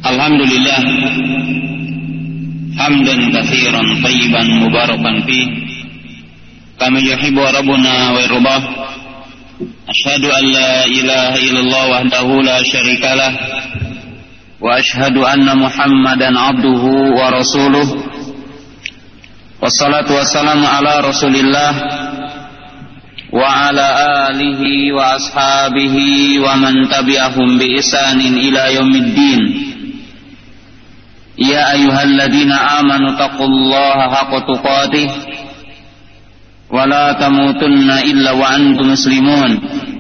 Alhamdulillah hamdan katsiran thayyiban mubarakan fi kama yuhibbu rabbuna wa yardah. Asyhadu an la ilaha illallah wahdahu la syarikalah wa asyhadu anna Muhammadan abduhu wa rasuluh. Wassalatu wassalamu ala Rasulillah wa ala alihi wa ashabihi wa man tabi'ahum bi ihsanin ila yaumiddin. Ya ayyuhalladzina amanu taqullaha haqqa tuqatih wa la tamutunna illa wa antum muslimun.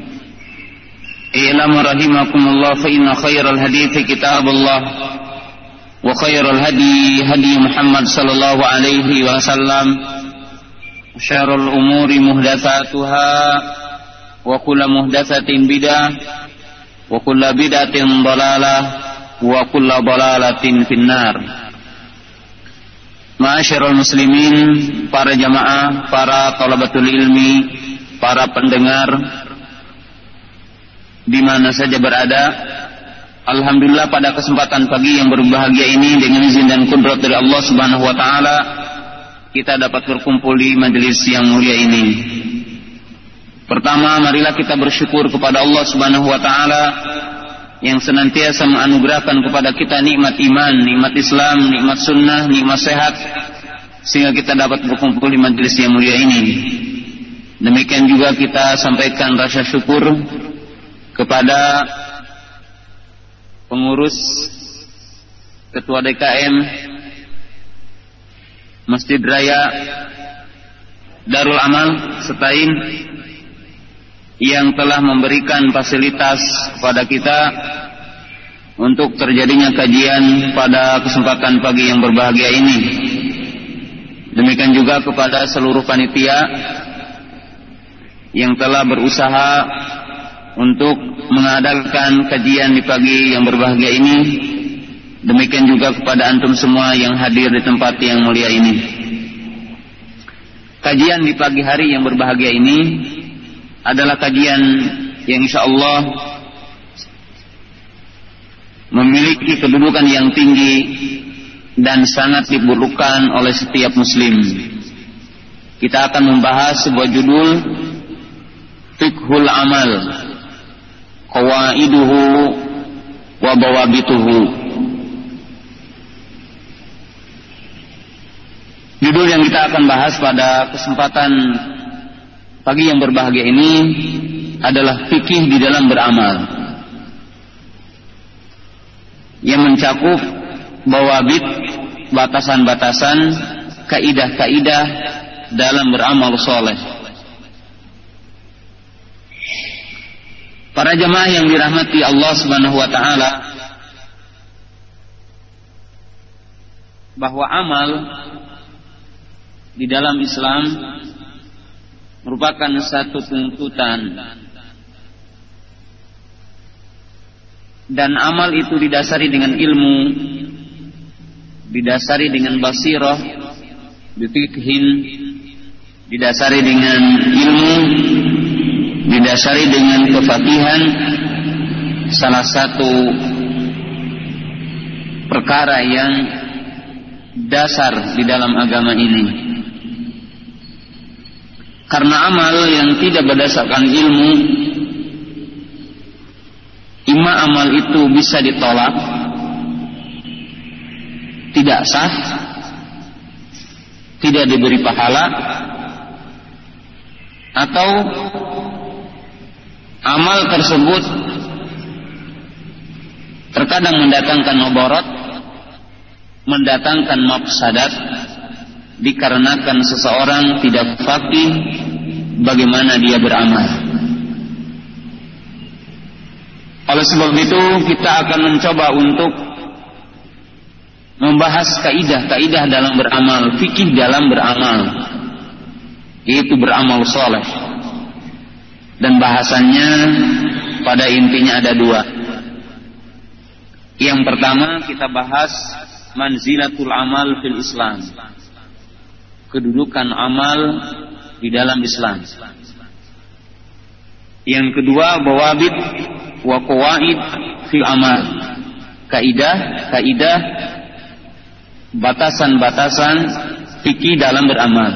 I'lamu rahimakumullah fa inna khairal hadithi kitabullah wa khairal hadi hadi Muhammad sallallahu alaihi wasallam. Syarrul umuri muhdatsatuha wa kullu muhdatsatin bid'ah wa kullu bid'atin dhalalah wa kullu dhalalatin finnar. Ma'asyiral muslimin, para jamaah, para thalabatul ilmi, para pendengar di mana saja berada, alhamdulillah pada kesempatan pagi yang berbahagia ini dengan izin dan kudrat dari Allah Subhanahu wa taala kita dapat berkumpul di majelis yang mulia ini. Pertama, marilah kita bersyukur kepada Allah Subhanahu wa taala yang senantiasa menganugerahkan kepada kita nikmat iman, nikmat Islam, nikmat sunnah, nikmat sehat, sehingga kita dapat berkumpul di majelis yang mulia ini. Demikian juga kita sampaikan rasa syukur kepada pengurus Ketua DKM Masjid Raya Darul Amal Setain yang telah memberikan fasilitas kepada kita untuk terjadinya kajian pada kesempatan pagi yang berbahagia ini. Demikian juga kepada seluruh panitia yang telah berusaha untuk mengadakan kajian di pagi yang berbahagia ini. Demikian juga kepada antum semua yang hadir di tempat yang mulia ini. Kajian di pagi hari yang berbahagia ini adalah kajian yang insyaallah memiliki kedudukan yang tinggi dan sangat dibutuhkan oleh setiap muslim. Kita akan membahas sebuah judul Fiqhul Amal, Qawaiduhu wa Bawabituhu. Judul yang kita akan bahas pada kesempatan pagi yang berbahagia ini adalah fikih di dalam beramal, yang mencakup bawabit, batasan-batasan, kaidah-kaidah dalam beramal soleh. Para jamaah yang dirahmati Allah Subhanahu wa taala, bahwa amal di dalam Islam merupakan satu tuntutan, dan amal itu didasari dengan ilmu, didasari dengan basirah, bifikhin, didasari dengan ilmu, didasari dengan kefakihan. Salah satu perkara yang dasar di dalam agama ini. Karena amal yang tidak berdasarkan ilmu, imma amal itu bisa ditolak, tidak sah, tidak diberi pahala, atau amal tersebut terkadang mendatangkan mudarat, mendatangkan mafsadat, dikarenakan seseorang tidak faqih bagaimana dia beramal. Oleh sebab itu kita akan mencoba untuk membahas kaidah-kaidah dalam beramal, fikih dalam beramal, yaitu beramal soleh. Dan bahasannya pada intinya ada dua. Yang pertama kita bahas manzilatul amal fil Islam, kedudukan amal di dalam Islam. Yang kedua, bawabit wa qawaid fil amal, kaidah batasan-batasan fikih dalam beramal.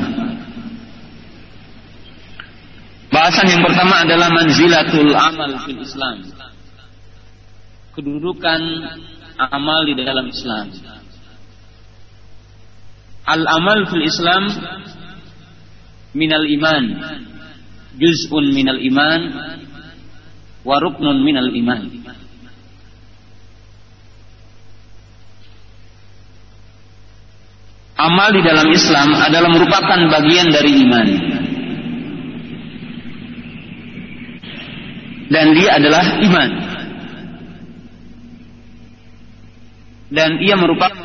Bahasan yang pertama adalah manzilatul amal fil Islam. Kedudukan amal di dalam Islam. Al-amal fil Islam minal iman, juz'un minal iman, wa ruknun minal iman. Amal di dalam Islam adalah merupakan bagian dari iman. Dan dia adalah iman. Dan ia merupakan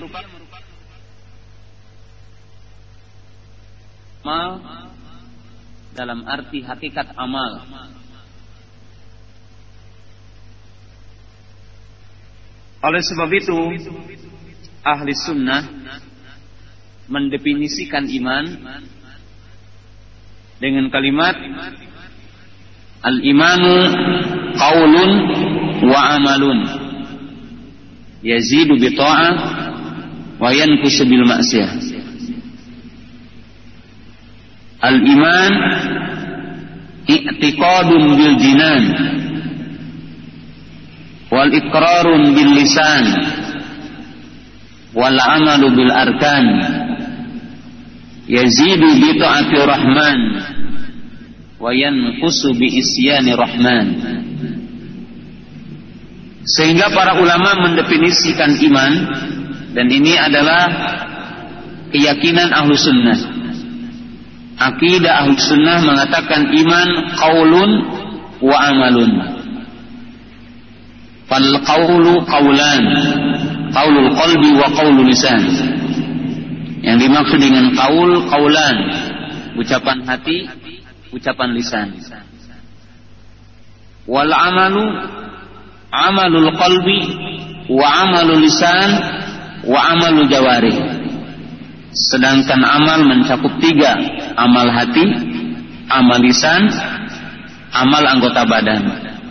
amal dalam arti hakikat amal. Oleh sebab itu, ahli sunnah mendefinisikan iman dengan kalimat al-imanu qaulun wa amalun yazidu bi ta'ah wa yanqusu bil ma'siyah. Al-iman i'tiqadun bil jinan wal iqrarun bil lisan wal amalu bil arkan yazidu bi ta'ati rahman wa yanqusu bi isyani rahman. Sehingga para ulama mendefinisikan iman, dan ini adalah keyakinan ahlu sunnah. Akidah ahlu sunnah mengatakan iman qaulun wa amalun. Fal qaulu qaulan, qaulul qalbi wa qaulul lisan. Yang dimaksud dengan qaul, qaulan, ucapan hati, ucapan lisan. Wal amalu, amalul qalbi, wa amalul lisan, wa amalul jawari. Sedangkan amal mencakup 3, amal hati, amal lisan, amal anggota badan.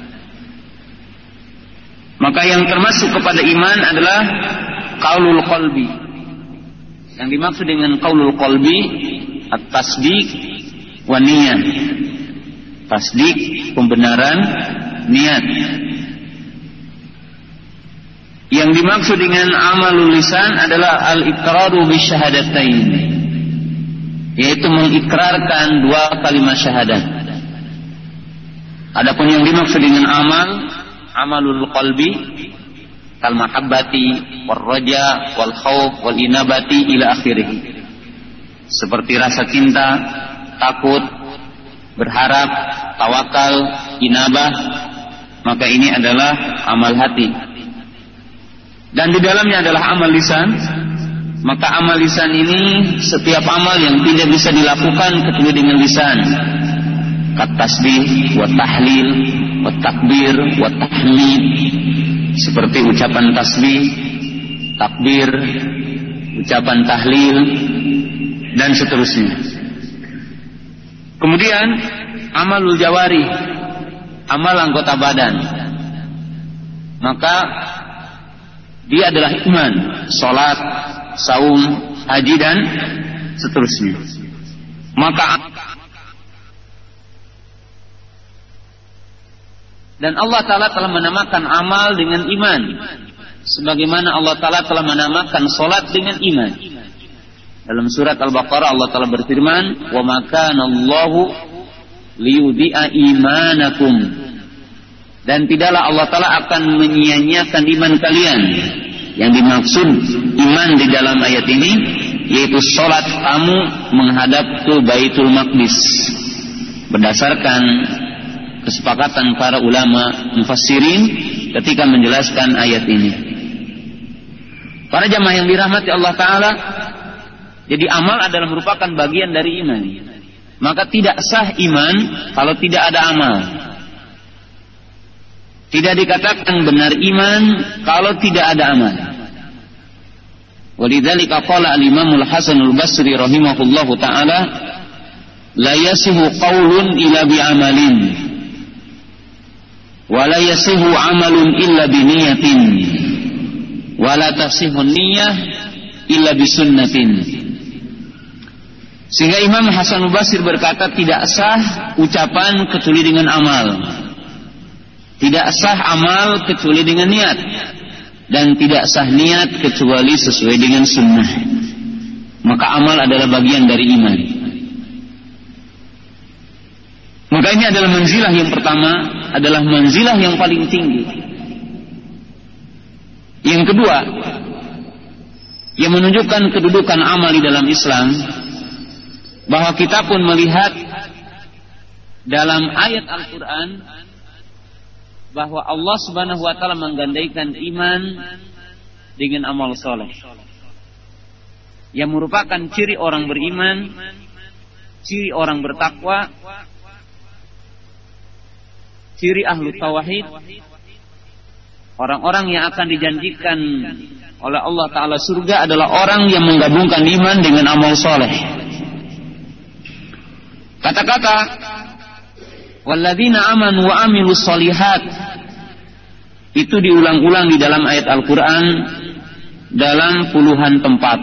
Maka yang termasuk kepada iman adalah qaulul qalbi. Yang dimaksud dengan qaulul qalbi at-tasdiq wa niyat. Tasdik, pembenaran, niat. Yang dimaksud dengan amalul lisan adalah al-iqraru bisyahadatain, yaitu mengikrarkan 2 kalimat syahadat. Adapun yang dimaksud dengan amalul qalbi kal mahabbati wal raja wal khauf wal inabati ila akhirih. Seperti rasa cinta, takut, berharap, tawakal, inabah, maka ini adalah amal hati. Dan di dalamnya adalah amal lisan. Maka amal lisan ini setiap amal yang tidak bisa dilakukan kecuali dengan lisan. Kat tasbih, wa tahlil, wa takbir, wa tahmid. Seperti ucapan tasbih, takbir, ucapan tahlil, dan seterusnya. Kemudian amalul jawari, amal anggota badan. Maka dia adalah iman, salat, saum, haji, dan seterusnya. Maka dan Allah Ta'ala telah menamakan amal dengan iman, sebagaimana Allah Ta'ala telah menamakan salat dengan iman. Dalam surat Al-Baqarah Allah Ta'ala berfirman, wa ma kana Allahu liyudhi'a imanakum. Dan tidaklah Allah Ta'ala akan menyia-nyiakan iman kalian. Yang dimaksud iman di dalam ayat ini yaitu sholat kamu menghadap ke Baitul Maqdis, berdasarkan kesepakatan para ulama mufassirin ketika menjelaskan ayat ini. Para jamaah yang dirahmati Allah Ta'ala, jadi amal adalah merupakan bagian dari iman. Maka tidak sah iman kalau tidak ada amal. Tidak dikatakan benar iman kalau tidak ada amal. Walidzalika qala al-Imam al-Hasan al-Basri rahimahullahu taala, la yasihu qaulun illa bi amalin wa la yasihu amalun illa bi niyatin. wala tasihun niyyah illa bisunnatin. Sehingga Imam Hasan Basri berkata, tidak sah ucapan kecuali dengan amal, tidak sah amal kecuali dengan niat, dan tidak sah niat kecuali sesuai dengan sunnah. Maka amal adalah bagian dari iman. Maka ini adalah manzilah yang pertama, adalah manzilah yang paling tinggi. Yang kedua, yang menunjukkan kedudukan amal di dalam Islam, bahwa kita pun melihat dalam ayat Al-Quran bahwa Allah Subhanahu wa Ta'ala menggandaikan iman dengan amal soleh, yang merupakan ciri orang beriman, ciri orang bertakwa, ciri ahlu tauhid, orang-orang yang akan dijanjikan oleh Allah Ta'ala surga adalah orang yang menggabungkan iman dengan amal soleh. Kata-kata walladzina amanu wa amilus solihat itu diulang-ulang di dalam ayat Al-Quran dalam puluhan tempat,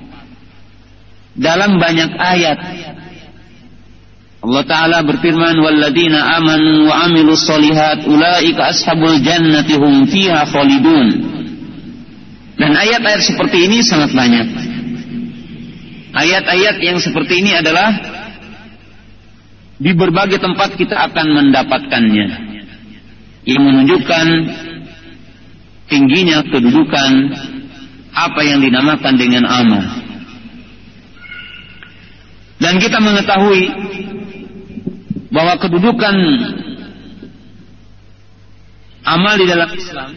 dalam banyak ayat. Allah Ta'ala berfirman, walladzina amanu wa amilus solihat ulaika ashabul jannati hum fiha khalidun. Dan ayat-ayat seperti ini sangat banyak. Ayat-ayat yang seperti ini adalah di berbagai tempat kita akan mendapatkannya, yang menunjukkan tingginya kedudukan apa yang dinamakan dengan amal. Dan kita mengetahui bahwa kedudukan amal di dalam Islam,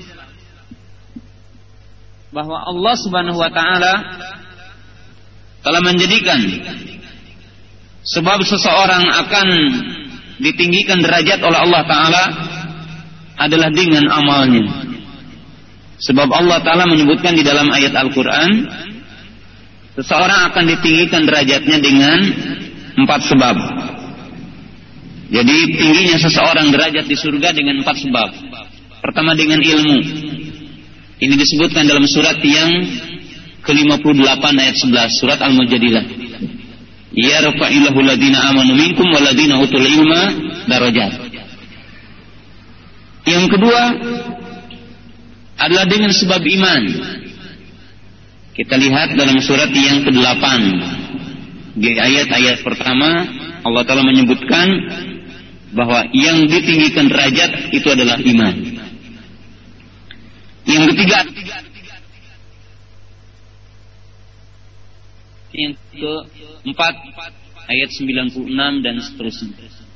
bahwa Allah Subhanahu wa Ta'ala telah menjadikan sebab seseorang akan ditinggikan derajat oleh Allah Ta'ala adalah dengan amalnya. Sebab Allah Ta'ala menyebutkan di dalam ayat Al-Quran, seseorang akan ditinggikan derajatnya dengan 4 sebab. Jadi tingginya seseorang derajat di surga dengan 4 sebab. Pertama dengan ilmu. Ini disebutkan dalam surat yang ke-58 ayat 11, surat Al-Mujadilah. Yarfa'illahu alladhina amanu minkum walladhina utul ilma darajat. Yang kedua adalah dengan sebab iman. Kita lihat dalam surat yang ke-8, di ayat-ayat pertama Allah Ta'ala menyebutkan bahwa yang ditinggikan derajat itu adalah iman. Yang ketiga, yang keempat ayat 96 dan seterusnya.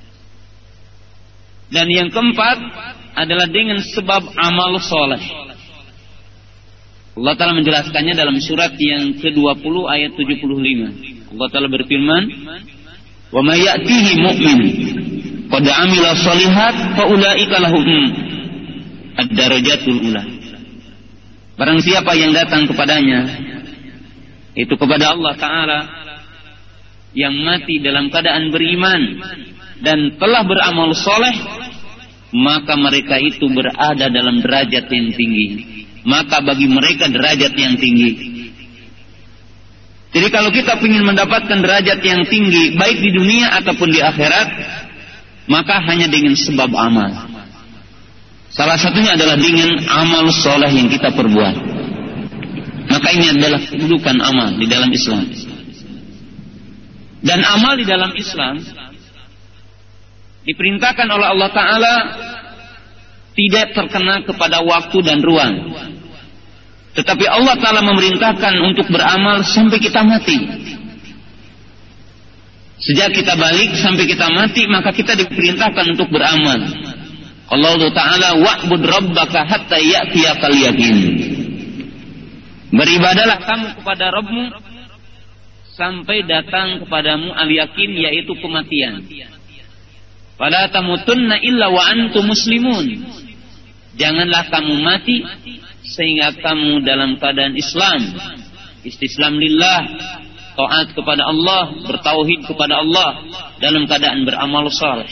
Dan yang keempat adalah dengan sebab amal soleh. Allah Ta'ala menjelaskannya dalam surat yang ke-20 ayat 75. Allah Ta'ala berfirman, wa may ya'tihi mu'min qad amila sholihat fa ulaika lahum ad-darajatul ula. Barang siapa yang datang kepadanya, itu kepada Allah Ta'ala, yang mati dalam keadaan beriman dan telah beramal soleh, maka mereka itu berada dalam derajat yang tinggi. Maka bagi mereka derajat yang tinggi. Jadi kalau kita ingin mendapatkan derajat yang tinggi, baik di dunia ataupun di akhirat, maka hanya dengan sebab amal. Salah satunya adalah dengan amal soleh yang kita perbuat. Maka ini adalah kedudukan amal di dalam Islam. Dan amal di dalam Islam diperintahkan oleh Allah Ta'ala tidak terkena kepada waktu dan ruang. Tetapi Allah Ta'ala memerintahkan untuk beramal sampai kita mati. Sejak kita balik sampai kita mati, maka kita diperintahkan untuk beramal. Allah Ta'ala wa'bud rabbaka hatta ya'tiyakal yaqin. Beribadalah kamu kepada Rabbmu sampai datang kepadamu al-yakin, yaitu kematian. Fala tamutunna illa wa antum muslimun. Janganlah kamu mati sehingga kamu dalam keadaan Islam, istislam lillah, taat kepada Allah, bertauhid kepada Allah, dalam keadaan beramal saleh.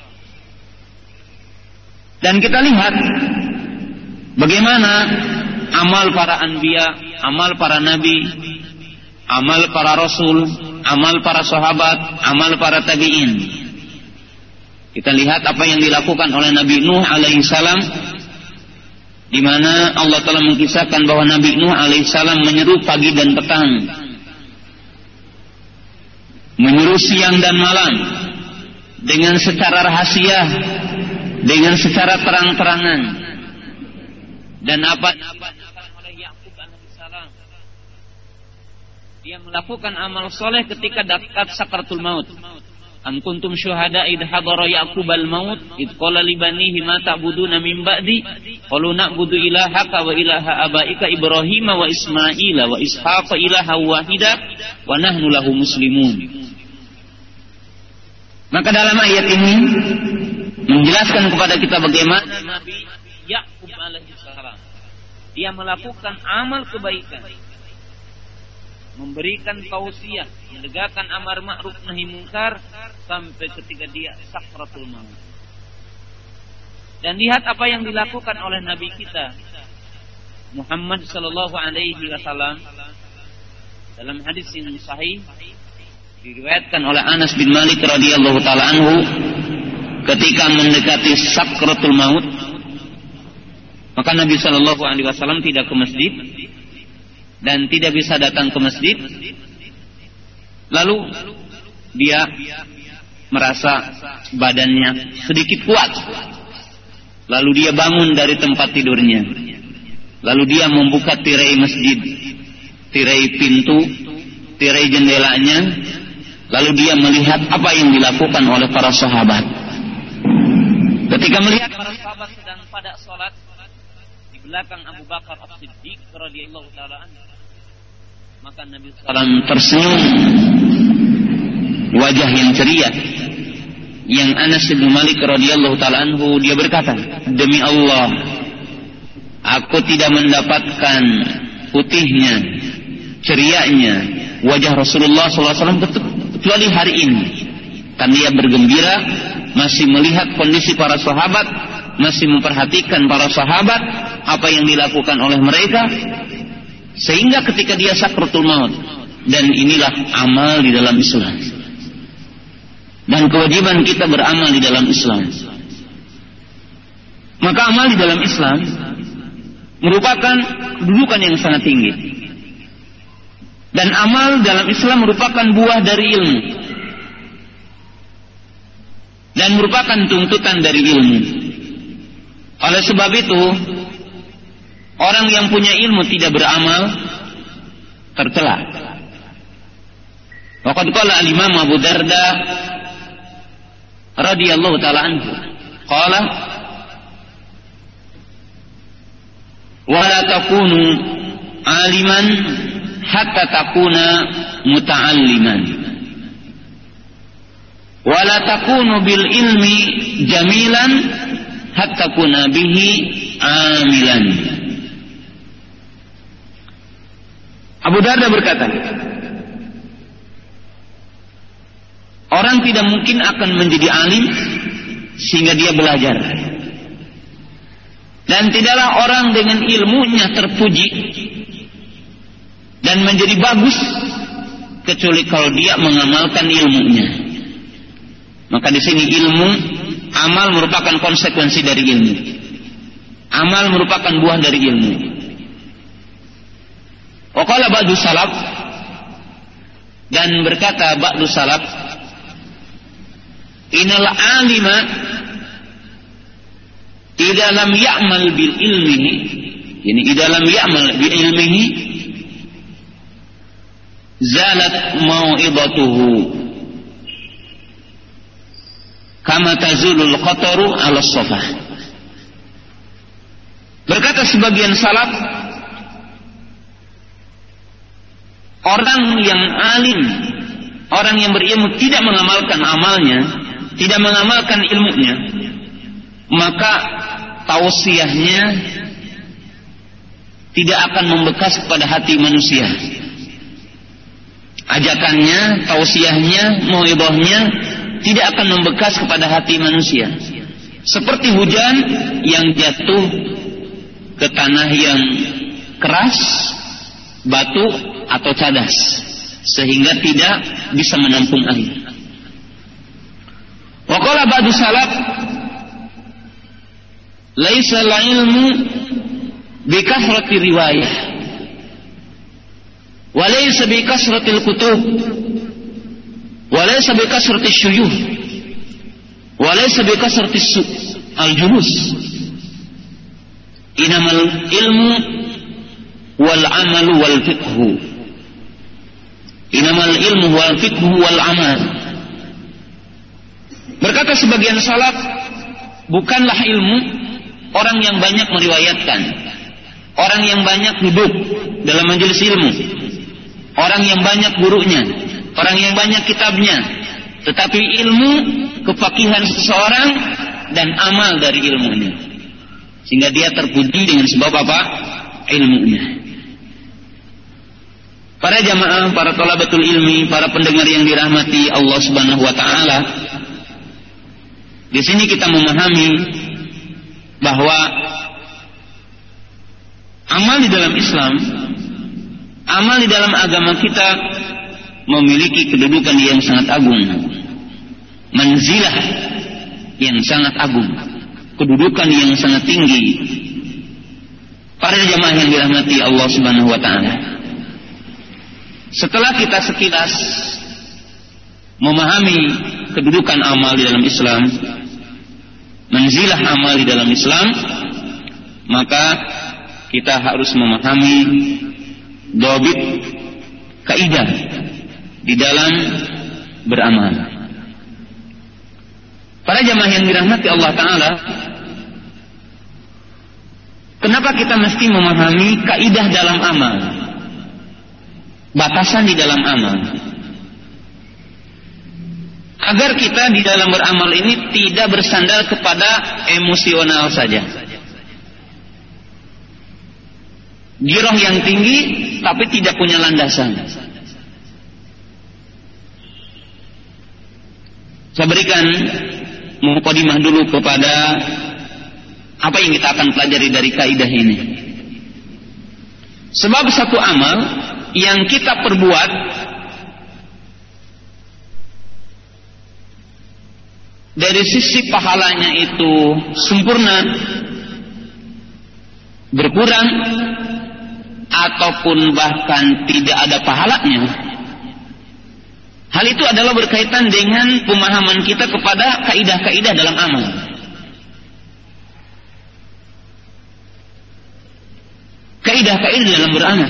Dan kita lihat bagaimana amal para anbiya, amal para nabi, amal para rasul, amal para sahabat, amal para tabi'in. Kita lihat apa yang dilakukan oleh Nabi Nuh alaihissalam, di mana Allah telah mengkisahkan bahwa Nabi Nuh alaihissalam menyeru pagi dan petang, menyeru siang dan malam, dengan secara rahasia, dengan secara terang-terangan. Dan apa oleh Yakub alaihissalam, dia melakukan amal soleh ketika dekat sakaratul maut. Am kuntum syuhada id hadara Yaqubal maut id qala li banihi ma ta'buduna min ba'di qalu na'budu ilahaka wa ilaha abaika Ibrahim wa Ismail wa Ishaqa ilaha wahida wa nahnu lahu muslimun. Maka dalam ayat ini menjelaskan kepada kita bagaimana Nabi Yakub alaihissalam dia melakukan amal kebaikan, memberikan tausiah, menegakkan amar ma'ruf nahi mungkar sampai ketika dia sakratul maut. Dan lihat apa yang dilakukan oleh Nabi kita Muhammad sallallahu alaihi wasallam dalam hadis yang sahih diriwayatkan oleh Anas bin Malik radhiyallahu taala anhu, ketika mendekati sakratul maut, maka Nabi sallallahu alaihi wasallam tidak ke masjid dan tidak bisa datang ke masjid. Lalu dia merasa badannya sedikit kuat. Lalu dia bangun dari tempat tidurnya. Lalu dia membuka tirai masjid, tirai pintu, tirai jendelanya. Lalu dia melihat apa yang dilakukan oleh para sahabat. Ketika melihat para sahabat sedang pada sholat di belakang Abu Bakar As-Siddiq radhiyallahu taala anhu, maka Nabi SAW tersenyum, wajah yang ceria. Yang Anas bin Malik radhiyallahu taala anhu, dia berkata, demi Allah, aku tidak mendapatkan putihnya, cerianya wajah Rasulullah SAW kecuali hari ini. Karena dia bergembira, masih melihat kondisi para sahabat, masih memperhatikan para sahabat, apa yang dilakukan oleh mereka, sehingga ketika dia sakratul maut. Dan inilah amal di dalam Islam, dan kewajiban kita beramal di dalam Islam. Maka amal di dalam Islam merupakan kedudukan yang sangat tinggi, dan amal dalam Islam merupakan buah dari ilmu dan merupakan tuntutan dari ilmu. Oleh sebab itu, orang yang punya ilmu tidak beramal tercela. Waqad qala al-Imam Abu Darda radhiyallahu taala anhu, qala wa la takunu aliman hatta takuna muta'alliman wa la takunu bil ilmi jamilan hatta kuna bihi amilan. Abu Darda berkata, orang tidak mungkin akan menjadi alim sehingga dia belajar, dan tidaklah orang dengan ilmunya terpuji dan menjadi bagus kecuali kalau dia mengamalkan ilmunya. Maka di sini ilmu, amal merupakan konsekuensi dari ilmu. Amal merupakan buah dari ilmu. Waqala ba'du salaf, dan berkata ba'du salaf, innal alima idza lam ya'mal bil ilmihi, yani idza lam ya'mal bi ilmihi zalat mau'idatuhu kama tazulul qataru 'ala as-safah. Berkata sebagian salaf, orang yang alim, orang yang berilmu tidak mengamalkan amalnya, tidak mengamalkan ilmunya, maka tausiahnya tidak akan membekas kepada hati manusia. Ajakannya, tausiahnya, mau'idhahnya tidak akan membekas kepada hati manusia. Seperti hujan yang jatuh ke tanah yang keras, batu atau cadas, sehingga tidak bisa menampung air. Wa qala ba'du salaf, laisa al-ilmu bi kathrati riwayah wa laysa bi kasrati al-kutub wa laysa bi kasrati syuyukh wa laysa bi kasrati al-julus, inamal ilmu wal amalu wal fiqhu, inamal ilmu wal fiqhu wal amal. Berkata sebagian salaf, bukanlah ilmu orang yang banyak meriwayatkan, orang yang banyak duduk dalam majelis ilmu, orang yang banyak gurunya, orang yang banyak kitabnya, tetapi ilmu, kefakihan seseorang dan amal dari ilmunya, sehingga dia terpuji dengan sebab apa? Ilmunya. Para jamaah, para thalabatul ilmi, para pendengar yang dirahmati Allah Subhanahu wa taala, di sini kita memahami bahwa amal di dalam Islam, amal di dalam agama kita memiliki kedudukan yang sangat agung, manzilah yang sangat agung, kedudukan yang sangat tinggi. Para jamaah yang dirahmati Allah Subhanahu wa taala, setelah kita sekilas memahami kedudukan amal di dalam Islam, manzilah amal di dalam Islam, maka kita harus memahami dhabit, kaidah di dalam beramal. Para jamaah yang dirahmati Allah taala, kenapa kita mesti memahami kaidah dalam amal, batasan di dalam amal, agar kita di dalam beramal ini tidak bersandar kepada emosional saja, giroh yang tinggi tapi tidak punya landasan. Saya berikan mukadimah dulu kepada apa yang kita akan pelajari dari kaidah ini. Sebab satu amal yang kita perbuat dari sisi pahalanya itu sempurna, berkurang, ataupun bahkan tidak ada pahalanya, hal itu adalah berkaitan dengan pemahaman kita kepada kaidah-kaidah dalam amal. Kaidah-kaidah dalam beramal.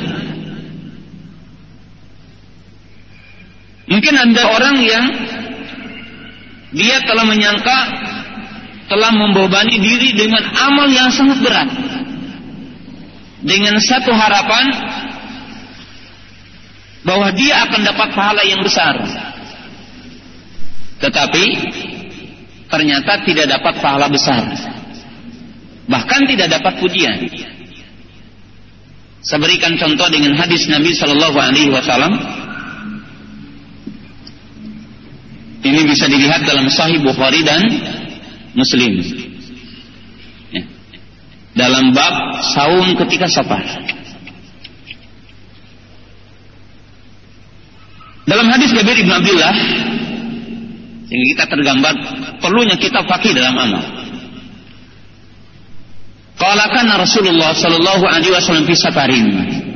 Mungkin ada orang yang dia telah menyangka, telah membebani diri dengan amal yang sangat berat, dengan satu harapan bahwa dia akan dapat pahala yang besar, tetapi ternyata tidak dapat pahala besar, bahkan tidak dapat pujian. Saya berikan contoh dengan hadis Nabi Sallallahu Alaihi Wasallam. Ini bisa dilihat dalam Sahih Bukhari dan Muslim, ya, dalam bab saum ketika safar. Dalam hadis Jabir bin Abdullah, sehingga kita tergambar perlunya kita faqih dalam amal. Qala kana Rasulullah sallallahu alaihi wasallam fi safarin,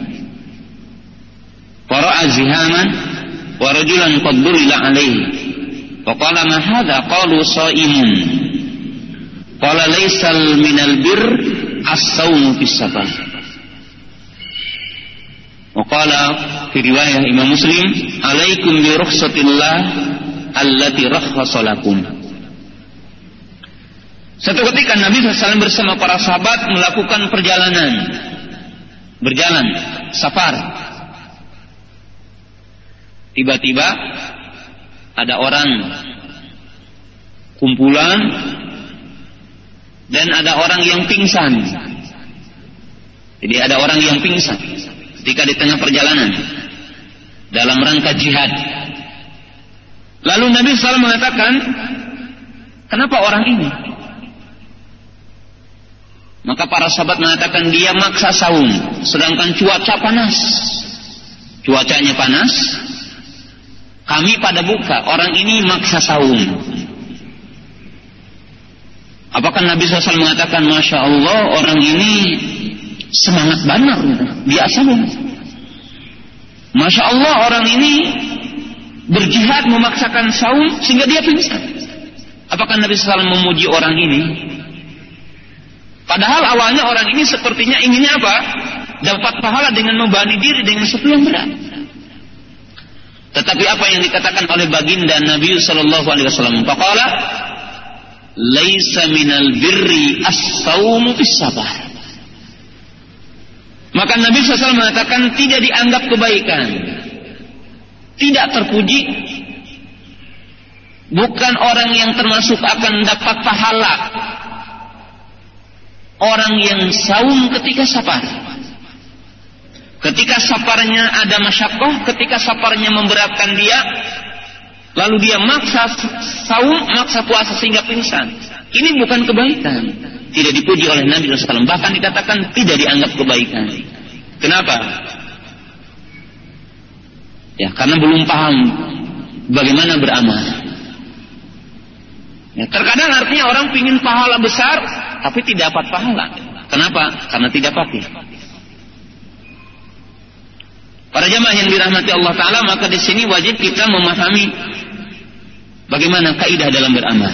qara'a zihaman wa rajulan qad durila alaihi, fa qala ma hadha, qalu sha'imun, qala laysal minal bir as-sawmu fi safar. Wa qala fi riwayah Imam Muslim, alaikum bi rukhsatillah allati rakhasa lakum. Satu ketika Nabi SAW bersama para sahabat melakukan perjalanan, berjalan, safar. Tiba-tiba ada orang kumpulan dan ada orang yang pingsan. Jadi ada orang yang pingsan ketika di tengah perjalanan dalam rangka jihad. Lalu Nabi SAW mengatakan, kenapa orang ini? Maka para sahabat mengatakan dia maksa saum, sedangkan cuaca panas. Cuacanya panas, kami pada buka, orang ini maksa saum. Apakah Nabi SAW mengatakan, Masya Allah, orang ini semangat benar, biasa banget. Masya Allah, orang ini berjihad memaksakan saum sehingga dia pingsan. Apakah Nabi SAW memuji orang ini? Padahal awalnya orang ini sepertinya inginnya apa? Dapat pahala dengan membebani diri dengan sesuatu yang berat. Tetapi apa yang dikatakan oleh baginda Nabi SAW? Faqala, laisa minal birri as-sawmu bis-sabar. Maka Nabi SAW mengatakan tidak dianggap kebaikan, tidak terpuji, bukan orang yang termasuk akan dapat pahala orang yang saum ketika sabar. Ketika sabarnya ada masyaqqah, ketika sabarnya memberatkan dia, lalu dia maksa saum, maksa puasa sehingga pingsan. Ini bukan kebaikan. Tidak dipuji oleh Nabi SAW. Bahkan dikatakan tidak dianggap kebaikan. Kenapa? Ya, karena belum paham bagaimana beramal. Ya, terkadang artinya orang ingin pahala besar, tapi tidak dapat pahala. Kenapa? Karena tidak patuh. Para jamaah yang dirahmati Allah Ta'ala, maka di sini wajib kita memahami bagaimana kaidah dalam beramal.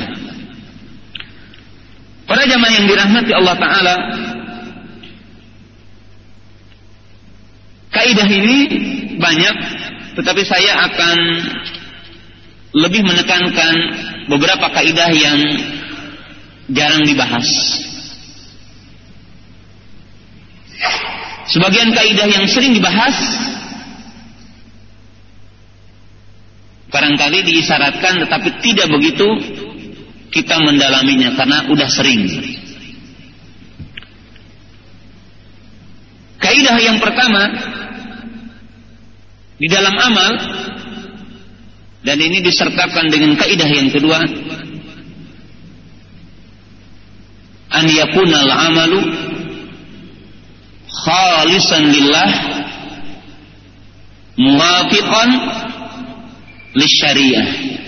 Para jamaah yang dirahmati Allah Ta'ala, kaidah ini banyak, tetapi saya akan lebih menekankan beberapa kaidah yang jarang dibahas. Sebagian kaidah yang sering dibahas barangkali diisyaratkan, tetapi tidak begitu kita mendalaminya karena udah sering. Kaidah yang pertama di dalam amal, dan ini disertakan dengan kaidah yang kedua, an yakunal amalu khalisan lillah muwafiqan lisyariah.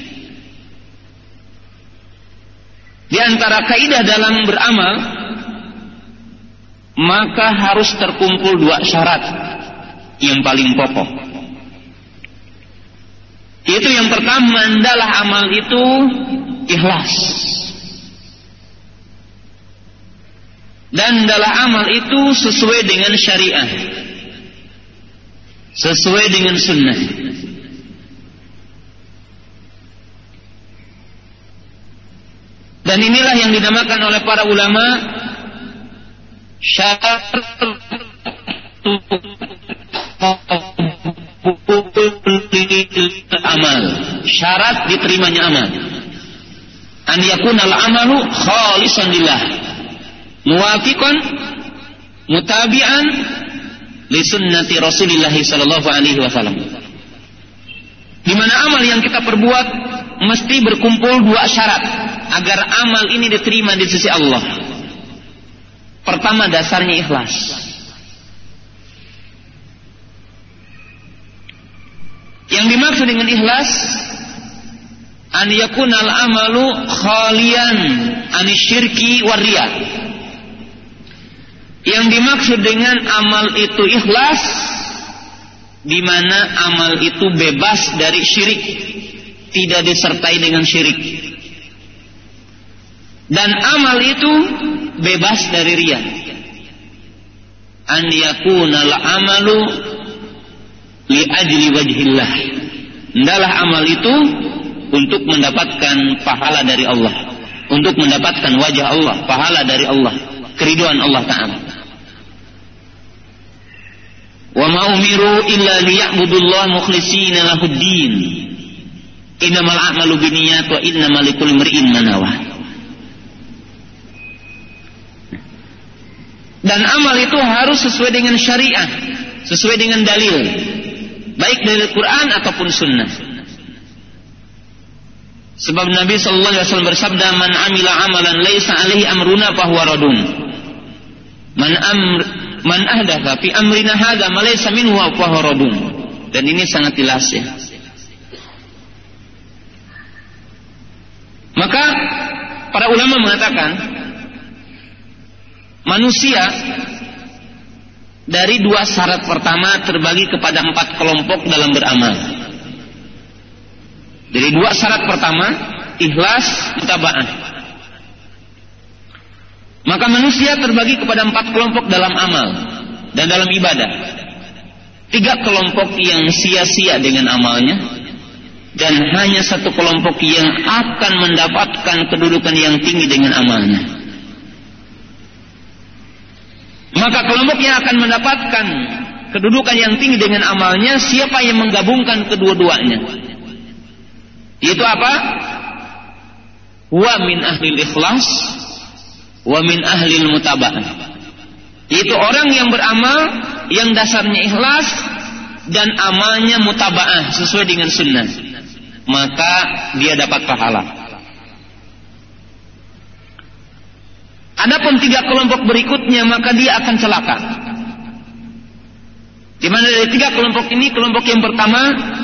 Di antara kaidah dalam beramal, maka harus terkumpul dua syarat yang paling pokok. Itu yang pertama adalah amal itu ikhlas. Dan adalah amal itu sesuai dengan syariah, sesuai dengan sunnah. Dan inilah yang dinamakan oleh para ulama syarat amal, syarat diterimanya amal. An yakunal amalu khalisan lillah muwafiqan mutabi'an li sunnati Rasulillah sallallahu alaihi wasallam. Di mana amal yang kita perbuat mesti berkumpul dua syarat agar amal ini diterima di sisi Allah. Pertama, dasarnya ikhlas. Yang dimaksud dengan ikhlas, an yakunal amalu khalian anisyirki warriya. Yang dimaksud dengan amal itu ikhlas, di mana amal itu bebas dari syirik, tidak disertai dengan syirik. Dan amal itu bebas dari riya. An yakunal amalu li ajli wajhillah. Hendaklah amal itu untuk mendapatkan pahala dari Allah, untuk mendapatkan wajah Allah, pahala dari Allah, keridhaan Allah Ta'ala. Wa ma umiru illa liya'budullaha mukhlishina lahuddin. Innamal a'malu binniyat wa innamal likulli imri'in ma nawa. Dan amal itu harus sesuai dengan syariah, sesuai dengan dalil, baik dari Quran ataupun sunnah. Sebab Nabi sallallahu alaihi wasallam bersabda, "Man amila amalan laisa alaihi amruna fahuwa radun." Man ahdatsa fi amrina hadza ma laysa minhu fa huwa raddun. Dan ini sangat jelas ya. Maka para ulama mengatakan manusia dari dua syarat pertama terbagi kepada 4 kelompok dalam beramal. Dari dua syarat pertama, ikhlas, mutaba'ah. Maka manusia terbagi kepada 4 kelompok dalam amal dan dalam ibadah. 3 kelompok yang sia-sia dengan amalnya, dan hanya 1 kelompok yang akan mendapatkan kedudukan yang tinggi dengan amalnya. Maka kelompok yang akan mendapatkan kedudukan yang tinggi dengan amalnya, siapa yang menggabungkan kedua-duanya? Yaitu apa? Wa min ahlil ikhlas wa min ahlil mutaba'ah. Yaitu orang yang beramal yang dasarnya ikhlas dan amalnya mutaba'ah sesuai dengan sunnah, maka dia dapat pahala. Adapun 3 kelompok berikutnya, maka dia akan celaka. Di mana dari 3 kelompok ini, kelompok yang pertama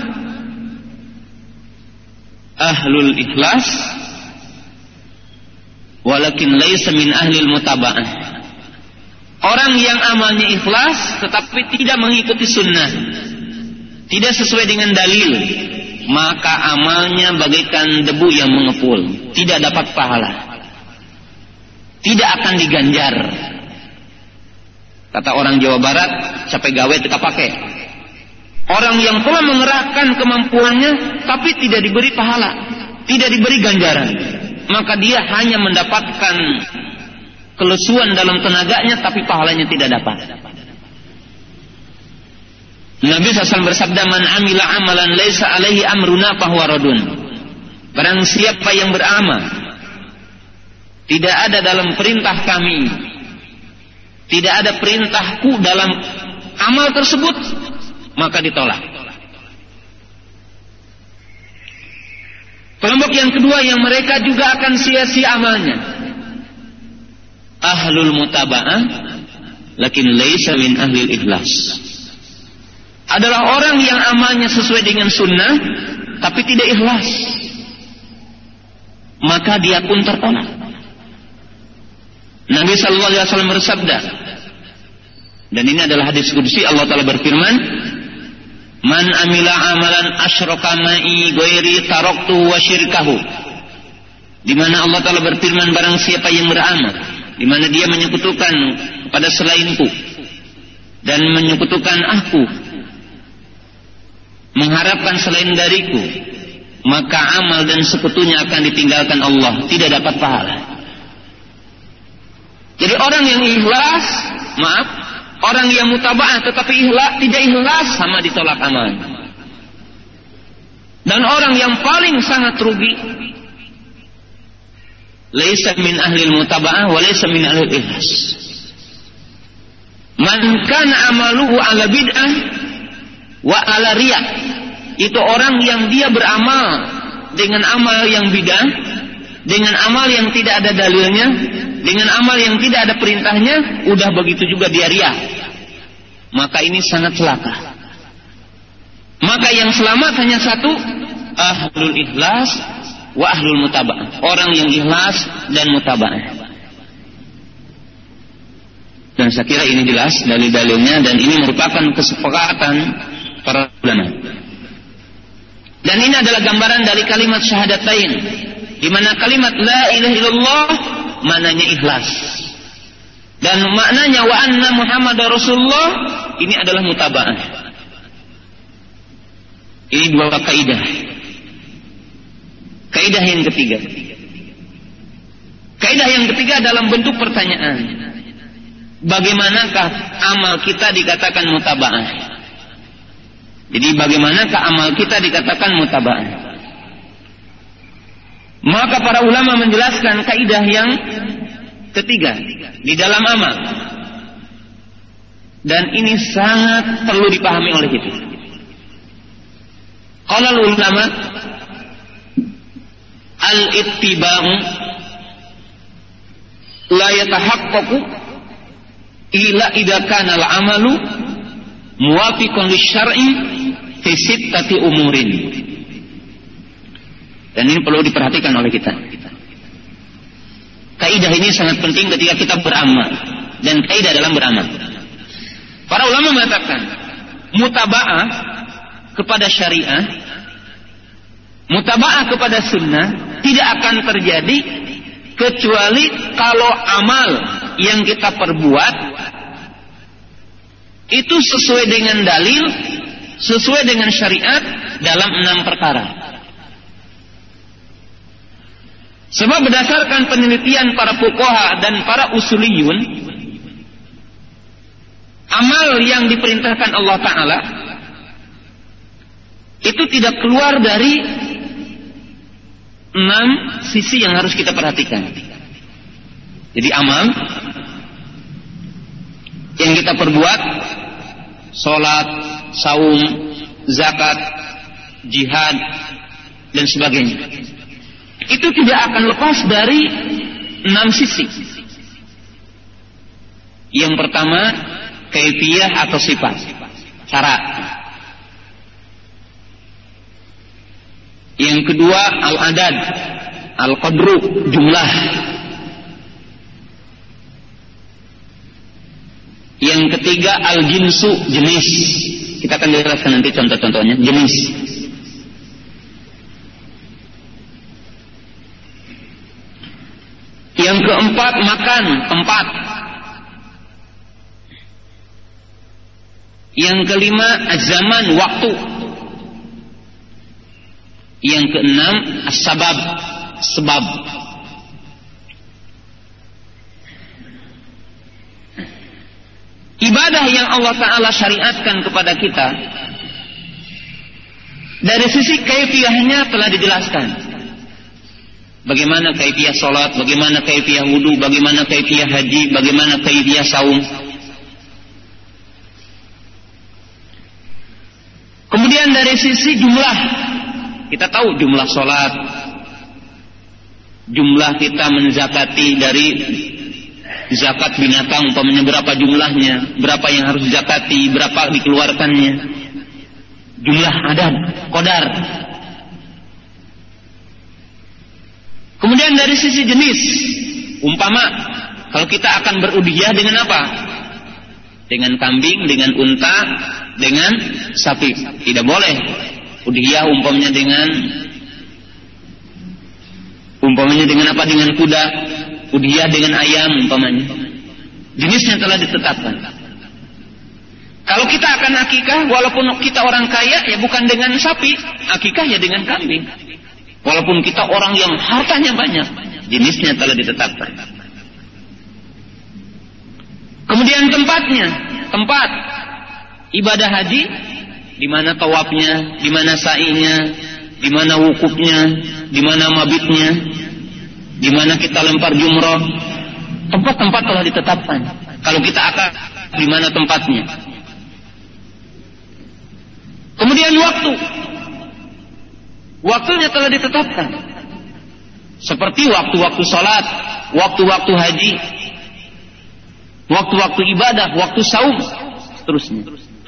ahlul ikhlas walakin laisa min ahlil mutaba'ah. Orang yang amalnya ikhlas tetapi tidak mengikuti sunnah, tidak sesuai dengan dalil, maka amalnya bagaikan debu yang mengepul, tidak dapat pahala, tidak akan diganjar. Kata orang Jawa Barat, capek gawe teka pakai. Orang yang telah mengerahkan kemampuannya tapi tidak diberi pahala, tidak diberi ganjaran, maka dia hanya mendapatkan kelesuan dalam tenaganya tapi pahalanya tidak dapat. Nabi SAW bersabda, man amila amalan laisa alaihi amruna fahuwa raddun. Barang siapa yang beramal tidak ada dalam perintah kami, tidak ada perintahku dalam amal tersebut, maka ditolak. Kelompok yang kedua yang mereka juga akan sia-sia amalnya, ahlul mutaba'ah lakin laisa min ahlil ikhlas. Adalah orang yang amalnya sesuai dengan sunnah tapi tidak ikhlas, maka dia pun tertolak. Nabi sallallahu alaihi wasallam bersabda, dan ini adalah hadis qudsi, Allah Ta'ala berfirman, man amila amalan asyraka ma'i ghairi taraktu wa syirkahu. Di mana Allah Ta'ala berfirman, barang siapa yang beramal di mana dia menyekutukan kepada selainku dan menyekutukan aku, mengharapkan selain dariku, maka amal dan sekutunya akan ditinggalkan Allah, tidak dapat pahala. Jadi orang yang ikhlas, orang yang mutaba'ah tetapi tidak ikhlas, sama ditolak amal. Dan orang yang paling sangat rugi, laisa min ahlil mutaba'ah wa laisa min ahlil ikhlas. Man kana amaluhu ala bid'ah wa ala riya. Itu orang yang dia beramal dengan amal yang bid'ah, dengan amal yang tidak ada dalilnya, dengan amal yang tidak ada perintahnya, udah begitu juga dia riya. Maka ini sangat celaka. Maka yang selamat hanya satu, ahlul ikhlas wa ahlul mutaba'ah. Orang yang ikhlas dan mutaba'ah. Dan saya kira ini jelas dalil-dalilnya, dan ini merupakan kesepakatan para ulama. Dan ini adalah gambaran dari kalimat syahadatain, di mana kalimat la ilaha illallah maknanya ikhlas, dan maknanya wa anna Muhammadar Rasulullah ini adalah mutaba'ah. Ini 2 kaidah. Kaidah yang ketiga. Kaidah yang ketiga dalam bentuk pertanyaan. Bagaimanakah amal kita dikatakan mutaba'ah? Jadi bagaimanakah amal kita dikatakan mutaba'ah? Maka para ulama menjelaskan kaidah yang ketiga di dalam amal, dan ini sangat perlu dipahami oleh kita. Qala ulama, al-ittiba'u la yatahaqqaqu ila idza kana al-amalu muwafiqan lisyar'i fi sittati umurin. Dan ini perlu diperhatikan oleh kita. Kaidah ini sangat penting ketika kita beramal, dan kaidah dalam beramal. Para ulama mengatakan mutaba'ah kepada syariah, mutaba'ah kepada sunnah tidak akan terjadi kecuali kalau amal yang kita perbuat itu sesuai dengan dalil, sesuai dengan syariat dalam 6 perkara. Sebab berdasarkan penelitian para fuqaha dan para usuliyun, amal yang diperintahkan Allah Ta'ala itu tidak keluar dari 6 sisi yang harus kita perhatikan. Jadi amal yang kita perbuat, sholat, saum, zakat, jihad, dan sebagainya, itu tidak akan lepas dari 6 sisi. Yang pertama, kaifiyah atau sifat, cara. Yang kedua, al-adad, al-qadru, jumlah. Yang ketiga, al-jinsu, jenis. Kita akan jelaskan nanti contoh-contohnya, jenis. Yang keempat, makan, tempat. Yang kelima, az-zaman, waktu. Yang keenam, as-sabab, sebab. Ibadah yang Allah Ta'ala syariatkan kepada kita, dari sisi kaifiyahnya telah dijelaskan. Bagaimana kaifiyah sholat, bagaimana kaifiyah wudu, bagaimana kaifiyah haji, bagaimana kaifiyah saum. Kemudian dari sisi jumlah, kita tahu jumlah sholat, jumlah kita menzakati dari zakat binatang, umpamanya berapa jumlahnya, berapa yang harus dizakati, berapa dikeluarkannya, jumlah adad, qadar. Kemudian dari sisi jenis, umpama kalau kita akan berudhiyah dengan apa? Dengan kambing, dengan unta, dengan sapi. Tidak boleh udhiyah umpamanya dengan apa? Dengan kuda. Udhiyah dengan ayam umpamanya. Jenisnya telah ditetapkan. Kalau kita akan akikah, walaupun kita orang kaya, ya bukan dengan sapi, akikah ya dengan kambing. Walaupun kita orang yang hartanya banyak, jenisnya telah ditetapkan. Kemudian tempatnya, tempat ibadah haji, di mana tawafnya, di mana sa'inya, di mana wukufnya, di mana mabitnya, di mana kita lempar jumrah. Tempat-tempat telah ditetapkan. Kalau kita akan, di mana tempatnya. Kemudian waktu. Waktunya telah ditetapkan. Seperti waktu-waktu salat, waktu-waktu haji, waktu-waktu ibadah, waktu saum, seterusnya.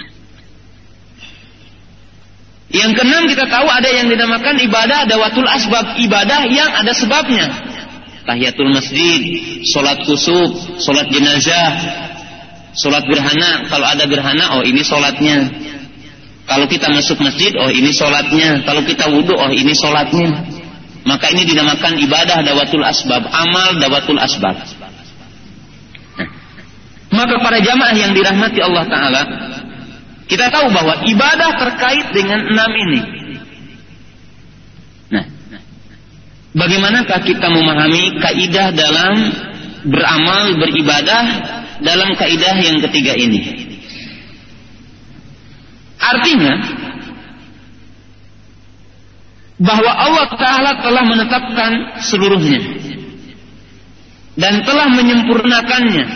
Yang keenam, kita tahu ada yang dinamakan ibadah dawatul asbab, ibadah yang ada sebabnya. Tahiyatul masjid, salat kusuf, salat jenazah, salat gerhana. Kalau ada gerhana, oh ini salatnya. Kalau kita masuk masjid, oh ini salatnya. Kalau kita wudu, oh ini salatnya. Maka ini dinamakan ibadah dawatul asbab, amal dawatul asbab. Maka para jamaah yang dirahmati Allah Ta'ala, kita tahu bahwa ibadah terkait dengan 6 ini. Nah, bagaimanakah kita memahami kaidah dalam beramal, beribadah dalam kaidah yang ketiga ini? Artinya bahwa Allah Ta'ala telah menetapkan seluruhnya dan telah menyempurnakannya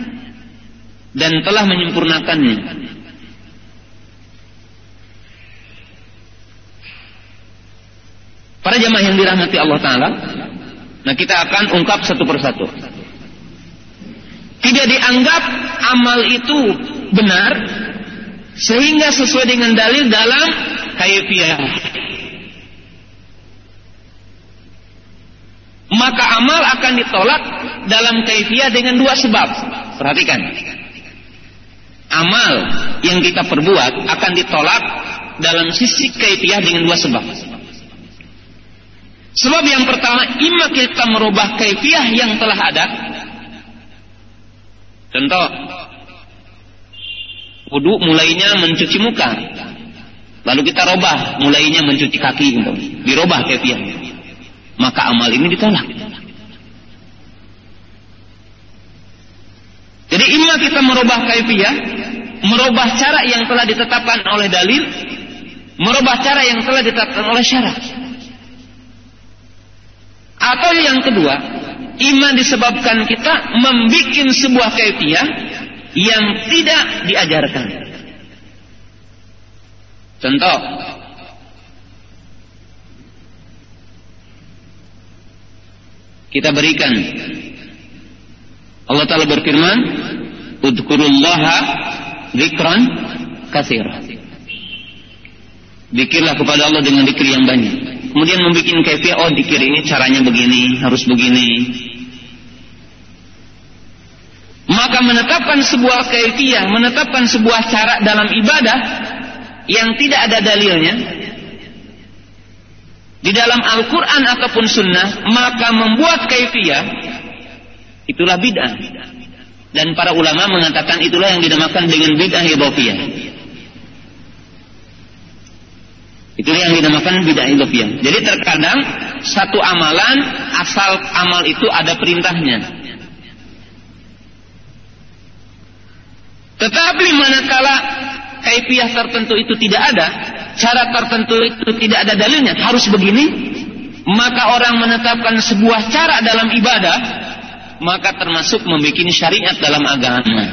Para jamaah yang dirahmati Allah Ta'ala, nah kita akan ungkap satu persatu. Tidak dianggap amal itu benar sehingga sesuai dengan dalil dalam kaifiyah, maka amal akan ditolak dalam kaifiyah dengan dua sebab. Perhatikan, amal yang kita perbuat akan ditolak dalam sisi kaifiyah dengan dua sebab. Sebab yang pertama, imma kita merubah kaifiyah yang telah ada. Contoh, wudu mulainya mencuci muka, lalu kita robah mulainya mencuci kaki, dirobah kaifiyahnya, maka amal ini ditolak. Jadi imma kita merubah kaifiyah, merubah cara yang telah ditetapkan oleh dalil, merubah cara yang telah ditetapkan oleh syarak. Atau yang kedua, imma disebabkan kita membikin sebuah kaifiyah yang tidak diajarkan. Contoh, kita berikan, Allah Ta'ala berfirman, udkurullaha dzikran katsira. Zikirlah kepada Allah dengan zikir yang banyak. Kemudian membuat kaifiyah, oh zikir ini caranya begini, harus begini. Maka menetapkan sebuah kaifiyah, menetapkan sebuah cara dalam ibadah yang tidak ada dalilnya di dalam Al-Quran ataupun Sunnah, maka membuat kaifiyah itulah bid'ah. Dan para ulama mengatakan itulah yang dinamakan dengan bid'ah idhofiyah. Itulah yang dinamakan bid'ah idhofiyah. Jadi terkadang satu amalan, asal amal itu ada perintahnya, tetapi manakala kaifiyah tertentu itu tidak ada, cara tertentu itu tidak ada dalilnya, harus begini, maka orang menetapkan sebuah cara dalam ibadah, maka termasuk membuat syariat dalam agama.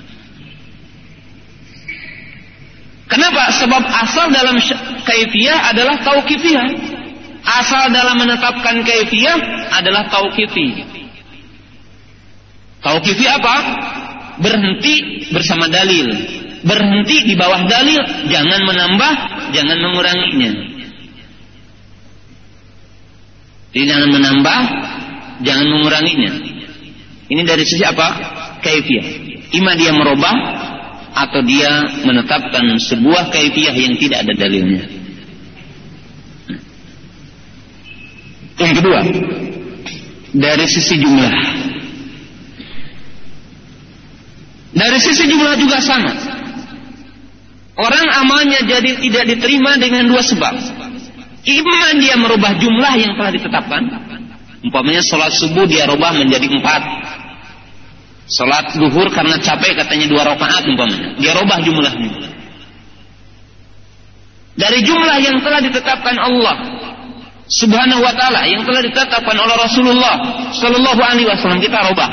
Kenapa? Sebab asal dalam kaifiyah adalah tauqifiyah. Asal dalam menetapkan kaifiyah adalah tauqifi. Tauqifi apa? Berhenti bersama dalil, berhenti di bawah dalil, jangan menambah, jangan menguranginya. Jadi jangan menambah, jangan menguranginya. Ini dari sisi apa? Kaifiyah. Ima dia merubah atau dia menetapkan sebuah kaifiyah yang tidak ada dalilnya. Yang kedua, dari sisi jumlah. Dari sisi jumlah juga sama. Orang amalnya jadi tidak diterima dengan dua sebab. Ima dia merubah jumlah yang telah ditetapkan. Umpamanya sholat subuh dia rubah menjadi 4. Sholat zuhur karena capek katanya 2 rakaat umpamanya, dia rubah jumlahnya. Dari jumlah yang telah ditetapkan Allah Subhanahu wa ta'ala, yang telah ditetapkan oleh Rasulullah Sallallahu Alaihi Wasallam, kita rubah,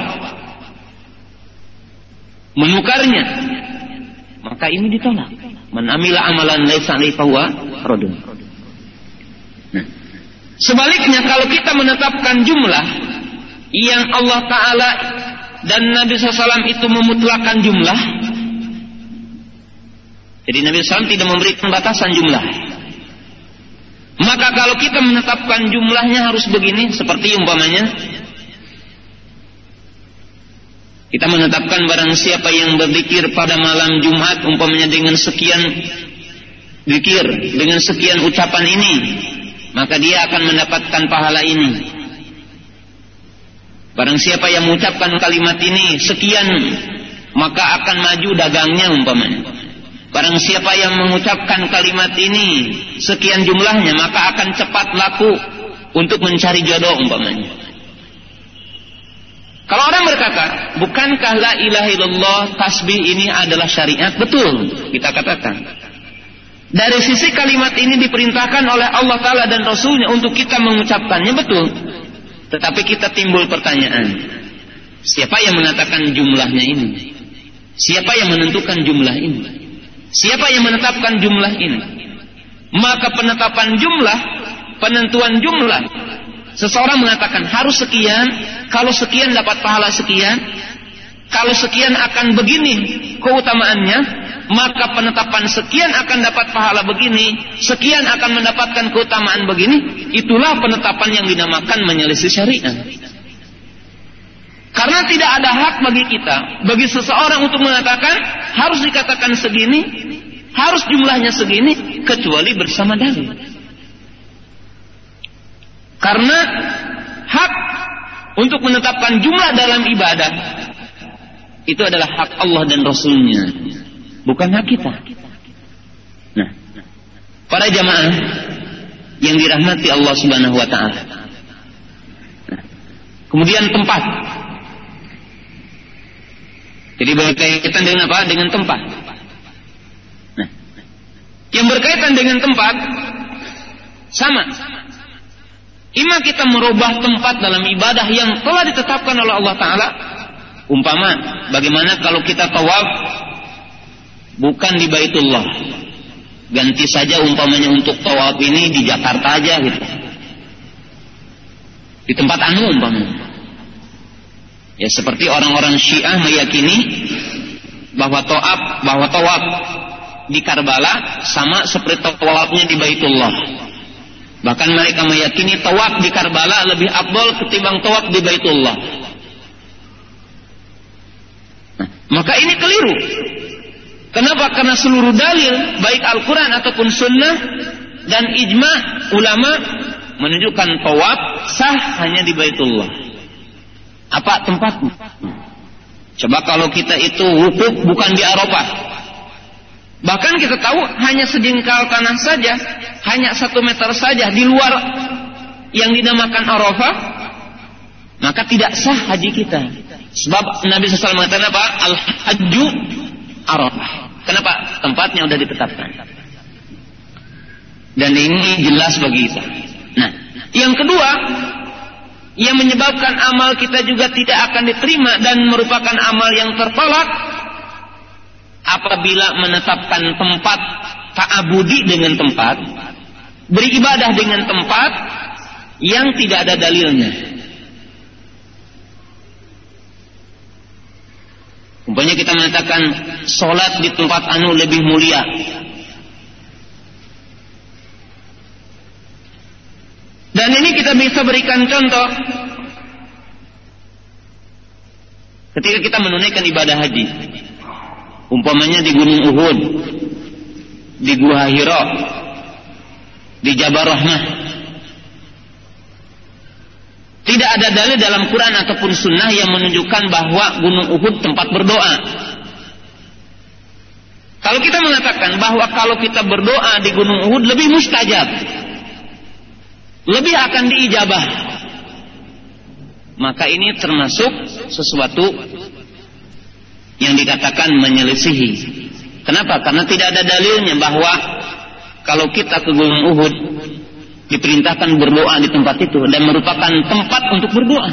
menukarnya, maka ini ditolak. Man amila amalan laisa alaihi fahuwa raddun. Sebaliknya, kalau kita menetapkan jumlah yang Allah Ta'ala dan Nabi SAW itu memutlakan jumlah, jadi Nabi SAW tidak memberikan batasan jumlah, maka kalau kita menetapkan jumlahnya harus begini, seperti umpamanya kita menetapkan barang siapa yang berzikir pada malam Jumat umpamanya dengan sekian zikir, dengan sekian ucapan ini, maka dia akan mendapatkan pahala ini. Barang siapa yang mengucapkan kalimat ini sekian, maka akan maju dagangnya umpamanya. Barang siapa yang mengucapkan kalimat ini sekian jumlahnya, maka akan cepat laku untuk mencari jodoh umpamanya. Kalau orang berkata, bukankah la ilaha illallah tasbih ini adalah syariat? Betul, kita katakan. Dari sisi kalimat ini diperintahkan oleh Allah Ta'ala dan Rasulnya untuk kita mengucapkannya, betul. Tetapi kita timbul pertanyaan, siapa yang menetapkan jumlahnya ini? Siapa yang menentukan jumlah ini? Siapa yang menetapkan jumlah ini? Maka penetapan jumlah, penentuan jumlah, seseorang mengatakan harus sekian, kalau sekian dapat pahala sekian, kalau sekian akan begini keutamaannya, maka penetapan sekian akan dapat pahala begini, sekian akan mendapatkan keutamaan begini, itulah penetapan yang dinamakan menyelisih syariat. Karena tidak ada hak bagi kita, bagi seseorang untuk mengatakan harus dikatakan segini, harus jumlahnya segini, kecuali bersama dalil. Karena hak untuk menetapkan jumlah dalam ibadah itu adalah hak Allah dan Rasulnya, bukan hak kita. Nah, para jamaah yang dirahmati Allah Subhanahu wa ta'ala. Nah, kemudian tempat. Jadi berkaitan dengan apa? Dengan tempat. Nah, yang berkaitan dengan tempat sama. Ima kita merubah tempat dalam ibadah yang telah ditetapkan oleh Allah Ta'ala. Umpama, bagaimana kalau kita tawaf bukan di Baitullah, ganti saja umpamanya untuk tawaf ini di Jakarta aja gitu, di tempat anu umpamanya. Ya seperti orang-orang Syiah meyakini bahwa tawaf di Karbala sama seperti tawafnya di Baitullah. Bahkan mereka meyakini tawaf di Karbala lebih afdal ketimbang tawaf di Baitullah. Nah, maka ini keliru. Kenapa? Karena seluruh dalil, baik Al-Quran ataupun Sunnah dan ijma ulama menunjukkan tawaf sah hanya di Baitullah. Apa tempatnya? Coba kalau kita itu wukuf bukan di Arafah. Bahkan kita tahu hanya sejengkal tanah saja, hanya 1 meter saja di luar yang dinamakan Arafah, maka tidak sah haji kita. Sebab Nabi SAW mengatakan apa? Al-Hajju Arafah. Kenapa? Tempatnya sudah ditetapkan. Dan ini jelas bagi kita. Nah, yang kedua, yang menyebabkan amal kita juga tidak akan diterima dan merupakan amal yang tertolak apabila menetapkan tempat, ta'abudi dengan tempat, beribadah dengan tempat yang tidak ada dalilnya. Umpamanya kita mengatakan sholat di tempat anu lebih mulia. Dan ini kita bisa berikan contoh ketika kita menunaikan ibadah haji. Umpamanya di Gunung Uhud, di Gua Hira, di Jabal Rahmah. Tidak ada dalil dalam Quran ataupun Sunnah yang menunjukkan bahwa Gunung Uhud tempat berdoa. Kalau kita mengatakan bahwa kalau kita berdoa di Gunung Uhud lebih mustajab, lebih akan diijabah, maka ini termasuk sesuatu yang dikatakan menyelisihi. Kenapa? Karena tidak ada dalilnya bahwa kalau kita ke Gunung Uhud diperintahkan berdoa di tempat itu dan merupakan tempat untuk berdoa.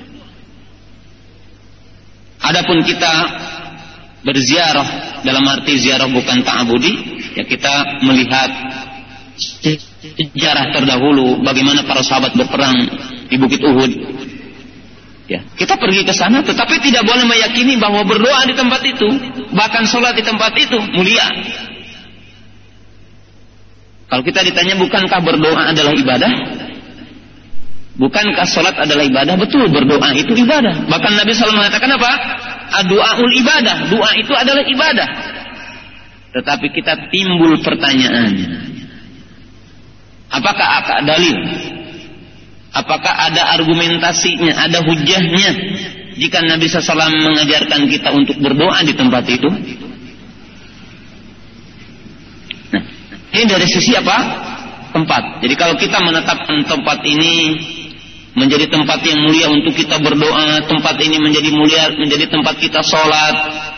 Adapun kita berziarah, dalam arti ziarah bukan ta'abudi, ya kita melihat sejarah terdahulu bagaimana para sahabat berperang di Bukit Uhud. Ya, kita pergi ke sana, tetapi tidak boleh meyakini bahwa berdoa di tempat itu, bahkan sholat di tempat itu mulia. Kalau kita ditanya, bukankah berdoa adalah ibadah? Bukankah sholat adalah ibadah? Betul, berdoa itu ibadah. Bahkan Nabi SAW mengatakan apa? Ad-du'aul ibadah. Doa itu adalah ibadah. Tetapi kita timbul pertanyaannya, apakah ada dalil? Apakah ada argumentasinya, ada hujahnya jika Nabi SAW mengajarkan kita untuk berdoa di tempat itu? Nah, ini dari sisi apa? Tempat. Jadi kalau kita menetapkan tempat ini menjadi tempat yang mulia untuk kita berdoa, tempat ini menjadi mulia, menjadi tempat kita sholat.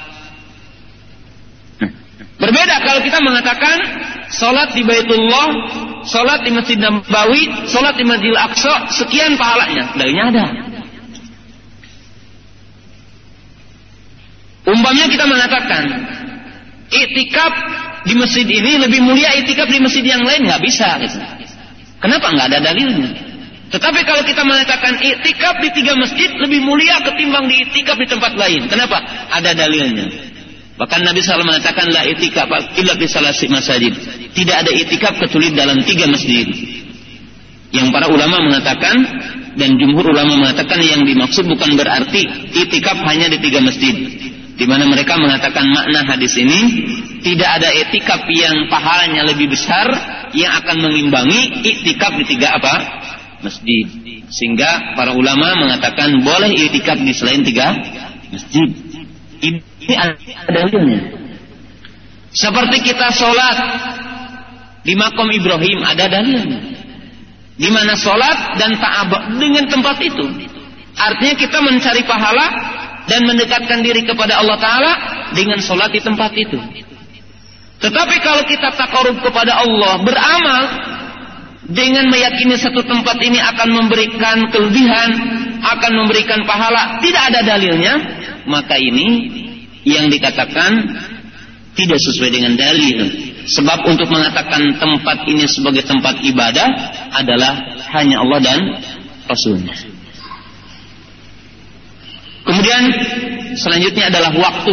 Nah, berbeda kalau kita mengatakan sholat di Baitullah, sholat di Masjid Nabawi, sholat di Masjidil Aqsa, sekian pahalanya. Dalilnya ada. Umpamanya kita mengatakan iktikaf di masjid ini lebih mulia iktikaf di masjid yang lain, nggak bisa. Gitu. Kenapa? Nggak ada dalilnya. Tetapi kalau kita mengatakan i'tikaf di 3 masjid lebih mulia ketimbang di i'tikaf di tempat lain. Kenapa? Ada dalilnya. Bahkan Nabi SAW mengatakan la i'tikaf illa fi salasi masajid. Tidak ada i'tikaf kecuali dalam 3 masjid. Yang para ulama mengatakan dan jumhur ulama mengatakan yang dimaksud bukan berarti i'tikaf hanya di 3 masjid. Di mana mereka mengatakan makna hadis ini tidak ada i'tikaf yang pahalanya lebih besar yang akan mengimbangi i'tikaf di 3 masjid. Sehingga para ulama mengatakan boleh i'tikaf di selain 3 masjid. Ini ada dalilnya. Seperti kita sholat di makom Ibrahim, ada dalilnya. Di mana sholat dan ta'abud dengan tempat itu. Artinya kita mencari pahala dan mendekatkan diri kepada Allah Ta'ala dengan sholat di tempat itu. Tetapi kalau kita taqarrub kepada Allah, beramal dengan meyakini satu tempat ini akan memberikan kelebihan, akan memberikan pahala, tidak ada dalilnya, maka ini yang dikatakan tidak sesuai dengan dalil. Sebab untuk mengatakan tempat ini sebagai tempat ibadah adalah hanya Allah dan Rasulnya. Kemudian selanjutnya adalah waktu.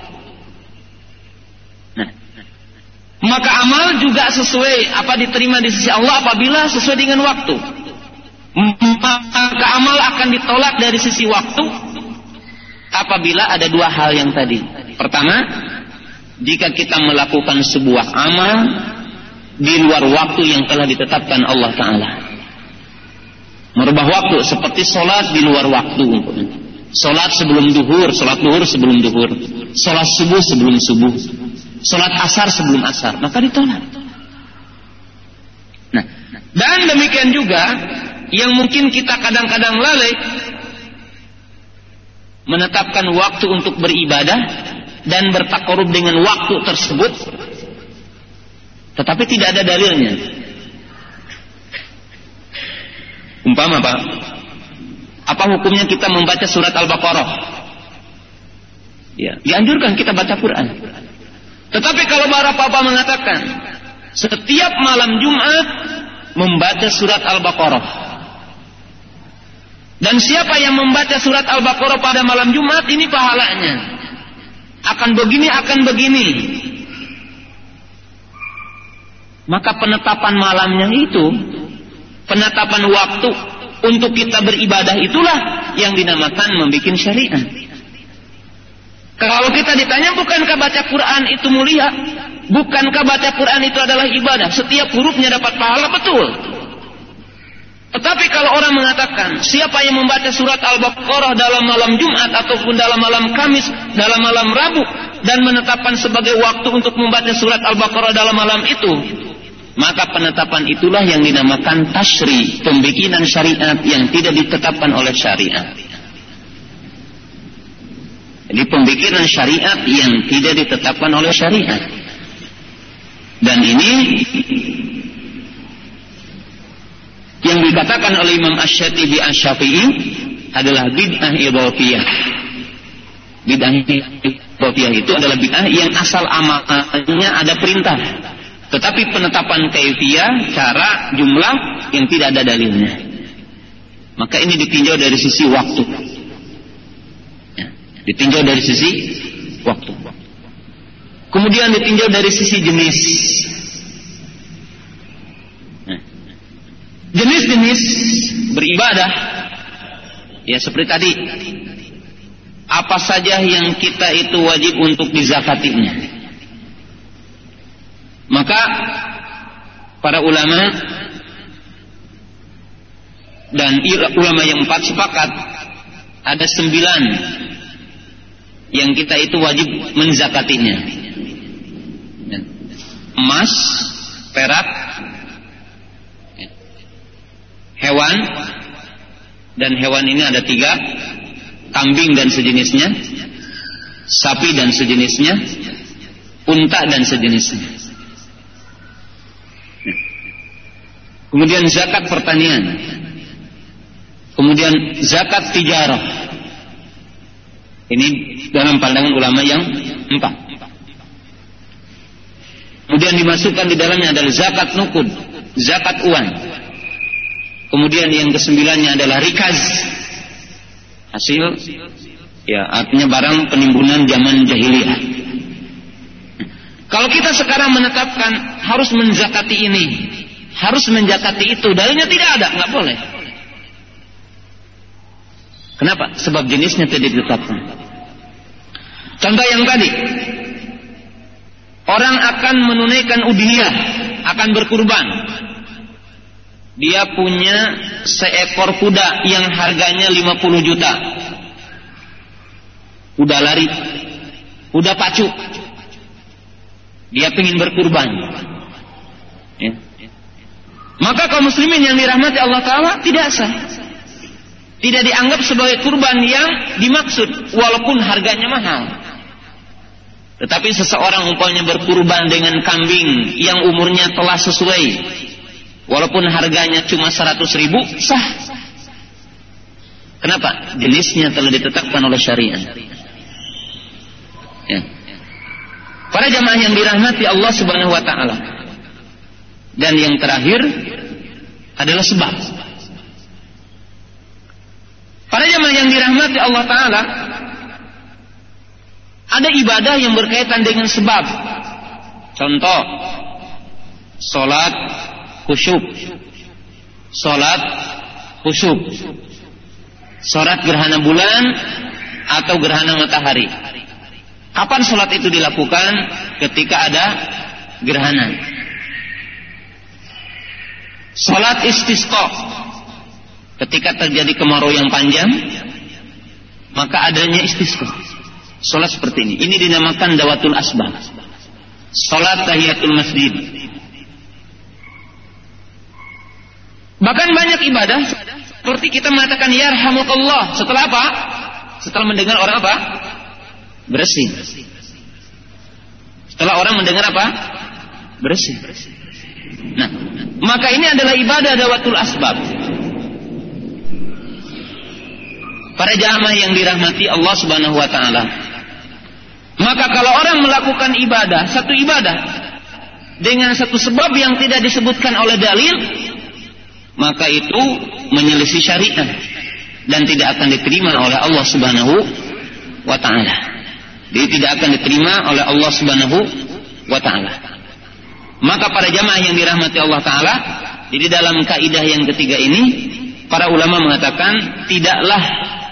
Maka amal juga sesuai diterima di sisi Allah apabila sesuai dengan waktu. Maka amal akan ditolak dari sisi waktu apabila ada 2 hal yang tadi. Pertama, jika kita melakukan sebuah amal di luar waktu yang telah ditetapkan Allah Ta'ala. Merubah waktu seperti sholat di luar waktu. Sholat sebelum duhur, sholat duhur sebelum duhur, sholat subuh sebelum subuh, sholat asar sebelum asar, maka ditolak. Nah, dan demikian juga yang mungkin kita kadang-kadang lalai menetapkan waktu untuk beribadah dan bertaqarrub dengan waktu tersebut, tetapi tidak ada dalilnya. Umpama apa hukumnya kita membaca surat Al-Baqarah? Ya, dianjurkan kita baca Quran. Tetapi kalau para papa mengatakan setiap malam Jumat membaca surat Al-Baqarah, dan siapa yang membaca surat Al-Baqarah pada malam Jumat ini pahalanya akan begini, maka penetapan malamnya itu, penetapan waktu untuk kita beribadah itulah yang dinamakan membikin syariat. Kalau kita ditanya, bukankah baca Quran itu mulia? Bukankah baca Quran itu adalah ibadah? Setiap hurufnya dapat pahala, betul. Tetapi kalau orang mengatakan, siapa yang membaca surat Al-Baqarah dalam malam Jumat ataupun dalam malam Kamis, dalam malam Rabu, dan menetapkan sebagai waktu untuk membaca surat Al-Baqarah dalam malam itu, maka penetapan itulah yang dinamakan tasyri, pembikinan syariat yang tidak ditetapkan oleh syariat. Jadi pembikinan syariat yang tidak ditetapkan oleh syariat. Dan ini yang dikatakan oleh Imam Asy-Syatibi adalah bid'ah idhafiyah. Bid'ah idhafiyah itu adalah bid'ah yang asal amalnya ada perintah, tetapi penetapan kaifiyah, cara, jumlah yang tidak ada dalilnya. Maka ini ditinjau dari sisi waktu. Ya, ditinjau dari sisi waktu. Kemudian ditinjau dari sisi jenis. Jenis-jenis beribadah, ya seperti tadi, apa saja yang kita itu wajib untuk dizakatinya. Maka para ulama dan ulama yang 4 sepakat ada 9 yang kita itu wajib menzakatinya. Emas, perak, hewan, dan hewan ini ada 3, kambing dan sejenisnya, sapi dan sejenisnya, unta dan sejenisnya. Kemudian zakat pertanian, kemudian zakat tijarah. Ini dalam pandangan ulama yang 4. Kemudian dimasukkan di dalamnya adalah zakat nuqud, zakat uang. Kemudian yang kesembilannya adalah rikaz. Hasil, ya artinya barang penimbunan zaman jahiliyah. Kalau kita sekarang menetapkan harus menzakati ini, harus menzakati itu, dalilnya tidak ada, nggak boleh. Kenapa? Sebab jenisnya tidak ditetapkan. Contoh yang tadi, orang akan menunaikan udhiyah, akan berkurban. Dia punya seekor kuda yang harganya 50 juta. Kuda lari, kuda pacu. Dia ingin berkurban. Ya. Maka kaum muslimin yang dirahmati Allah Ta'ala tidak sah. Tidak dianggap sebagai kurban yang dimaksud, walaupun harganya mahal. Tetapi seseorang umpamanya berkurban dengan kambing yang umurnya telah sesuai, walaupun harganya cuma 100.000, sah. Kenapa? Jenisnya telah ditetapkan oleh syariat. Ya. Para jamaah yang dirahmati Allah Subhanahu wa Ta'ala. Dan yang terakhir adalah sebab. Para jamaah yang dirahmati Allah Ta'ala, ada ibadah yang berkaitan dengan sebab. Contoh, sholat khusyuk, sholat khusyuk, sholat gerhana bulan atau gerhana matahari. Kapan sholat itu dilakukan? Ketika ada gerhana. Sholat istisqa, ketika terjadi kemarau yang panjang, maka adanya istisqa. Sholat seperti ini. Ini dinamakan dawatul asbab. Sholat tahiyatul masjid. Bahkan banyak ibadah seperti kita mengatakan yarhamukallah. Setelah apa? Setelah mendengar orang apa? Bersin. Setelah orang mendengar apa? Bersin. Nah, maka ini adalah ibadah dawatul asbab. Para jamaah yang dirahmati Allah Subhanahu wa Ta'ala, maka kalau orang melakukan ibadah, satu ibadah dengan satu sebab yang tidak disebutkan oleh dalil, maka itu menyelisih syariat dan tidak akan diterima oleh Allah Subhanahu wa Ta'ala. Dia tidak akan diterima oleh Allah Subhanahu wa Ta'ala. Maka para jamaah yang dirahmati Allah Ta'ala, jadi dalam kaidah yang ketiga ini, para ulama mengatakan tidaklah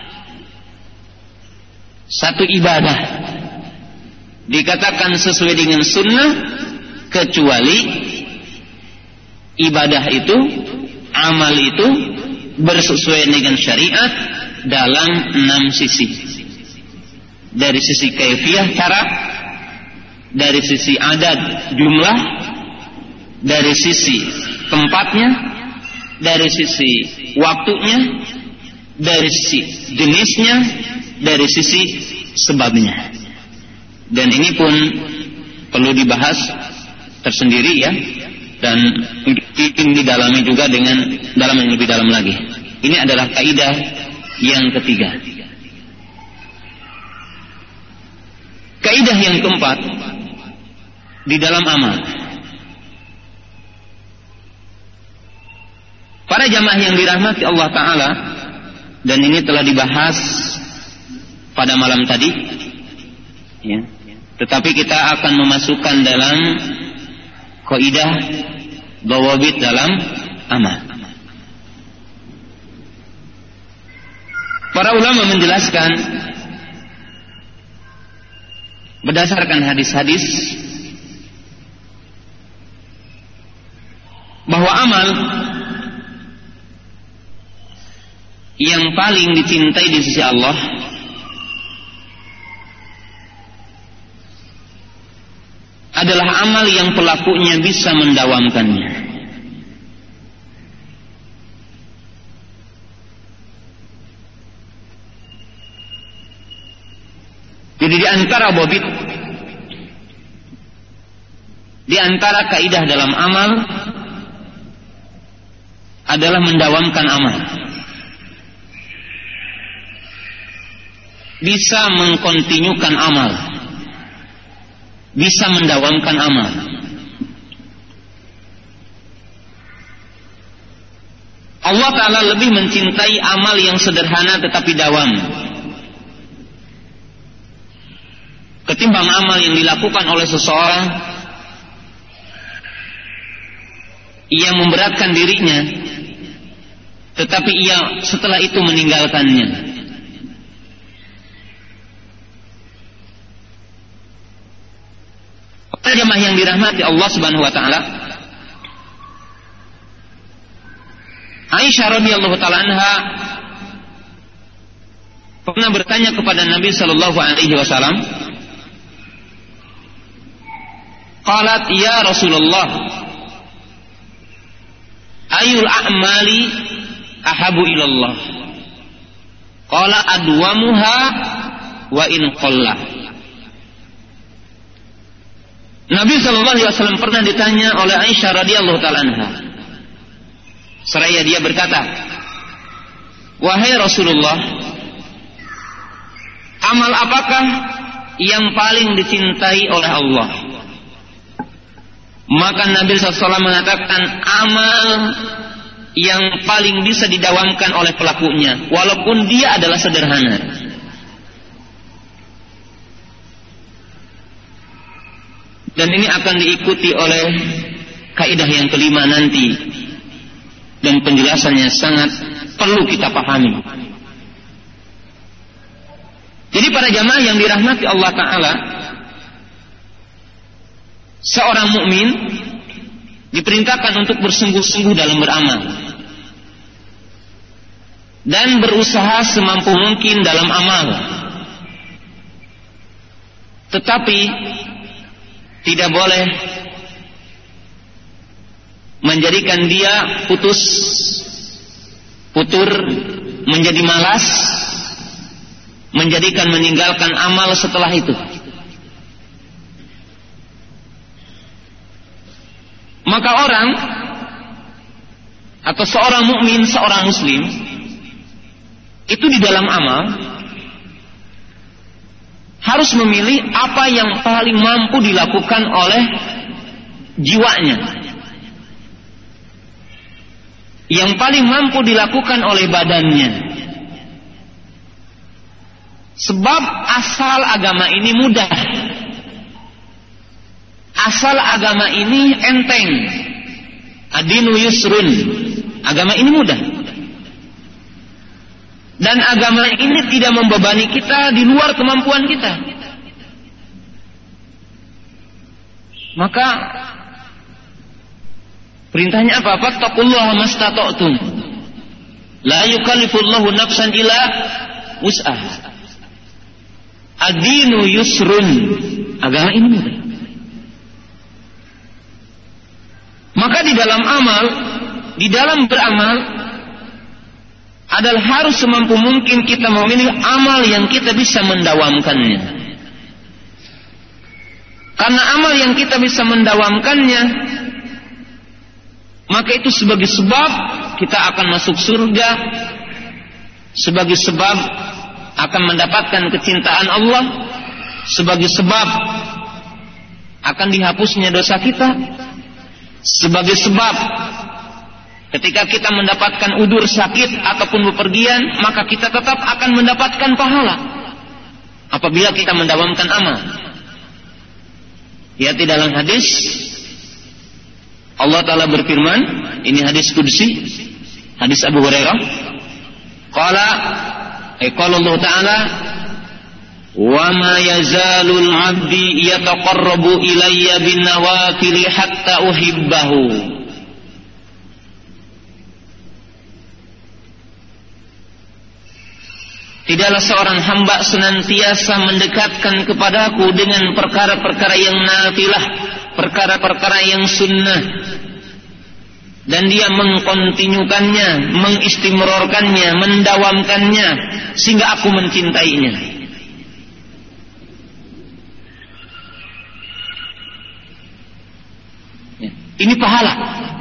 satu ibadah dikatakan sesuai dengan sunnah kecuali ibadah itu, amal itu bersesuaian dengan syariat dalam 6 sisi. Dari sisi kaifiyah cara, dari sisi adad jumlah, dari sisi tempatnya, dari sisi waktunya, dari sisi jenisnya, dari sisi sebabnya. Dan ini pun perlu dibahas tersendiri ya, dan didalami juga dengan dalam yang lebih dalam lagi. Ini adalah kaidah yang ketiga. Kaidah yang keempat di dalam amal. Para jamaah yang dirahmati Allah Ta'ala, dan ini telah dibahas pada malam tadi ya. Tetapi kita akan memasukkan dalam kaidah dawabit dalam amal. Para ulama menjelaskan berdasarkan hadis-hadis bahwa amal yang paling dicintai di sisi Allah adalah amal yang pelakunya bisa mendawamkannya. Jadi di antara bobit, di antara kaidah dalam amal adalah mendawamkan amal. Bisa mengkontinyukan amal, bisa mendawamkan amal. Allah Ta'ala lebih mencintai amal yang sederhana tetapi dawam ketimbang amal yang dilakukan oleh seseorang yang memberatkan dirinya tetapi ia setelah itu meninggalkannya. Para jemaah yang dirahmati Allah Subhanahu wa taala, Aisyah radhiyallahu taala anha pernah bertanya kepada Nabi sallallahu alaihi wasallam, qalat ya Rasulullah, ayul a'mali ahabu ilallah? Qala adwamuha wa in qalla. Nabi sallallahu alaihi wasallam pernah ditanya oleh Aisyah radhiyallahu taala anha. Seraya dia berkata, wahai Rasulullah, amal apakah yang paling dicintai oleh Allah? Maka Nabi SAW mengatakan, amal yang paling bisa didawamkan oleh pelakunya, walaupun dia adalah sederhana. Dan ini akan diikuti oleh kaidah yang kelima nanti. Dan penjelasannya sangat perlu kita pahami. Jadi para jamaah yang dirahmati Allah Ta'ala, seorang mukmin diperintahkan untuk bersungguh-sungguh dalam beramal dan berusaha semampu mungkin dalam amal, tetapi tidak boleh menjadikan dia putur, menjadi malas, menjadikan meninggalkan amal setelah itu. Maka orang atau seorang mukmin, seorang muslim itu di dalam amal harus memilih apa yang paling mampu dilakukan oleh jiwanya, yang paling mampu dilakukan oleh badannya. Sebab asal agama ini mudah, asal agama ini enteng. Ad-dinu yusrun, agama ini mudah. Dan agama ini tidak membebani kita di luar kemampuan kita. Maka perintahnya apa? Fattaqullaha mastata'tum. La yukallifullahu nafsan illa wus'aha. Ad-dinu yusrun. Agama ini mudah. Maka di dalam amal, di dalam beramal adalah harus semampu mungkin kita memilih amal yang kita bisa mendawamkannya. Karena amal yang kita bisa mendawamkannya, maka itu sebagai sebab kita akan masuk surga, sebagai sebab akan mendapatkan kecintaan Allah, sebagai sebab akan dihapusnya dosa kita, sebagai sebab ketika kita mendapatkan udur sakit ataupun bepergian, maka kita tetap akan mendapatkan pahala apabila kita mendawamkan amal. Ya, di dalam hadis Allah Ta'ala berfirman, ini hadis qudsi, hadis Abu Hurairah, qala Allah Ta'ala, wa ma yazalul 'abdi yataqarrabu ilayya bin nawafil hatta uhibbahu. Tidaklah seorang hamba senantiasa mendekatkan kepadaku dengan perkara-perkara yang nafilah, perkara-perkara yang sunnah, dan dia mengkontinyukannya, mengistimrorkannya, mendawamkannya sehingga aku mencintainya. Ya, ini pahala.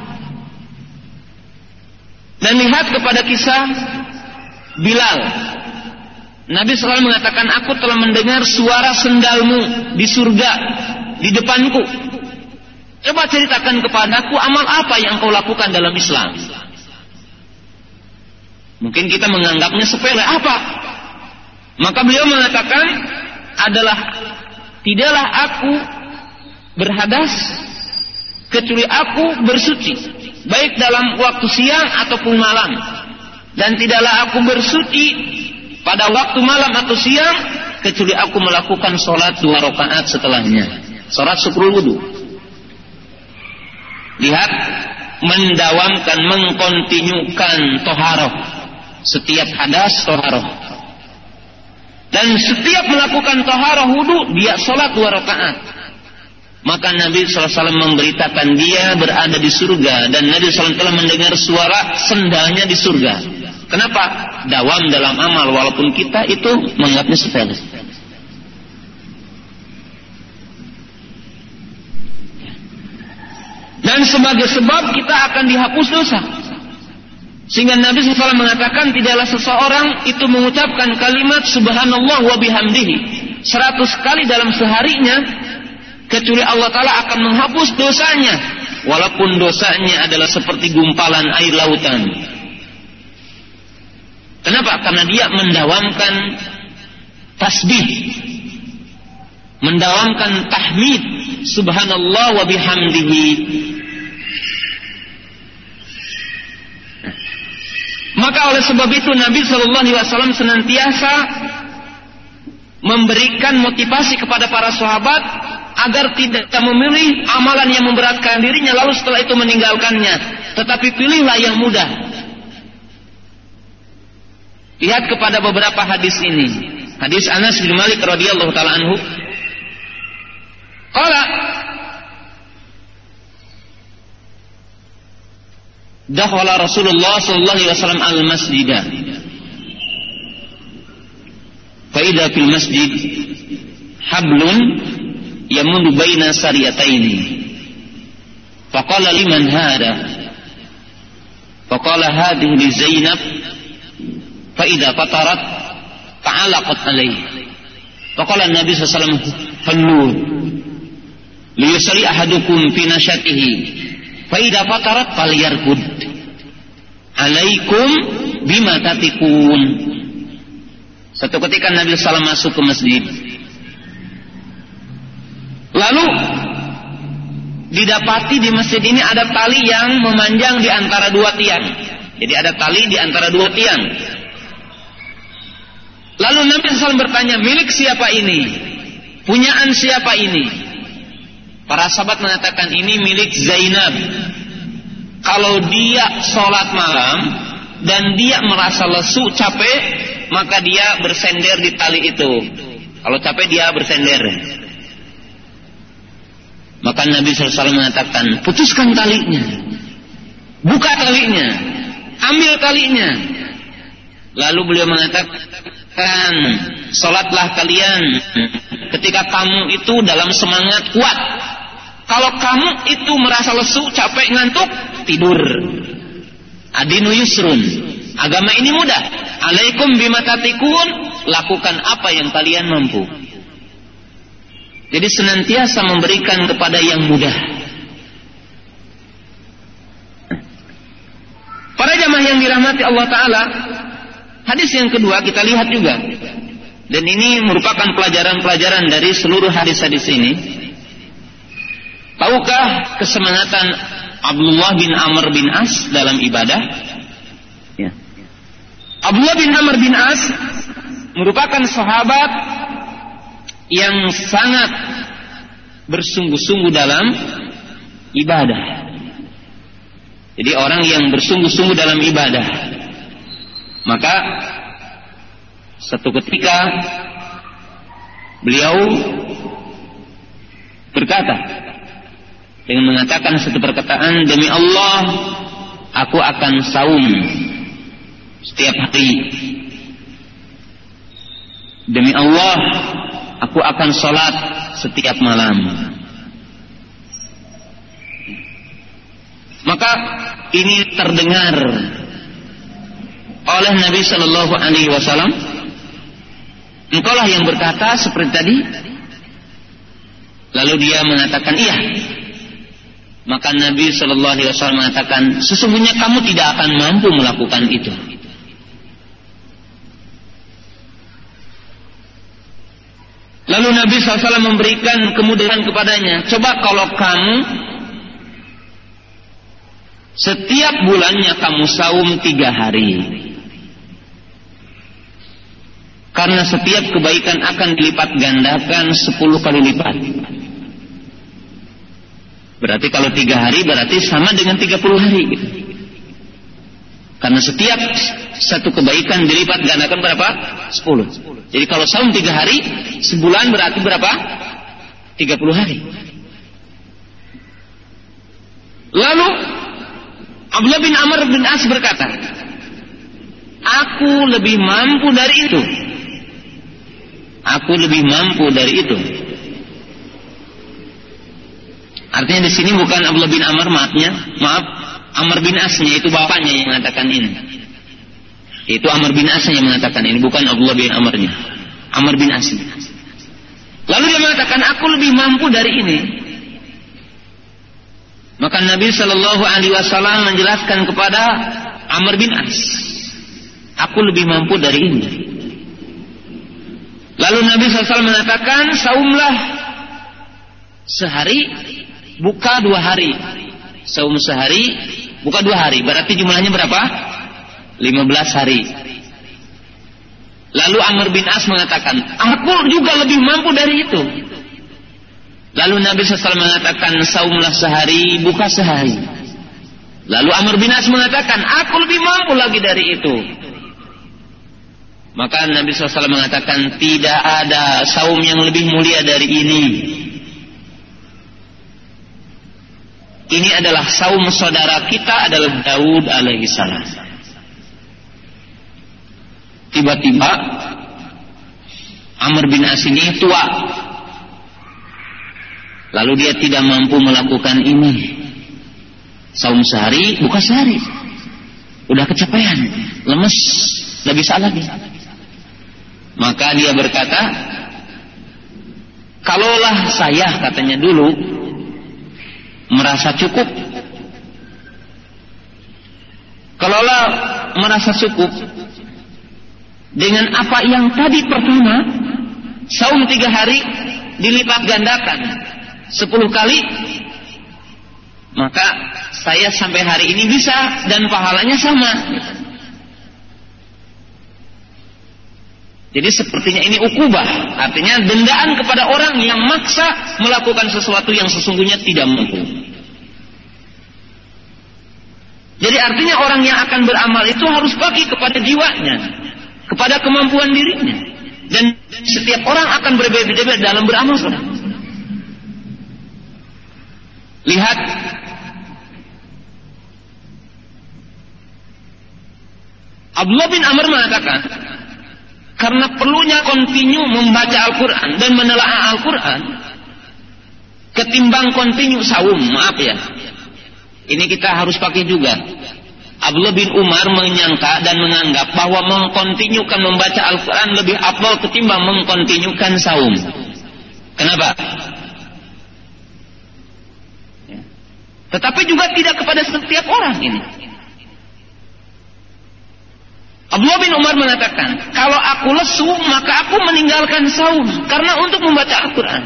Dan lihat kepada kisah Bilal. Nabi selalu mengatakan, aku telah mendengar suara sendalmu di surga, di depanku. Coba ceritakan kepadaku amal apa yang kau lakukan dalam Islam. Mungkin kita menganggapnya sepele, apa? Maka beliau mengatakan adalah tidaklah aku berhadas kecuali aku bersuci, baik dalam waktu siang ataupun malam. Dan tidaklah aku bersuci pada waktu malam atau siang kecuali aku melakukan sholat 2 rakaat setelahnya, sholat syukrul wudu. Lihat, mendawamkan, mengkontinyukan toharoh, setiap hadas toharoh. Dan setiap melakukan toharoh wudu, dia sholat 2 rakaat. Maka Nabi SAW memberitakan dia berada di surga. Dan Nabi SAW telah mendengar suara sendalnya di surga. Kenapa? Dawam dalam amal, walaupun kita itu menganggapnya sepele. Dan sebagai sebab kita akan dihapus dosa. Sehingga Nabi SAW mengatakan tidaklah seseorang itu mengucapkan kalimat subhanallah wa bihamdihi 100 kali dalam seharinya kecuali Allah Ta'ala akan menghapus dosanya, walaupun dosanya adalah seperti gumpalan air lautan. Kenapa? Karena dia mendawamkan tasbih, mendawamkan tahmid subhanallah wa bihamdihi. Maka oleh sebab itu Nabi SAW senantiasa memberikan motivasi kepada para sahabat agar tidak memilih amalan yang memberatkan dirinya lalu setelah itu meninggalkannya, tetapi pilihlah yang mudah. Lihat kepada beberapa hadis ini. Hadis Anas bin Malik radhiyallahu taala anhu. Qala dakhala Rasulullah sallallahu alaihi wasallam al-masjidah. Fa idza fil masjid hablun yamundu baina sariyataini. Faqala liman hada? Faqala hadhihi li Zainab. Fa idza fatarat ta'alaqat alayhi. Faqala Nabi sallallahu alaihi wasallam hallu liyusri ahadukum fi nasyatihi. Fa idza fatarat falyarkud. Alaikum bima tatikun. Satu ketika Nabi sallallahu alaihi wasallam masuk ke masjid. Lalu didapati di masjid ini ada tali yang memanjang di antara 2 tiang. Jadi ada tali di antara 2 tiang. Lalu Nabi SAW bertanya, milik siapa ini? Punyaan siapa ini? Para sahabat mengatakan ini milik Zainab. Kalau dia sholat malam dan dia merasa lesu, capek, maka dia bersender di tali itu. Kalau capek dia bersender. Maka Nabi SAW mengatakan, putuskan talinya, buka talinya, ambil talinya. Lalu beliau mengatakan, sholatlah kalian ketika kamu itu dalam semangat kuat. Kalau kamu itu merasa lesu, capek, ngantuk, tidur. Adinu yusrun, agama ini mudah. Alaikum bima tatikun, lakukan apa yang kalian mampu. Jadi senantiasa memberikan kepada yang mudah. Para jamaah yang dirahmati Allah Ta'ala, hadis yang kedua kita lihat juga. Dan ini merupakan pelajaran-pelajaran dari seluruh hadis-hadis ini. Tahukah kesemangatan Abdullah bin Amr bin As dalam ibadah? Ya. Abdullah bin Amr bin As merupakan sahabat yang sangat bersungguh-sungguh dalam ibadah. Jadi orang yang bersungguh-sungguh dalam ibadah. Maka satu ketika beliau berkata dengan mengatakan satu perkataan, demi Allah aku akan saum setiap hari. Demi Allah aku akan sholat setiap malam. Maka ini terdengar oleh Nabi Sallallahu Alaihi Wasallam. Engkaulah yang berkata seperti tadi. Lalu dia mengatakan iya. Maka Nabi Sallallahu Alaihi Wasallam mengatakan, sesungguhnya kamu tidak akan mampu melakukan itu. Lalu Nabi SAW memberikan kemudahan kepadanya. Coba kalau kamu setiap bulannya kamu saum 3 hari. Karena setiap kebaikan akan dilipat gandakan 10 kali lipat. Berarti kalau 3 hari berarti sama dengan 30 hari. Gitu. Karena setiap satu kebaikan dilipat gandakan berapa? 10. Jadi kalau saum 3 hari, sebulan berarti berapa? 30 hari. Lalu Abdullah bin Amr bin As berkata, aku lebih mampu dari itu. Aku lebih mampu dari itu. Artinya di sini bukan Abdullah bin Amr, maaf, Amr bin Asnya, itu bapaknya yang mengatakan ini. Itu Amr bin Asnya yang mengatakan ini, bukan Abdullah bin Amrnya. Amr bin As. Lalu dia mengatakan, aku lebih mampu dari ini. Maka Nabi Shallallahu Alaihi Wasallam menjelaskan kepada Amr bin As, aku lebih mampu dari ini. Lalu Nabi SAW mengatakan, saumlah sehari, buka 2 hari. Saum sehari, buka 2 hari. Berarti jumlahnya berapa? 15 hari. Lalu Amr bin As mengatakan, aku juga lebih mampu dari itu. Lalu Nabi SAW mengatakan, saumlah sehari, buka sehari. Lalu Amr bin As mengatakan, aku lebih mampu lagi dari itu. Maka Nabi SAW mengatakan, tidak ada saum yang lebih mulia dari ini. Ini adalah saum saudara kita adalah Daud alaihissalam. Tiba-tiba Amr bin As ini tua. Lalu dia tidak mampu melakukan ini. Saum sehari, buka sehari. Udah kecapean, lemes, tidak bisa lagi. Maka dia berkata, kalaulah saya, katanya dulu, merasa cukup. Kalaulah merasa cukup dengan apa yang tadi pertama, saum 3 hari dilipat gandakan 10 kali, maka saya sampai hari ini bisa dan pahalanya sama. Jadi sepertinya ini ukubah, artinya dendaan kepada orang yang maksa melakukan sesuatu yang sesungguhnya tidak mampu. Jadi artinya orang yang akan beramal itu harus bagi kepada jiwanya, kepada kemampuan dirinya. Dan setiap orang akan berbeda-beda dalam beramal. Lihat Abdullah bin Amr mengatakan, karena perlunya kontinu membaca Al-Quran dan menelaah Al-Quran ketimbang kontinu saum, maaf ya, ini kita harus pakai juga. Abdullah bin Umar menyangka dan menganggap bahwa mengkontinyukan membaca Al-Quran lebih afdal ketimbang mengkontinyukan saum. Kenapa? Ya. Tetapi juga tidak kepada setiap orang ini. Abdullah bin Umar mengatakan, kalau aku lesu maka aku meninggalkan saum karena untuk membaca Al-Quran.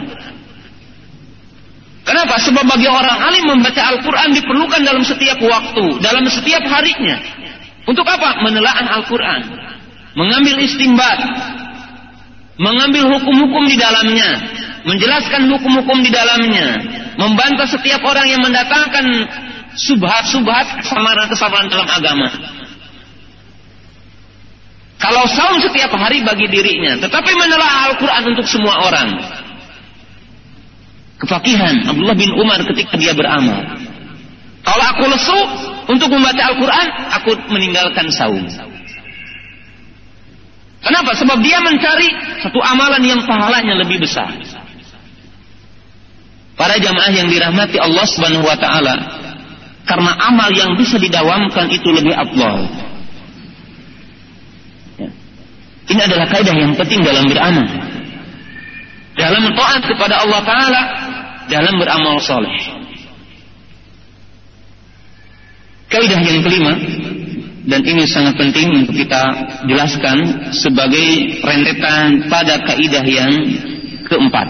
Kenapa? Sebab bagi orang alim membaca Al-Quran diperlukan dalam setiap waktu, dalam setiap harinya. Untuk apa? Menelaah Al-Quran, mengambil istinbat, mengambil hukum-hukum di dalamnya, menjelaskan hukum-hukum di dalamnya, membantah setiap orang yang mendatangkan subhat-subhat kesamaran-kesamaran dalam agama. Kalau saum setiap hari bagi dirinya, tetapi menelaah Al-Quran untuk semua orang. Kefakihan Abdullah bin Umar ketika dia beramal. Kalau aku lesu untuk membaca Al-Quran, aku meninggalkan saum. Kenapa? Sebab dia mencari satu amalan yang pahalanya lebih besar. Para jamaah yang dirahmati Allah Subhanahu wa taala, karena amal yang bisa didawamkan itu lebih afdal. Ini adalah kaidah yang penting dalam beramal, dalam taat kepada Allah Ta'ala, dalam beramal soleh. Kaidah yang kelima, dan ini sangat penting untuk kita jelaskan sebagai rentetan pada kaidah yang keempat.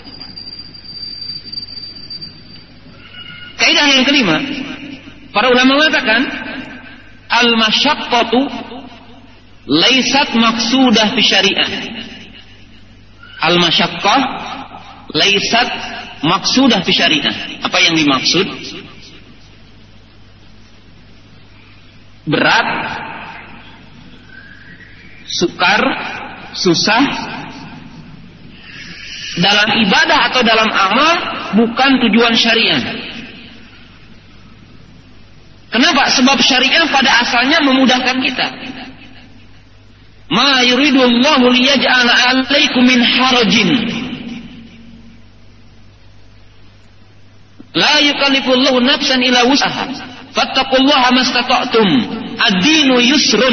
Kaidah yang kelima, para ulama mengatakan al-masyaqqatu laysat maqsudah fi syariah. Al-masyaqqah laysat maqsudah fi syariah. Apa yang dimaksud? Berat, sukar, susah dalam ibadah atau dalam amal bukan tujuan syariah. Kenapa? Sebab syariah pada asalnya memudahkan kita. Ma yuridullahu liyaj'ala 'alaikum min harajin. La yukallifullahu nafsan illa wus'aha. Fattaqullaha mastata'tum. Ad-dinu yusrun.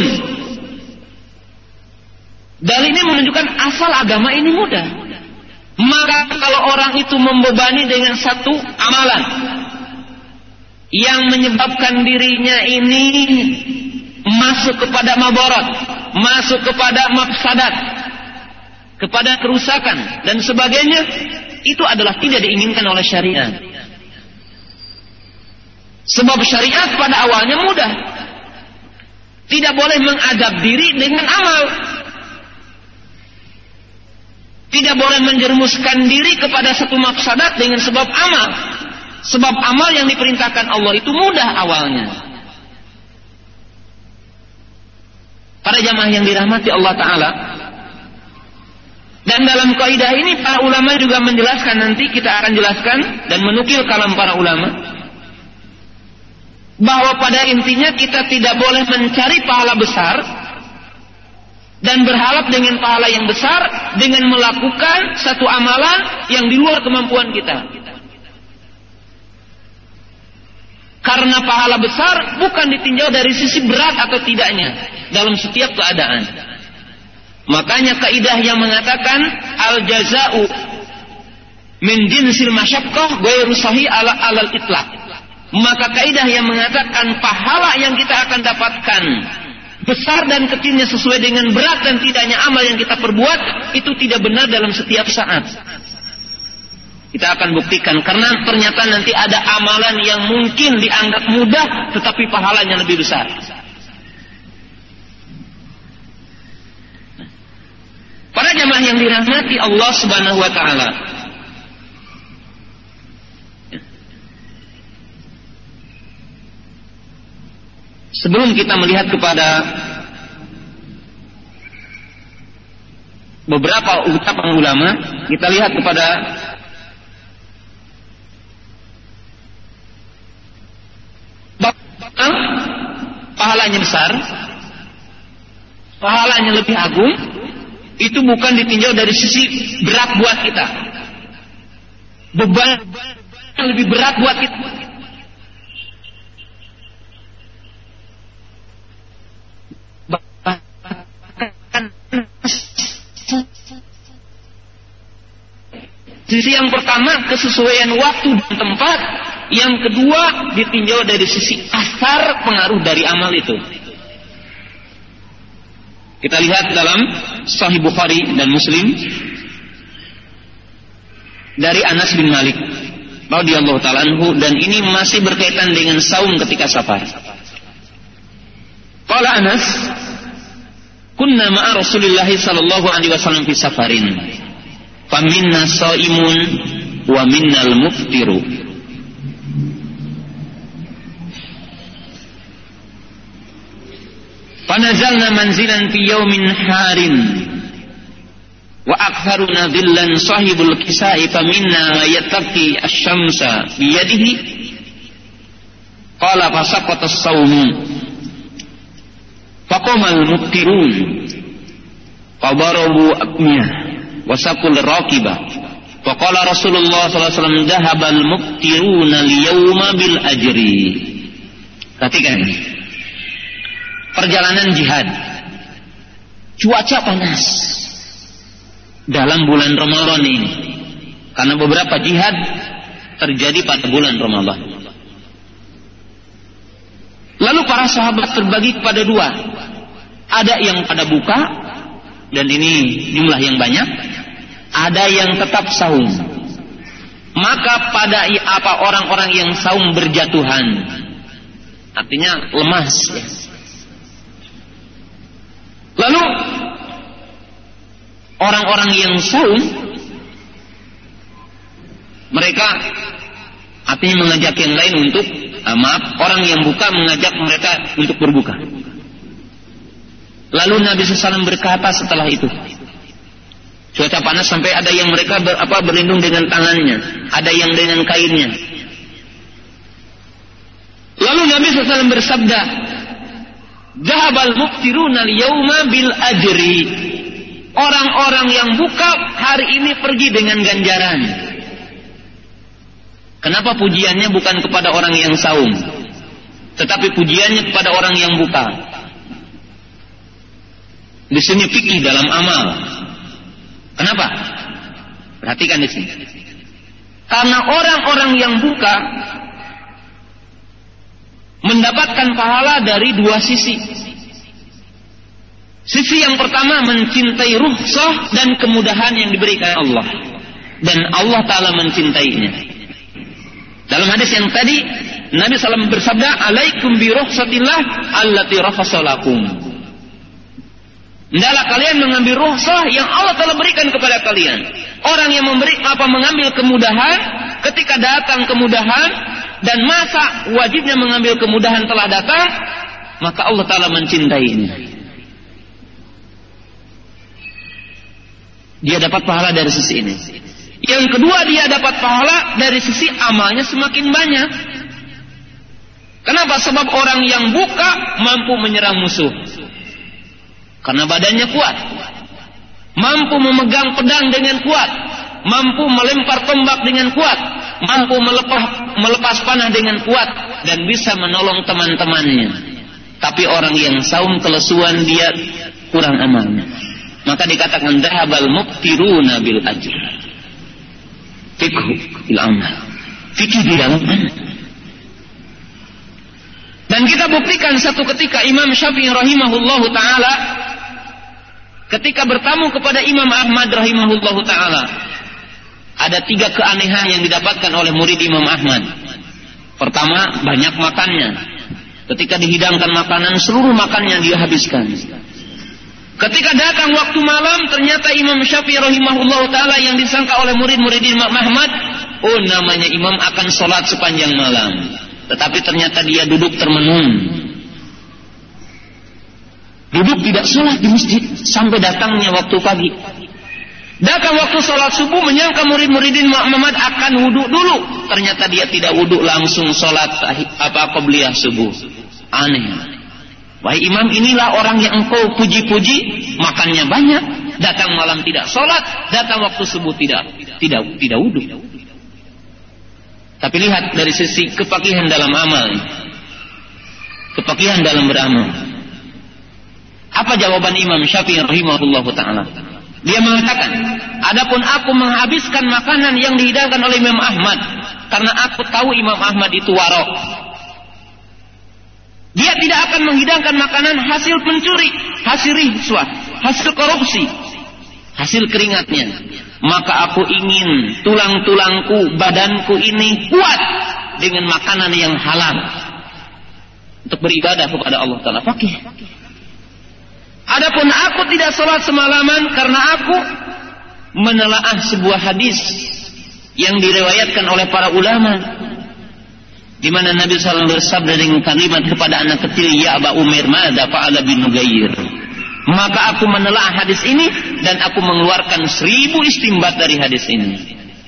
Dalil ini menunjukkan asal agama ini mudah. Maka kalau orang itu membebani dengan satu amalan yang menyebabkan dirinya ini masuk kepada mabarat, masuk kepada mafsadat, kepada kerusakan dan sebagainya, itu adalah tidak diinginkan oleh syariat. Sebab syariat pada awalnya mudah. Tidak boleh mengadab diri dengan amal. Tidak boleh menjerumuskan diri kepada satu mafsadat dengan sebab amal. Sebab amal yang diperintahkan Allah itu mudah awalnya. Para jamaah yang dirahmati Allah Ta'ala, dan dalam kaidah ini para ulama juga menjelaskan, nanti kita akan jelaskan dan menukil kalam para ulama, bahwa pada intinya kita tidak boleh mencari pahala besar dan berharap dengan pahala yang besar dengan melakukan satu amalan yang di luar kemampuan kita. Karena pahala besar bukan ditinjau dari sisi berat atau tidaknya dalam setiap keadaan. Makanya kaidah yang mengatakan al-jaza'u min jinsil masyaqqah ghairu sahih alal itlaq. Maka kaidah yang mengatakan pahala yang kita akan dapatkan besar dan kecilnya sesuai dengan berat dan tidaknya amal yang kita perbuat, itu tidak benar dalam setiap saat. Kita akan buktikan, karena ternyata nanti ada amalan yang mungkin dianggap mudah tetapi pahalanya lebih besar. Para jamaah yang dirahmati Allah Subhanahu wa taala, sebelum kita melihat kepada beberapa ucapan ulama, kita lihat kepada pahalanya besar, pahalanya lebih agung, itu bukan ditinjau dari sisi berat buat kita, beban yang lebih berat buat kita. Sisi yang pertama kesesuaian waktu dan tempat, yang kedua ditinjau dari sisi asar pengaruh dari amal itu. Kita lihat dalam Sahih Bukhari dan Muslim dari Anas bin Malik radhiyallahu ta'ala anhu, dan ini masih berkaitan dengan saum ketika safar. Qala Anas, kunna ma'a Rasulillah sallallahu alaihi wasallam fi safarin. Faminna shaimun wa minnal muftiru. Fanazalna manzilan fi yaumin harin wa aktharuna dhillan sahibul kisai faminna yattaqi asy-syamsa bi yadihi. Qala fasaqata as-sawmu faqama al-muftirun fadarabu akmiyah wasakul raqibah. Faqala Rasulullah sallallahu alaihi wasallam dhahabal muftiruna liyawma bil ajri. Perhatikan ini. Perjalanan jihad. Cuaca panas dalam bulan Ramadan ini. Karena beberapa jihad terjadi pada bulan Ramadan. Lalu para sahabat terbagi kepada dua. Ada yang pada buka, dan ini jumlah yang banyak. ada yang tetap saum. Maka pada orang-orang yang saum berjatuhan, artinya lemas. Ya. Lalu orang-orang yang saum, mereka artinya mengajak yang lain untuk orang yang buka mengajak mereka untuk berbuka. Lalu Nabi SAW berkata setelah itu, cuaca panas sampai ada yang mereka berlindung dengan tangannya, ada yang dengan kainnya. Lalu Nabi SAW bersabda, "Dhahabal muftiruna al-yawma bil ajri." Orang-orang yang buka hari ini pergi dengan ganjaran. Kenapa pujiannya bukan kepada orang yang saum, tetapi pujiannya kepada orang yang buka? Di sini fikih dalam amal. Kenapa? Perhatikan di sini. Karena orang-orang yang buka mendapatkan pahala dari dua sisi. Sisi yang pertama mencintai rukhsah dan kemudahan yang diberikan Allah, dan Allah Ta'ala mencintainya. Dalam hadis yang tadi Nabi SAW bersabda, "Alaikum bi rukhsatillah allati rakhasalakum." Hendaklah kalian mengambil rukhsah yang Allah telah berikan kepada kalian. Orang yang mengambil kemudahan, ketika datang kemudahan dan masa wajibnya mengambil kemudahan telah datang, maka Allah Ta'ala mencintainya. Dia dapat pahala dari sisi ini. Yang kedua, dia dapat pahala dari sisi amalnya semakin banyak. Kenapa? Sebab orang yang buka mampu menyerang musuh karena badannya kuat, mampu memegang pedang dengan kuat, mampu melempar tombak dengan kuat, mampu melepas panah dengan kuat, dan bisa menolong teman-temannya. Tapi orang yang saum kelesuan, dia kurang amalnya. Maka dikatakan dhahabal muftiruna bil ajr. Fikhu bil amal. Fikih di dalam amal. Dan kita buktikan satu ketika Imam Syafi'i rahimahullahu ta'ala ketika bertamu kepada Imam Ahmad rahimahullahu ta'ala, ada 3 keanehan yang didapatkan oleh murid Imam Ahmad. Pertama, banyak makannya. Ketika dihidangkan makanan, seluruh makannya dia habiskan. Ketika datang waktu malam, ternyata Imam Syafi'i rahimahullahu ta'ala yang disangka oleh murid-murid Imam Ahmad, namanya imam akan sholat sepanjang malam. Tetapi ternyata dia duduk termenung. Duduk tidak sholat di masjid sampai datangnya waktu pagi. Datang waktu sholat subuh, menyangka murid-muridin Muhammad akan wudhu dulu. Ternyata dia tidak wudhu, langsung sholat qabliyah subuh. Aneh. Wahai imam, inilah orang yang engkau puji-puji, makannya banyak, datang malam tidak sholat, datang waktu subuh tidak wudhu. Tapi lihat dari sisi kepakihan dalam amal, kepakihan dalam beramal. Apa jawaban Imam Syafi'i rahimahullahu ta'ala? Dia mengatakan, adapun aku menghabiskan makanan yang dihidangkan oleh Imam Ahmad, karena aku tahu Imam Ahmad itu warok. Dia tidak akan menghidangkan makanan hasil pencuri, hasil rishwah, hasil korupsi, hasil keringatnya. Maka aku ingin tulang-tulangku, badanku ini kuat dengan makanan yang halal untuk beribadah kepada Allah Ta'ala. Fakih. Adapun aku tidak sholat semalaman karena aku menelaah sebuah hadis yang diriwayatkan oleh para ulama, di mana Nabi SAW bersabda dengan kalimat kepada anak kecil, "Ya Aba Umair, madza fa'ala bin Nugair?" Maka aku menelaah hadis ini dan aku mengeluarkan 1000 istimbat dari hadis ini.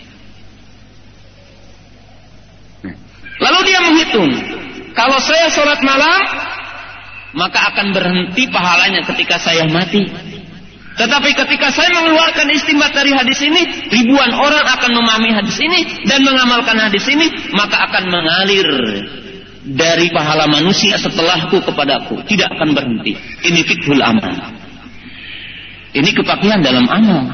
Lalu dia menghitung, kalau saya sholat malam, maka akan berhenti pahalanya ketika saya mati. Tetapi ketika saya mengeluarkan istimbat dari hadis ini, ribuan orang akan memahami hadis ini dan mengamalkan hadis ini, maka akan mengalir dari pahala manusia setelahku kepadaku, tidak akan berhenti. Ini fiqhul amal. Ini kepakihan dalam amal.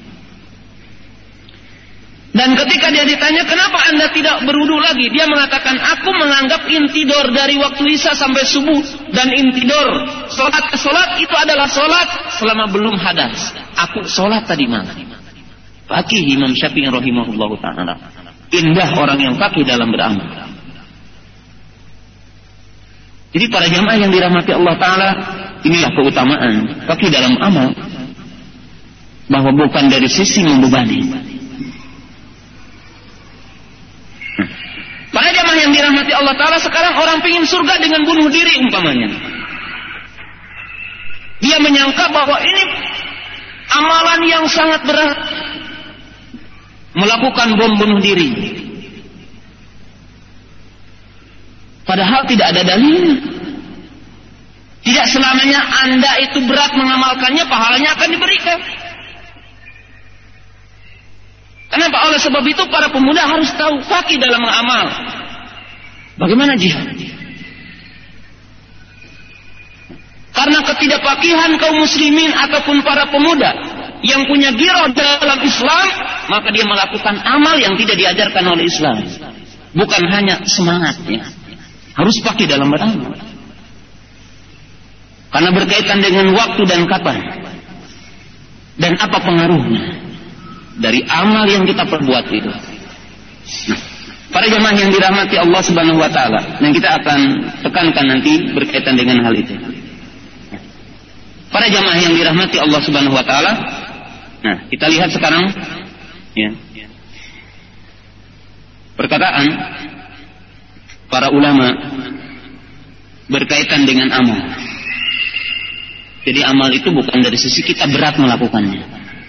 Dan ketika dia ditanya, kenapa anda tidak berwudu lagi? Dia mengatakan, aku menganggap intidor dari waktu isya sampai subuh. Dan intidor, sholat ke sholat itu adalah sholat selama belum hadas. Aku sholat tadi malam. Faqih Imam Syafi'i rahimahullahu ta'ala. Indah orang yang faqih dalam beramal. Jadi para jamaah yang dirahmati Allah Ta'ala, inilah keutamaan faqih dalam amal. Bahwa bukan dari sisi membebani. Para jamaah yang dirahmati Allah Ta'ala, sekarang orang pingin surga dengan bunuh diri umpamanya. Dia menyangka bahwa ini amalan yang sangat berat. Melakukan bom bunuh diri. Padahal tidak ada dalilnya. Tidak selamanya Anda itu berat mengamalkannya, pahalanya akan diberikan. Kenapa? Oleh sebab itu para pemuda harus tahu faqih dalam amal. Bagaimana jihad? Karena ketidakfaqihan kaum muslimin ataupun para pemuda yang punya ghirah dalam Islam, maka dia melakukan amal yang tidak diajarkan oleh Islam. Bukan hanya semangatnya, harus faqih dalam beramal. Karena berkaitan dengan waktu dan kapan, dan apa pengaruhnya dari amal yang kita perbuat itu. Nah, para jemaah yang dirahmati Allah Subhanahu wa taala, yang kita akan tekankan nanti berkaitan dengan hal itu. Para jemaah yang dirahmati Allah Subhanahu wa taala, nah, kita lihat sekarang ya, perkataan para ulama berkaitan dengan amal. Jadi amal itu bukan dari sisi kita berat melakukannya.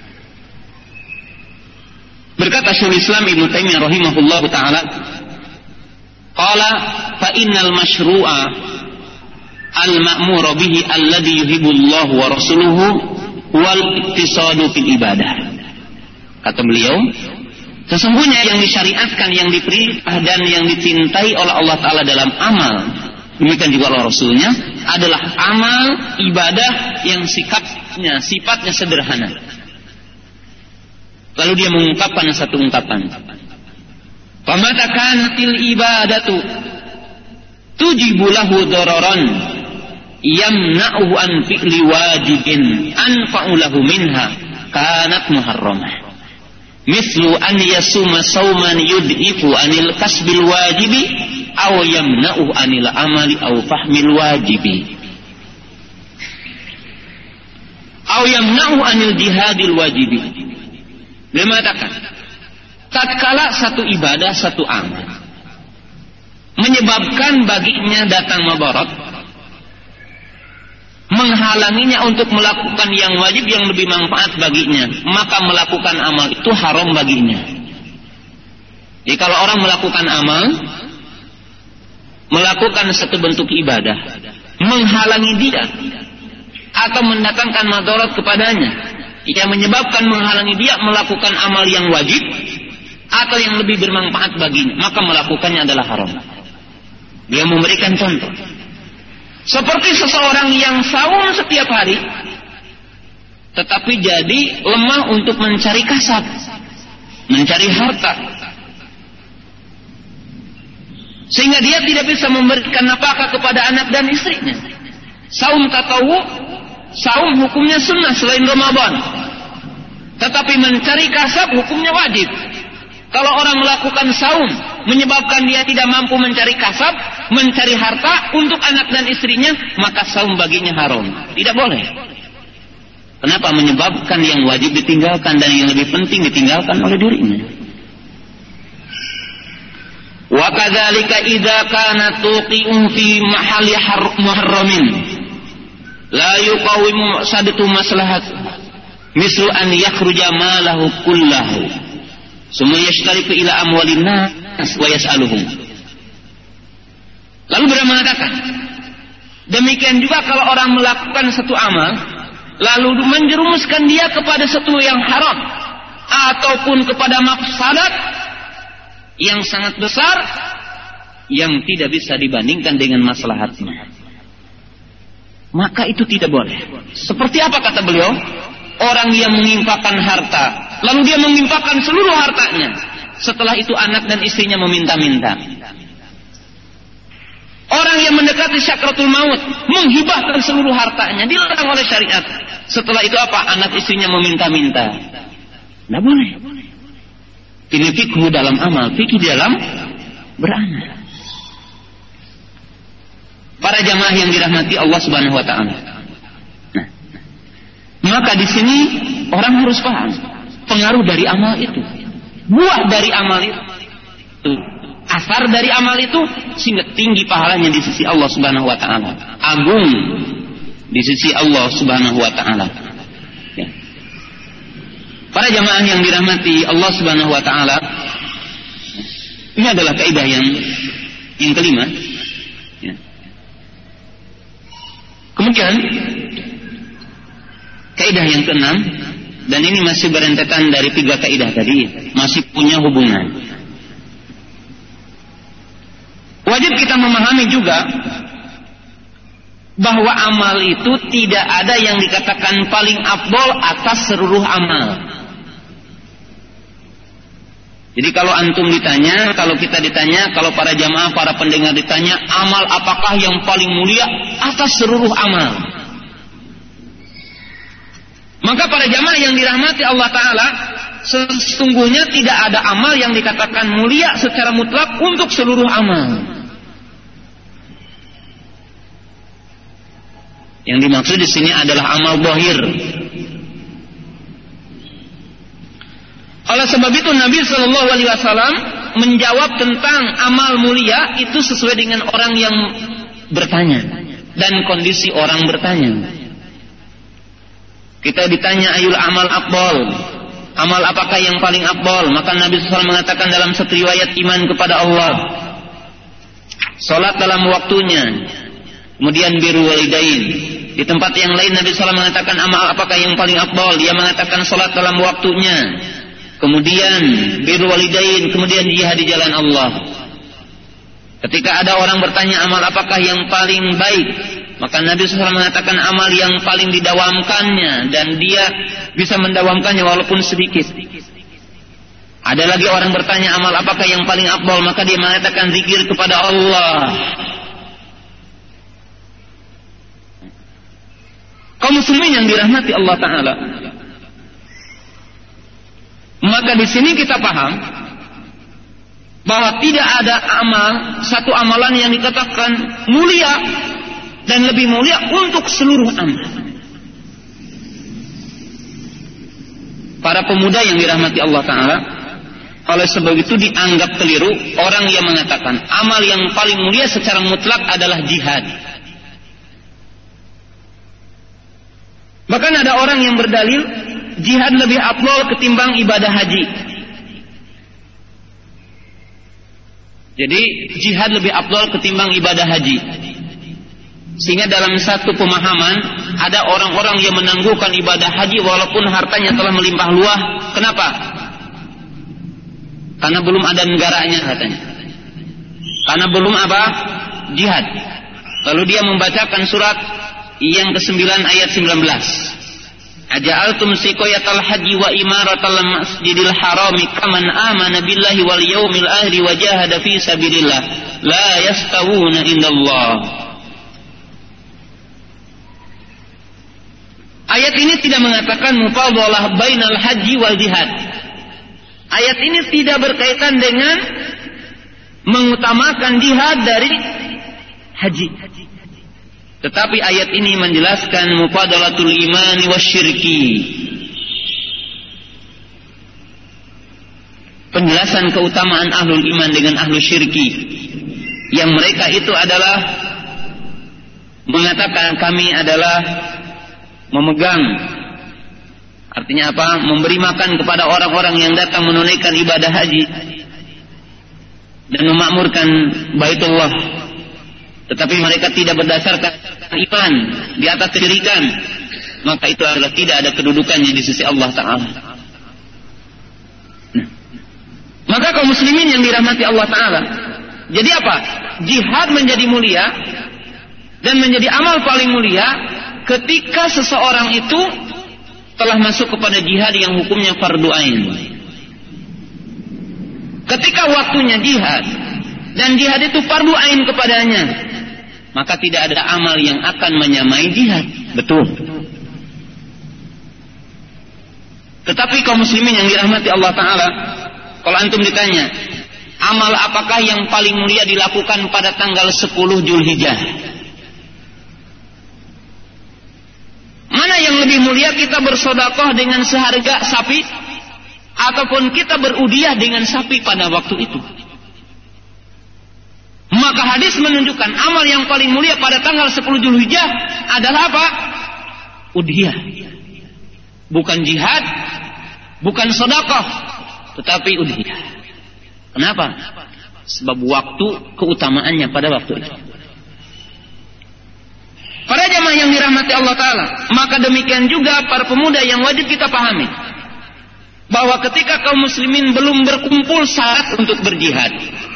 Berkata Syekhul Islam Ibnu Taimiyah rahimahullahu taala, qala fa innal masyru'a al-ma'mur bihi alladhi yuhibbullahu wa rasuluhu wal iktisadu fil ibadah. Kata beliau, sesungguhnya yang disyariatkan, yang diperintah dan yang dicintai oleh Allah Ta'ala dalam amal, demikian juga oleh Rasulnya, adalah amal ibadah yang sifatnya sederhana. Lalu dia mengungkapkan satu ungkapan. Famata kanatil ibadatu tujibu lahu dararan yamna'uhu an fi'li wajibin anfa'u lahu minha kanat muharramah. Mislu an yasuma sauman yud'ifu anil kasbil wajibi aw yamna'uhu anil amali aw fahmil wajibi aw yamna'uhu anil jihadil wajibi. Dia mengatakan, tatkala satu ibadah, satu amal menyebabkan baginya datang madarat, menghalanginya untuk melakukan yang wajib yang lebih manfaat baginya, maka melakukan amal itu haram baginya. Jadi kalau orang melakukan amal, melakukan satu bentuk ibadah, menghalangi dia atau mendatangkan madarat kepadanya, yang menyebabkan menghalangi dia melakukan amal yang wajib atau yang lebih bermanfaat baginya, maka melakukannya adalah haram. Dia memberikan contoh, seperti seseorang yang saum setiap hari, tetapi jadi lemah untuk mencari kasab, mencari harta, sehingga dia tidak bisa memberikan nafkah kepada anak dan istrinya. Saum tatawu, saum hukumnya sunnah selain Ramadan, tetapi mencari kasab hukumnya wajib. Kalau orang melakukan saum menyebabkan dia tidak mampu mencari kasab, mencari harta untuk anak dan istrinya, maka saum baginya haram. Tidak boleh. Kenapa? Menyebabkan yang wajib ditinggalkan dan yang lebih penting ditinggalkan oleh dirinya. Wa kadzalika idza kana tuqi'un fi mahalli muharramin la yuqawimu maqsadatu maslahat mislu an yakhruja malahu kullahu summa yashtariku ila amwalin nas wa yas'aluhum. Lalu beliau mengatakan, demikian juga kalau orang melakukan satu amal lalu menjerumuskan dia kepada satu yang haram ataupun kepada mafsadat yang sangat besar yang tidak bisa dibandingkan dengan maslahatnya, maka itu tidak boleh. Seperti apa kata beliau? Orang yang menginfakkan harta, lalu dia menginfakkan seluruh hartanya, setelah itu anak dan istrinya meminta-minta. Orang yang mendekati syakratul maut, menghibahkan seluruh hartanya, dilarang oleh syariat. Setelah itu apa? Anak istrinya meminta-minta. Tidak boleh. Ini fikih dalam amal, fikih dalam beramal. Para jamaah yang dirahmati Allah Subhanahu wa taala. Nah, maka di sini orang harus paham pengaruh dari amal itu. Buah dari amal itu. Asar dari amal itu sehingga tinggi pahalanya di sisi Allah Subhanahu wa taala. Agung di sisi Allah Subhanahu wa taala. Ya. Para jamaah yang dirahmati Allah Subhanahu wa taala, ini adalah kaidah yang kelima. Ya. Kemudian kaidah yang keenam, dan ini masih berentetan dari 3 kaidah tadi, masih punya hubungan. Wajib kita memahami juga bahwa amal itu tidak ada yang dikatakan paling afdol atas seluruh amal. Jadi kalau antum ditanya, kalau kita ditanya, kalau para jamaah, para pendengar ditanya, amal apakah yang paling mulia atas seluruh amal? Maka para jamaah yang dirahmati Allah Ta'ala, sesungguhnya tidak ada amal yang dikatakan mulia secara mutlak untuk seluruh amal. Yang dimaksud di sini adalah amal zahir. Oleh sebab itu Nabi Shallallahu Alaihi Wasallam menjawab tentang amal mulia itu sesuai dengan orang yang bertanya dan kondisi orang bertanya. Kita ditanya ayul amal afdal, amal apakah yang paling afdal? Maka Nabi SAW mengatakan dalam satu riwayat, iman kepada Allah, salat dalam waktunya, kemudian birrul walidain. Di tempat yang lain Nabi SAW mengatakan amal apakah yang paling afdal? Dia mengatakan salat dalam waktunya, kemudian birrul walidain, kemudian jihad di jalan Allah. Ketika ada orang bertanya amal apakah yang paling baik, maka Nabi SAW mengatakan amal yang paling didawamkannya, dan dia bisa mendawamkannya walaupun sedikit. Ada lagi orang bertanya amal apakah yang paling afdal, maka dia mengatakan zikir kepada Allah. Kaum muslimin yang dirahmati Allah Ta'ala, maka di sini kita paham bahwa tidak ada amal, satu amalan yang dikatakan mulia dan lebih mulia untuk seluruh amal. Para pemuda yang dirahmati Allah Ta'ala, oleh sebab itu dianggap keliru orang yang mengatakan amal yang paling mulia secara mutlak adalah jihad. Bahkan ada orang yang berdalil jihad lebih afdal ketimbang ibadah haji. Jadi jihad lebih afdal ketimbang ibadah haji. Sehingga dalam satu pemahaman ada orang-orang yang menangguhkan ibadah haji walaupun hartanya telah melimpah luah. Kenapa? Karena belum ada negaranya katanya. Karena belum apa? Jihad. Lalu dia membacakan surat yang ke-9 ayat 19. Aja'altum siqayatal haji wa imaratal masjidil harami kaman amana billahi wal yaumil akhir wa jahada fi sabilillah la yastawuna indallah. Ayat ini tidak mengatakan mufadhalah bainal haji wal jihad. Ayat ini tidak berkaitan dengan mengutamakan jihad dari haji. Tetapi ayat ini menjelaskan mufadalatul imani wasyirki. Penjelasan keutamaan ahlul iman dengan ahlul syirki. Yang mereka itu adalah mengatakan kami adalah memegang, artinya apa? Memberi makan kepada orang-orang yang datang menunaikan ibadah haji dan memakmurkan Baitullah. Tetapi mereka tidak berdasarkan iman di atas kesyirikan, maka itu adalah tidak ada kedudukannya di sisi Allah Ta'ala. Nah, maka kaum muslimin yang dirahmati Allah Ta'ala, jadi apa? Jihad menjadi mulia dan menjadi amal paling mulia ketika seseorang itu telah masuk kepada jihad yang hukumnya fardu ain. Ketika waktunya jihad dan jihad itu fardu ain kepadanya, maka tidak ada amal yang akan menyamai jihad. Betul. Tetapi kaum muslimin yang dirahmati Allah Ta'ala, Kalau antum ditanya, amal apakah yang paling mulia dilakukan pada tanggal 10 Zulhijjah? Mana yang lebih mulia, kita bersedekah dengan seharga sapi ataupun kita berudiah dengan sapi pada waktu itu? Maka hadis menunjukkan amal yang paling mulia pada tanggal 10 Zulhijjah adalah apa? Udhiyah. Bukan jihad, bukan sedekah, tetapi udhiyah. Kenapa? Sebab waktu keutamaannya pada waktu itu. Para jamaah yang dirahmati Allah Ta'ala, maka demikian juga para pemuda yang wajib kita pahami, bahwa ketika kaum muslimin belum berkumpul syarat untuk berjihad,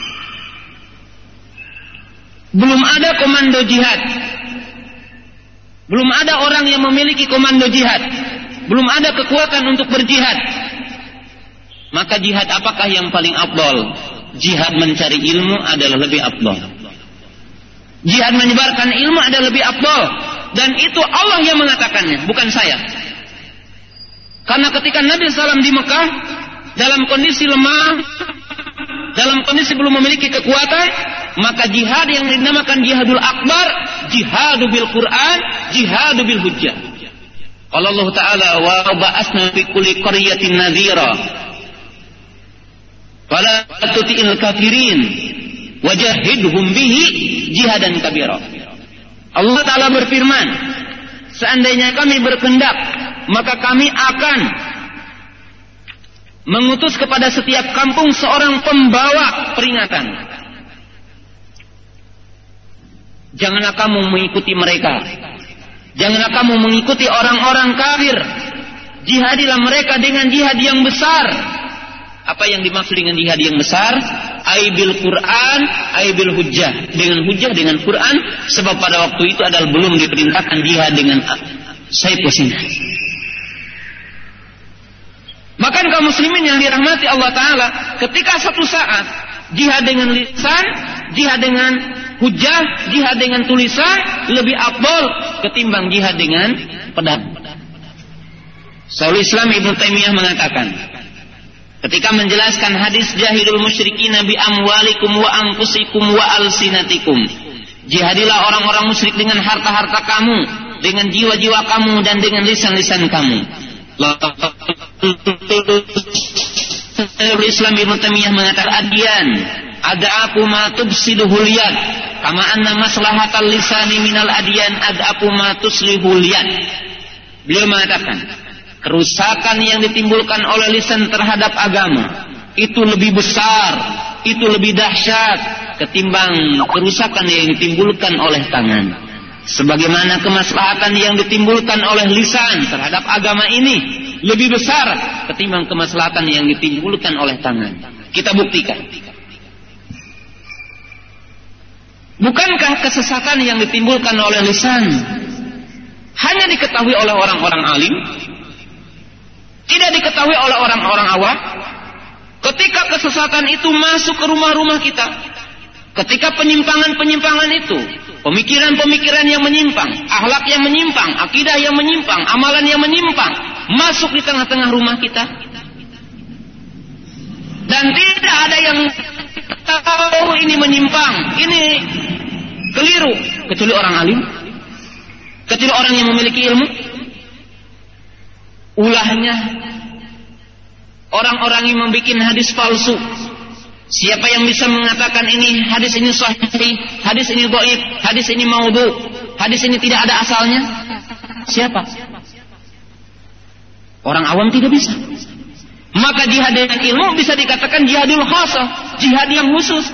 belum ada komando jihad, belum ada orang yang memiliki komando jihad, belum ada kekuatan untuk berjihad, maka jihad apakah yang paling afdal? Jihad mencari ilmu adalah lebih afdal. Jihad menyebarkan ilmu adalah lebih afdal. Dan itu Allah yang mengatakannya, bukan saya. Karena ketika Nabi SAW di Mekah dalam kondisi lemah, dalam kondisi belum memiliki kekuatan, maka jihad yang dinamakan jihadul akbar, jihadu bil Quran, jihadu bil hujjah. Allah Ta'ala wa ba'asna fi kulli qaryatin nadhira fala tuti'il kafirin wajahidhum bihi jihadan kabira. Allah Ta'ala berfirman, seandainya kami berkehendak, maka kami akan mengutus kepada setiap kampung seorang pembawa peringatan. Janganlah kamu mengikuti mereka, janganlah kamu mengikuti orang-orang kafir. Jihadilah mereka dengan jihad yang besar. Apa yang dimaksud dengan jihad yang besar? Aibil Quran, aibil hujjah. Dengan hujjah, dengan Quran. Sebab pada waktu itu adalah belum diperintahkan jihad dengan sayfu sinan. Bahkan kaum muslimin yang dirahmati Allah Ta'ala, ketika satu saat jihad dengan lisan, jihad dengan hujjah, jihad dengan tulisan lebih afdal ketimbang jihad dengan pedang. Syekhul Islam Ibnu Taimiyah mengatakan, ketika menjelaskan hadis jahidul musyrikin bi amwalikum wa anfusikum wa alsinatikum, jihadilah orang-orang musyrik dengan harta-harta kamu, dengan jiwa-jiwa kamu, dan dengan lisan-lisan kamu. Islam Ibnu Taimiyah mengatakan, adian ad'afu ma tubsiduhul yad kama anna maslahatal lisani minal adiyan ad'afu ma tuslihul yad. Beliau mengatakan, kerusakan yang ditimbulkan oleh lisan terhadap agama itu lebih besar, itu lebih dahsyat ketimbang kerusakan yang ditimbulkan oleh tangan. Sebagaimana kemaslahatan yang ditimbulkan oleh lisan terhadap agama ini lebih besar ketimbang kemaslahatan yang ditimbulkan oleh tangan. Kita buktikan. Bukankah kesesatan yang ditimbulkan oleh lisan hanya diketahui oleh orang-orang alim, tidak diketahui oleh orang-orang awam? Ketika kesesatan itu masuk ke rumah-rumah kita, ketika penyimpangan-penyimpangan itu, pemikiran-pemikiran yang menyimpang, akhlak yang menyimpang, akidah yang menyimpang, amalan yang menyimpang, masuk di tengah-tengah rumah kita, dan tidak ada yang tahu ini menyimpang, ini keliru, kecuali orang alim, kecuali orang yang memiliki ilmu. Ulahnya orang-orang yang membuat hadis palsu. Siapa yang bisa mengatakan ini hadis ini sahih, hadis ini dhaif, hadis ini maudhu, hadis ini tidak ada asalnya? Siapa? Orang awam tidak bisa. Maka jihad dengan ilmu bisa dikatakan jihadul khasah, jihad yang khusus,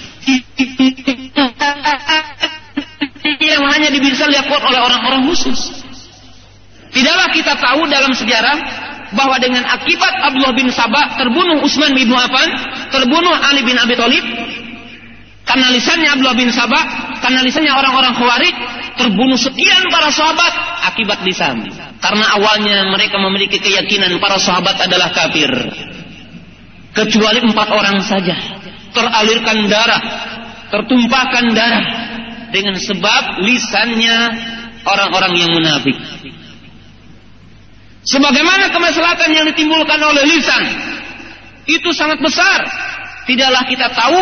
yang hanya bisa dilakukan oleh orang-orang khusus. Tidaklah kita tahu dalam sejarah bahwa dengan akibat Abdullah bin Sabah terbunuh Utsman bin Affan, terbunuh Ali bin Abi Thalib, karena lisannya Abdullah bin Sabah, karena lisannya orang-orang Khawarij, terbunuh sekian para sahabat akibat lisan. Karena awalnya mereka memiliki keyakinan para sahabat adalah kafir, kecuali 4 orang saja teralirkan darah, tertumpahkan darah dengan sebab lisannya orang-orang yang munafik. Sebagaimana kemaslahatan yang ditimbulkan oleh lisan Itu sangat besar. Tidaklah kita tahu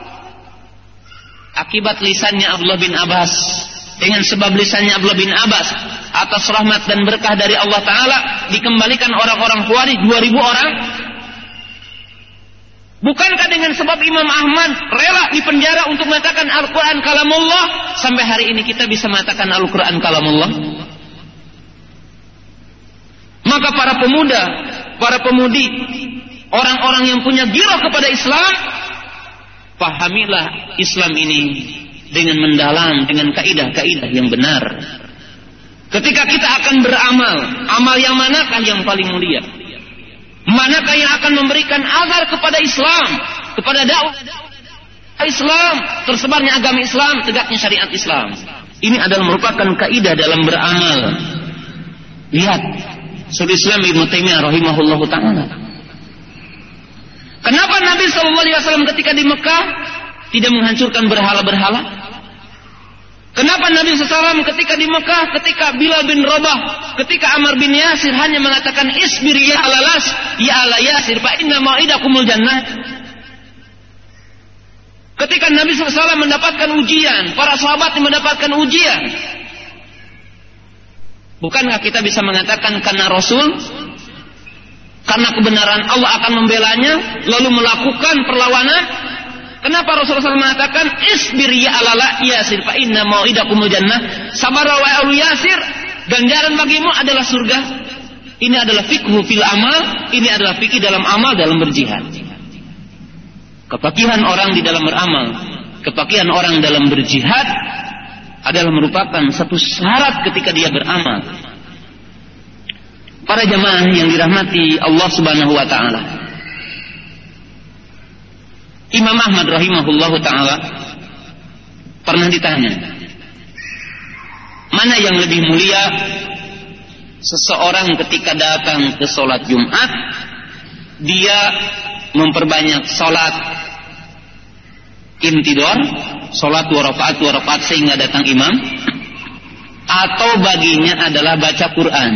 akibat lisannya Abdullah bin Abbas, dengan sebab lisannya Abdullah bin Abbas, atas rahmat dan berkah dari Allah Ta'ala, dikembalikan orang-orang Khawarij 2000 orang. Bukankah dengan sebab Imam Ahmad rela dipenjara untuk mengatakan Al-Quran kalamullah, sampai hari ini kita bisa mengatakan Al-Quran kalamullah? Maka para pemuda, para pemudi, orang-orang yang punya girah kepada Islam, pahamilah Islam ini dengan mendalam, dengan kaidah-kaidah yang benar. Ketika kita akan beramal, amal yang manakah yang paling mulia? Manakah yang akan memberikan azar kepada Islam, kepada dakwah Islam, tersebarnya agama Islam, tegaknya syariat Islam? Ini adalah merupakan kaidah dalam beramal. Lihat, Syaikhul Islam Ibnu Taimiyah rahimahullahu taala. Kenapa Nabi sallallahu alaihi wasallam ketika di Mekah tidak menghancurkan berhala-berhala? Kenapa Nabi SAW ketika di Mekah, ketika Bilal bin Rabah, ketika Ammar bin Yasir hanya mengatakan isbir ya alalas, ya ala Yasir, fa inna mau'idakumul jannah. Ketika Nabi SAW mendapatkan ujian, para sahabat mendapatkan ujian, bukankah kita bisa mengatakan karena Rasul, karena kebenaran Allah akan membelanya, lalu melakukan perlawanan? Kenapa Rasulullah SAW mengatakan isbir ya alala Yasir fa inna mau'idakumul jannah? Sabar wahai Yasir, ganjaran bagimu adalah surga. Ini adalah fikhu fil amal, ini adalah fikih dalam amal, dalam berjihad. Kepakihan orang di dalam beramal, kepakihan orang dalam berjihad adalah merupakan satu syarat ketika dia beramal. Para jamaah yang dirahmati Allah Subhanahu wa taala, Imam Ahmad rahimahullahu ta'ala pernah ditanya, mana yang lebih mulia seseorang ketika datang ke sholat Jumat, dia memperbanyak sholat intidor, sholat 2 rakaat sehingga datang imam, atau baginya adalah baca Quran?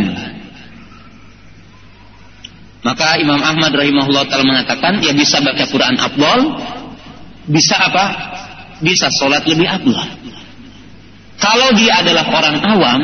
Maka Imam Ahmad rahimahullah ta'ala mengatakan, ya bisa baca Quran afdal, bisa apa? Bisa sholat lebih afdal. Kalau dia adalah orang awam,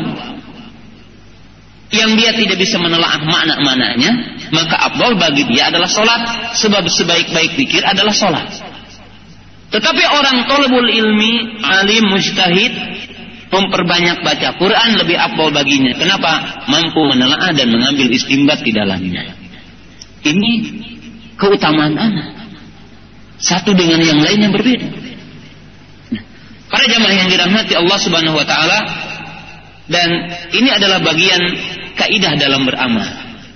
yang dia tidak bisa menelaah makna-maknanya, maka afdal bagi dia adalah sholat, sebab sebaik-baik zikir adalah sholat. Tetapi orang thalabul ilmi, alim, mujtahid, memperbanyak baca Quran lebih afdal baginya. Kenapa? Mampu menelaah dan mengambil istinbat di dalamnya. Ini keutamaan anak. Satu dengan yang lainnya berbeda. Nah, para jamaah yang dirahmati Allah Subhanahu wa taala, dan ini adalah bagian kaidah dalam beramal.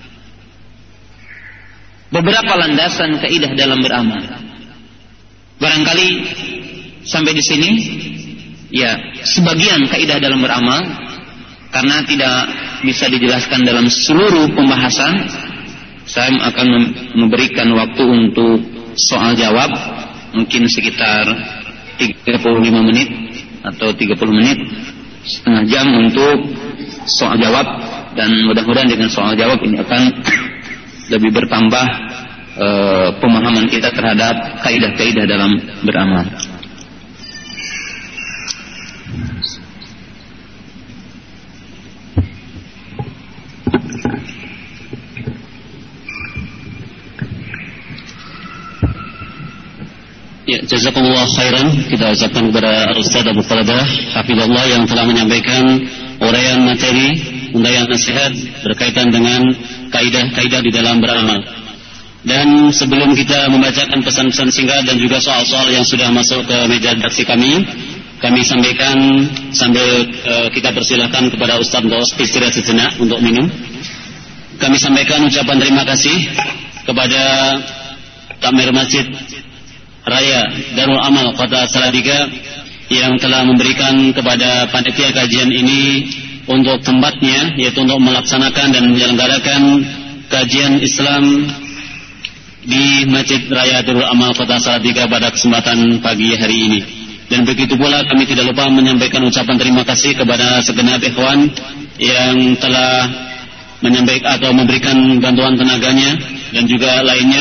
Beberapa landasan kaidah dalam beramal. Barangkali sampai di sini ya sebagian kaidah dalam beramal, karena tidak bisa dijelaskan dalam seluruh pembahasan. Saya akan memberikan waktu untuk soal jawab, mungkin sekitar 35 menit atau 30 menit, setengah jam untuk soal jawab, dan mudah-mudahan dengan soal jawab ini akan lebih bertambah pemahaman kita terhadap kaidah-kaidah dalam beramal. Ya, jazakumullah khairan. Kita ucapkan kepada Ustaz Abu Faradah hafizallah yang telah menyampaikan uraian materi, uraian nasihat berkaitan dengan kaidah-kaidah di dalam beramal. Dan sebelum kita membacakan pesan-pesan singkat dan juga soal-soal yang sudah masuk ke meja redaksi kami sampaikan sambil kita persilahkan kepada Ustaz untuk istirahat sejenak untuk minum. Kami sampaikan ucapan terima kasih kepada Takmir Masjid Raya Darul Amal Kota Salatiga yang telah memberikan kepada panitia kajian ini untuk tempatnya, yaitu untuk melaksanakan dan menyelenggarakan kajian Islam di Masjid Raya Darul Amal Kota Salatiga pada kesempatan pagi hari ini. Dan begitu pula kami tidak lupa menyampaikan ucapan terima kasih kepada segenap ikhwan yang telah menyampaikan atau memberikan bantuan tenaganya dan juga lainnya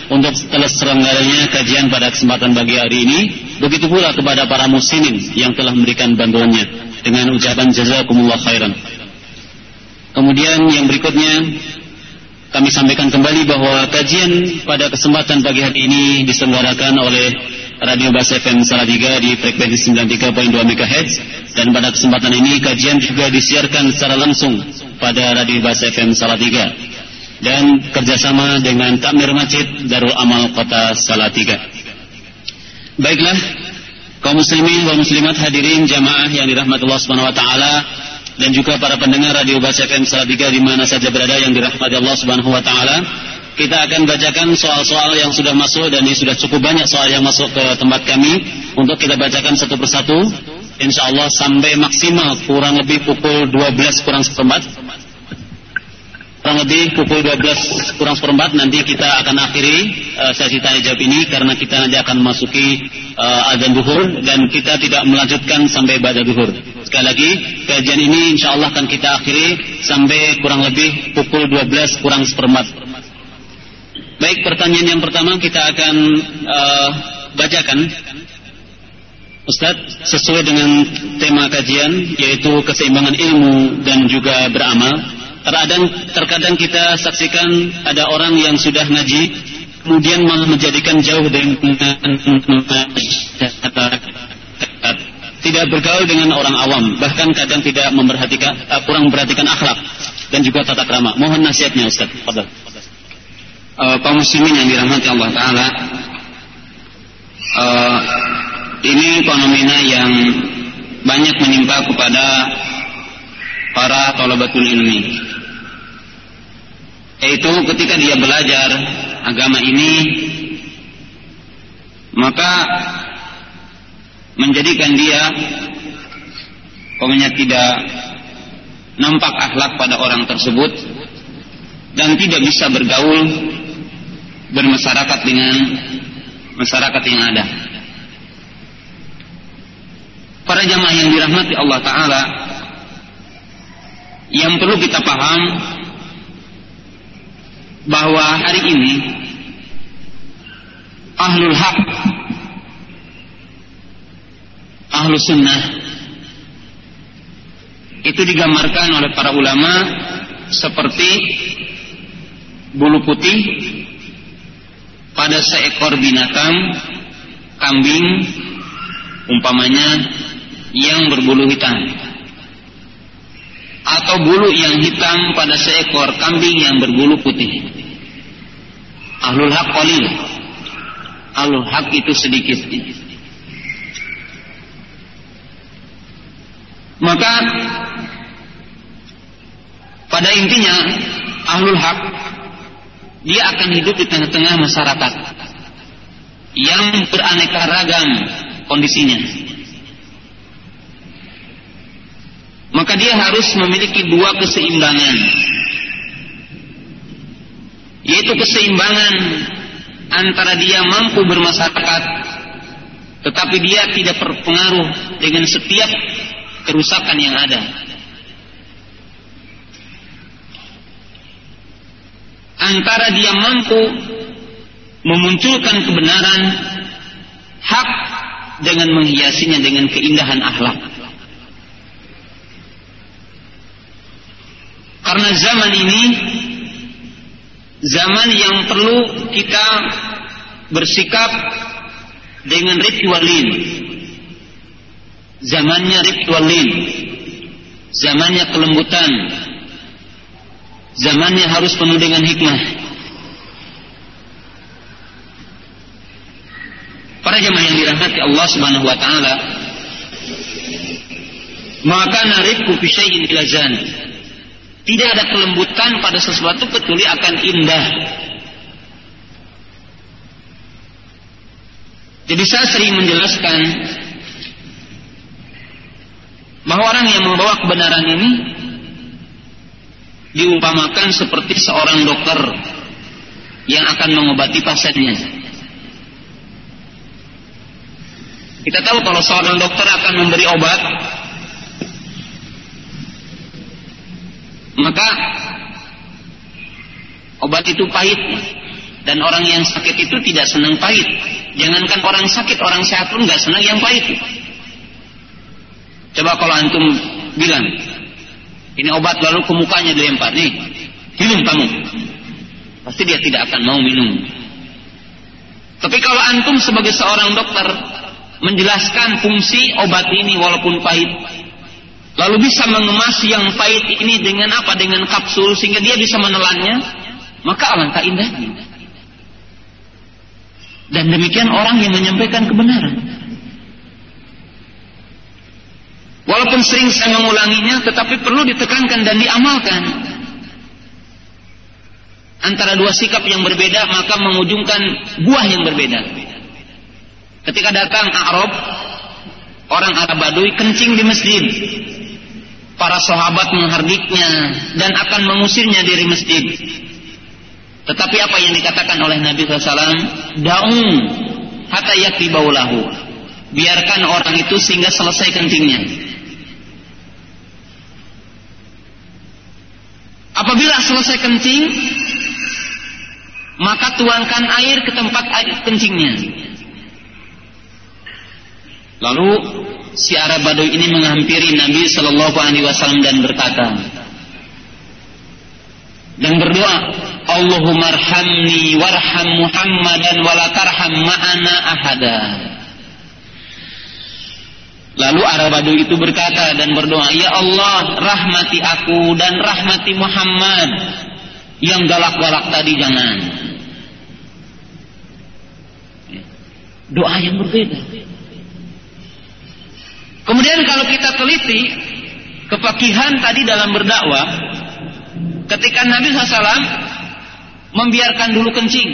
untuk terselenggaranya kajian pada kesempatan pagi hari ini. Begitu pula kepada para muslimin yang telah memberikan bantuannya dengan ucapan jazakumullah khairan. Kemudian yang berikutnya kami sampaikan kembali bahwa kajian pada kesempatan pagi hari ini diselenggarakan oleh Radio Bas FM Salatiga di frekuensi 93.2 MHz, dan pada kesempatan ini kajian juga disiarkan secara langsung pada Radio Bas FM Salatiga dan kerjasama dengan Takmir Masjid Darul Amal Kota Salatiga. Baiklah, kaum muslimin wa muslimat hadirin jamaah yang dirahmati Allah Subhanahu wa taala, dan juga para pendengar Radio Bas FM Salatiga di mana saja berada yang dirahmati Allah Subhanahu wa taala. Kita akan bacakan soal-soal yang sudah masuk, dan ini sudah cukup banyak soal yang masuk ke tempat kami untuk kita bacakan satu persatu. Insyaallah sampai maksimal kurang lebih pukul 12 kurang seperempat. Kurang lebih pukul 12 kurang seperempat nanti kita akan akhiri sesi tanya jawab ini, karena kita nanti akan memasuki azan zuhur dan kita tidak melanjutkan sampai ba'da zuhur. Sekali lagi, kajian ini insyaallah akan kita akhiri sampai kurang lebih pukul 12 kurang seperempat. Baik, pertanyaan yang pertama kita akan bacakan, Ustadz, sesuai dengan tema kajian, yaitu keseimbangan ilmu dan juga beramal. Terkadang kita saksikan ada orang yang sudah ngaji, kemudian malah menjadikan jauh dengan masyarakat, tidak bergaul dengan orang awam, bahkan kadang tidak kurang memperhatikan akhlak dan juga tata krama. Mohon nasihatnya, Ustadz. Fadhal. Kaum muslimin yang dirahmati Allah Ta'ala, ini fenomena yang banyak menimpa kepada para thalabatul ilmi, yaitu ketika dia belajar agama ini, maka menjadikan dia tidak nampak akhlak pada orang tersebut dan tidak bisa bergaul bermasyarakat dengan masyarakat yang ada. Para jamaah yang dirahmati Allah Ta'ala, yang perlu kita paham bahwa hari ini ahlul haq, ahlus sunnah itu digambarkan oleh para ulama seperti bulu putih pada seekor binatang, kambing umpamanya, yang berbulu hitam, atau bulu yang hitam pada seekor kambing yang berbulu putih. Ahlul haq qalil, ahlul haq itu sedikit. Maka pada intinya ahlul haq dia akan hidup di tengah-tengah masyarakat yang beraneka ragam kondisinya. Maka dia harus memiliki dua keseimbangan, yaitu keseimbangan antara dia mampu bermasyarakat, tetapi dia tidak terpengaruh dengan setiap kerusakan yang ada. Antara dia mampu memunculkan kebenaran hak dengan menghiasinya dengan keindahan akhlak. Karena zaman ini zaman yang perlu kita bersikap dengan ritualin. Zamannya ritualin, zamannya kelembutan, zamannya harus penuh dengan hikmah. Para jemaah yang dirahmati Allah Subhanahu wa taala, maka narifku fi syai'in ilazan. Tidak ada kelembutan pada sesuatu kecuali akan indah. Jadi saya sering menjelaskan bahwa orang yang membawa kebenaran ini diumpamakan seperti seorang dokter yang akan mengobati pasiennya. Kita tahu kalau seorang dokter akan memberi obat, maka obat itu pahit, Dan orang yang sakit itu tidak senang pahit. Jangankan orang sakit, orang sehat pun nggak senang yang pahit. Coba kalau antum bilang, ini obat lalu ke mukanya dilempar, nih, minum kamu. Pasti dia tidak akan mau minum. Tapi kalau antum sebagai seorang dokter menjelaskan fungsi obat ini walaupun pahit, lalu bisa mengemas yang pahit ini dengan apa? Dengan kapsul sehingga dia bisa menelannya, maka alangkah indahnya. Dan demikian orang yang menyampaikan kebenaran. Walaupun sering saya mengulanginya, tetapi perlu ditekankan dan diamalkan. Antara dua sikap yang berbeda, maka mengujungkan buah yang berbeda. Ketika datang A'rab, orang Arab Badui kencing di masjid. Para sahabat menghardiknya dan akan mengusirnya dari masjid. Tetapi apa yang dikatakan oleh Nabi SAW? Da'un hatta yakfi baulahu. Biarkan orang itu sehingga selesai kencingnya. Apabila selesai kencing, maka tuangkan air ke tempat air kencingnya. Lalu si Arab Badui ini menghampiri Nabi SAW dan berkata dan berdoa, Allahumma arhamni warham Muhammadan wala tarham ma'ana ahada. Lalu Arab Badui itu berkata dan berdoa, ya Allah, rahmati aku dan rahmati Muhammad. Yang galak-galak tadi jangan. Doa yang berbeda. Kemudian kalau kita teliti kefakihan tadi dalam berdakwah, ketika Nabi SAW membiarkan dulu kencing,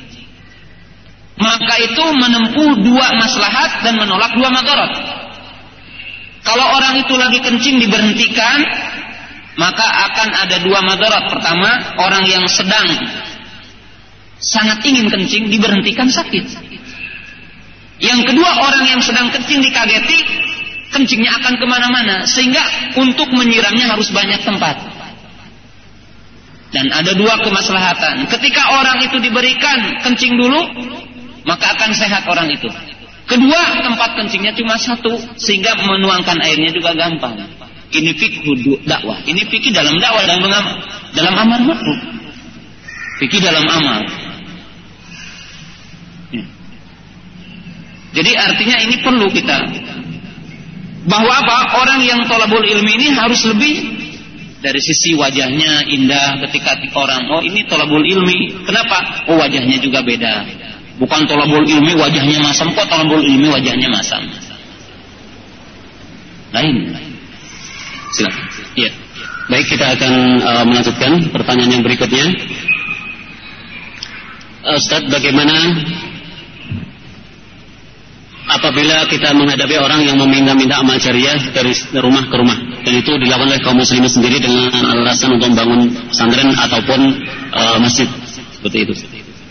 maka itu menempuh dua maslahat dan menolak dua madarat. Kalau orang itu lagi kencing diberhentikan, maka akan ada dua madarat. Pertama, orang yang sedang sangat ingin kencing diberhentikan sakit. Yang kedua, orang yang sedang kencing dikageti, kencingnya akan kemana-mana, sehingga untuk menyiramnya harus banyak tempat. Dan ada dua kemaslahatan. Ketika orang itu diberikan kencing dulu, maka akan sehat orang itu. Kedua, tempat kencingnya cuma satu, sehingga menuangkan airnya juga gampang. Ini fikih dakwah. Ini fikih dalam dakwah dan dalam amal makruh. Fikih dalam amal. Jadi artinya ini perlu kita, bahwa apa? Orang yang thalabul ilmi ini harus lebih dari sisi wajahnya indah. Ketika orang, oh ini thalabul ilmi, kenapa? Oh wajahnya juga beda. Bukan thalabul ilmi wajahnya masam, kok thalabul ilmi wajahnya masam. Lain. Silakan. Iya. Baik, kita akan melanjutkan pertanyaan yang berikutnya. Ustaz, bagaimana apabila kita menghadapi orang yang meminta-minta amal jariah dari rumah ke rumah, dan itu dilakukan oleh kaum muslimin sendiri dengan alasan untuk membangun pesantren ataupun masjid, seperti itu?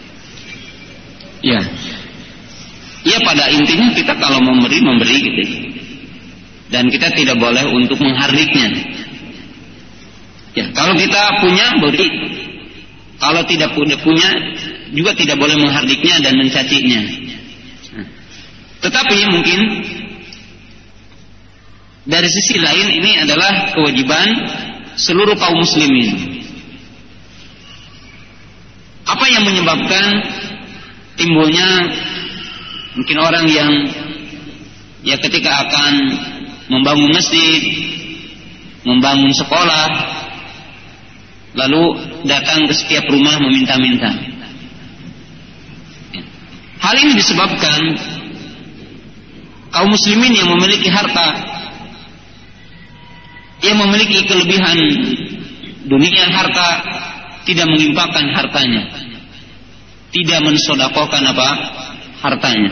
Ya, ya pada intinya kita kalau memberi gitu, dan kita tidak boleh untuk menghardiknya. Ya, kalau kita punya beri, kalau tidak punya juga tidak boleh menghardiknya dan mencaciknya. Tetapi mungkin dari sisi lain ini adalah kewajiban seluruh kaum muslimin. Apa yang menyebabkan timbulnya mungkin orang yang ya ketika akan membangun masjid, membangun sekolah, lalu datang ke setiap rumah meminta-minta. Hal ini disebabkan kaum muslimin yang memiliki harta, yang memiliki kelebihan dunia harta, tidak menginfakkan hartanya, tidak mensedekahkan hartanya.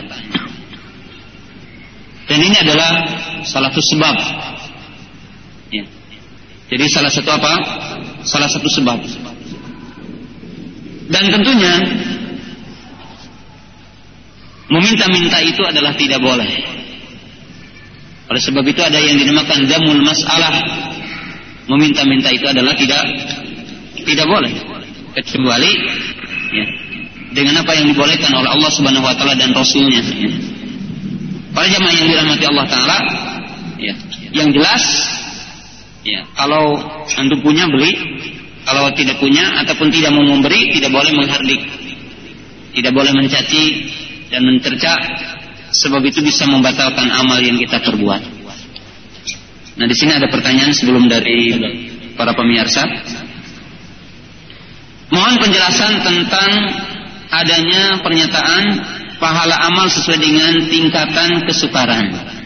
Dan ini adalah salah satu sebab. Ya. Jadi salah satu sebab. Dan tentunya meminta-minta itu adalah tidak boleh. Oleh sebab itu ada yang dinamakan damul masalah. Meminta-minta itu adalah tidak boleh, kecuali ya, dengan apa yang dibolehkan oleh Allah Subhanahu wa taala dan Rasulnya. Para jamaah yang dirahmati Allah taala, ya, yang jelas ya, kalau antum punya beli, kalau tidak punya ataupun tidak mau memberi, tidak boleh menghardik, tidak boleh mencaci dan mencerca, sebab itu bisa membatalkan amal yang kita perbuat. Nah, di sini ada pertanyaan sebelum dari para pemirsa. Mohon penjelasan tentang adanya pernyataan pahala amal sesuai dengan tingkatan kesukaran.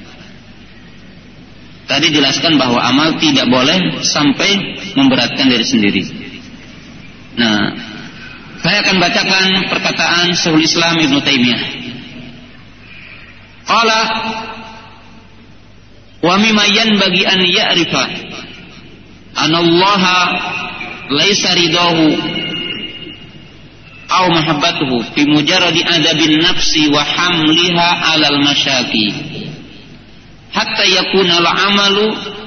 Tadi jelaskan bahwa amal tidak boleh sampai memberatkan diri sendiri. Nah, saya akan bacakan perkataan Syekhul Islam Ibnu Taimiyah. Qala wa mimma yanbaghi an ya'rifa anna Allah laisa ridahu aw mahabbatuhu fi mujarradi adabin nafsi wa hamliha 'alal masyaqi hatta yakuna al-'amalu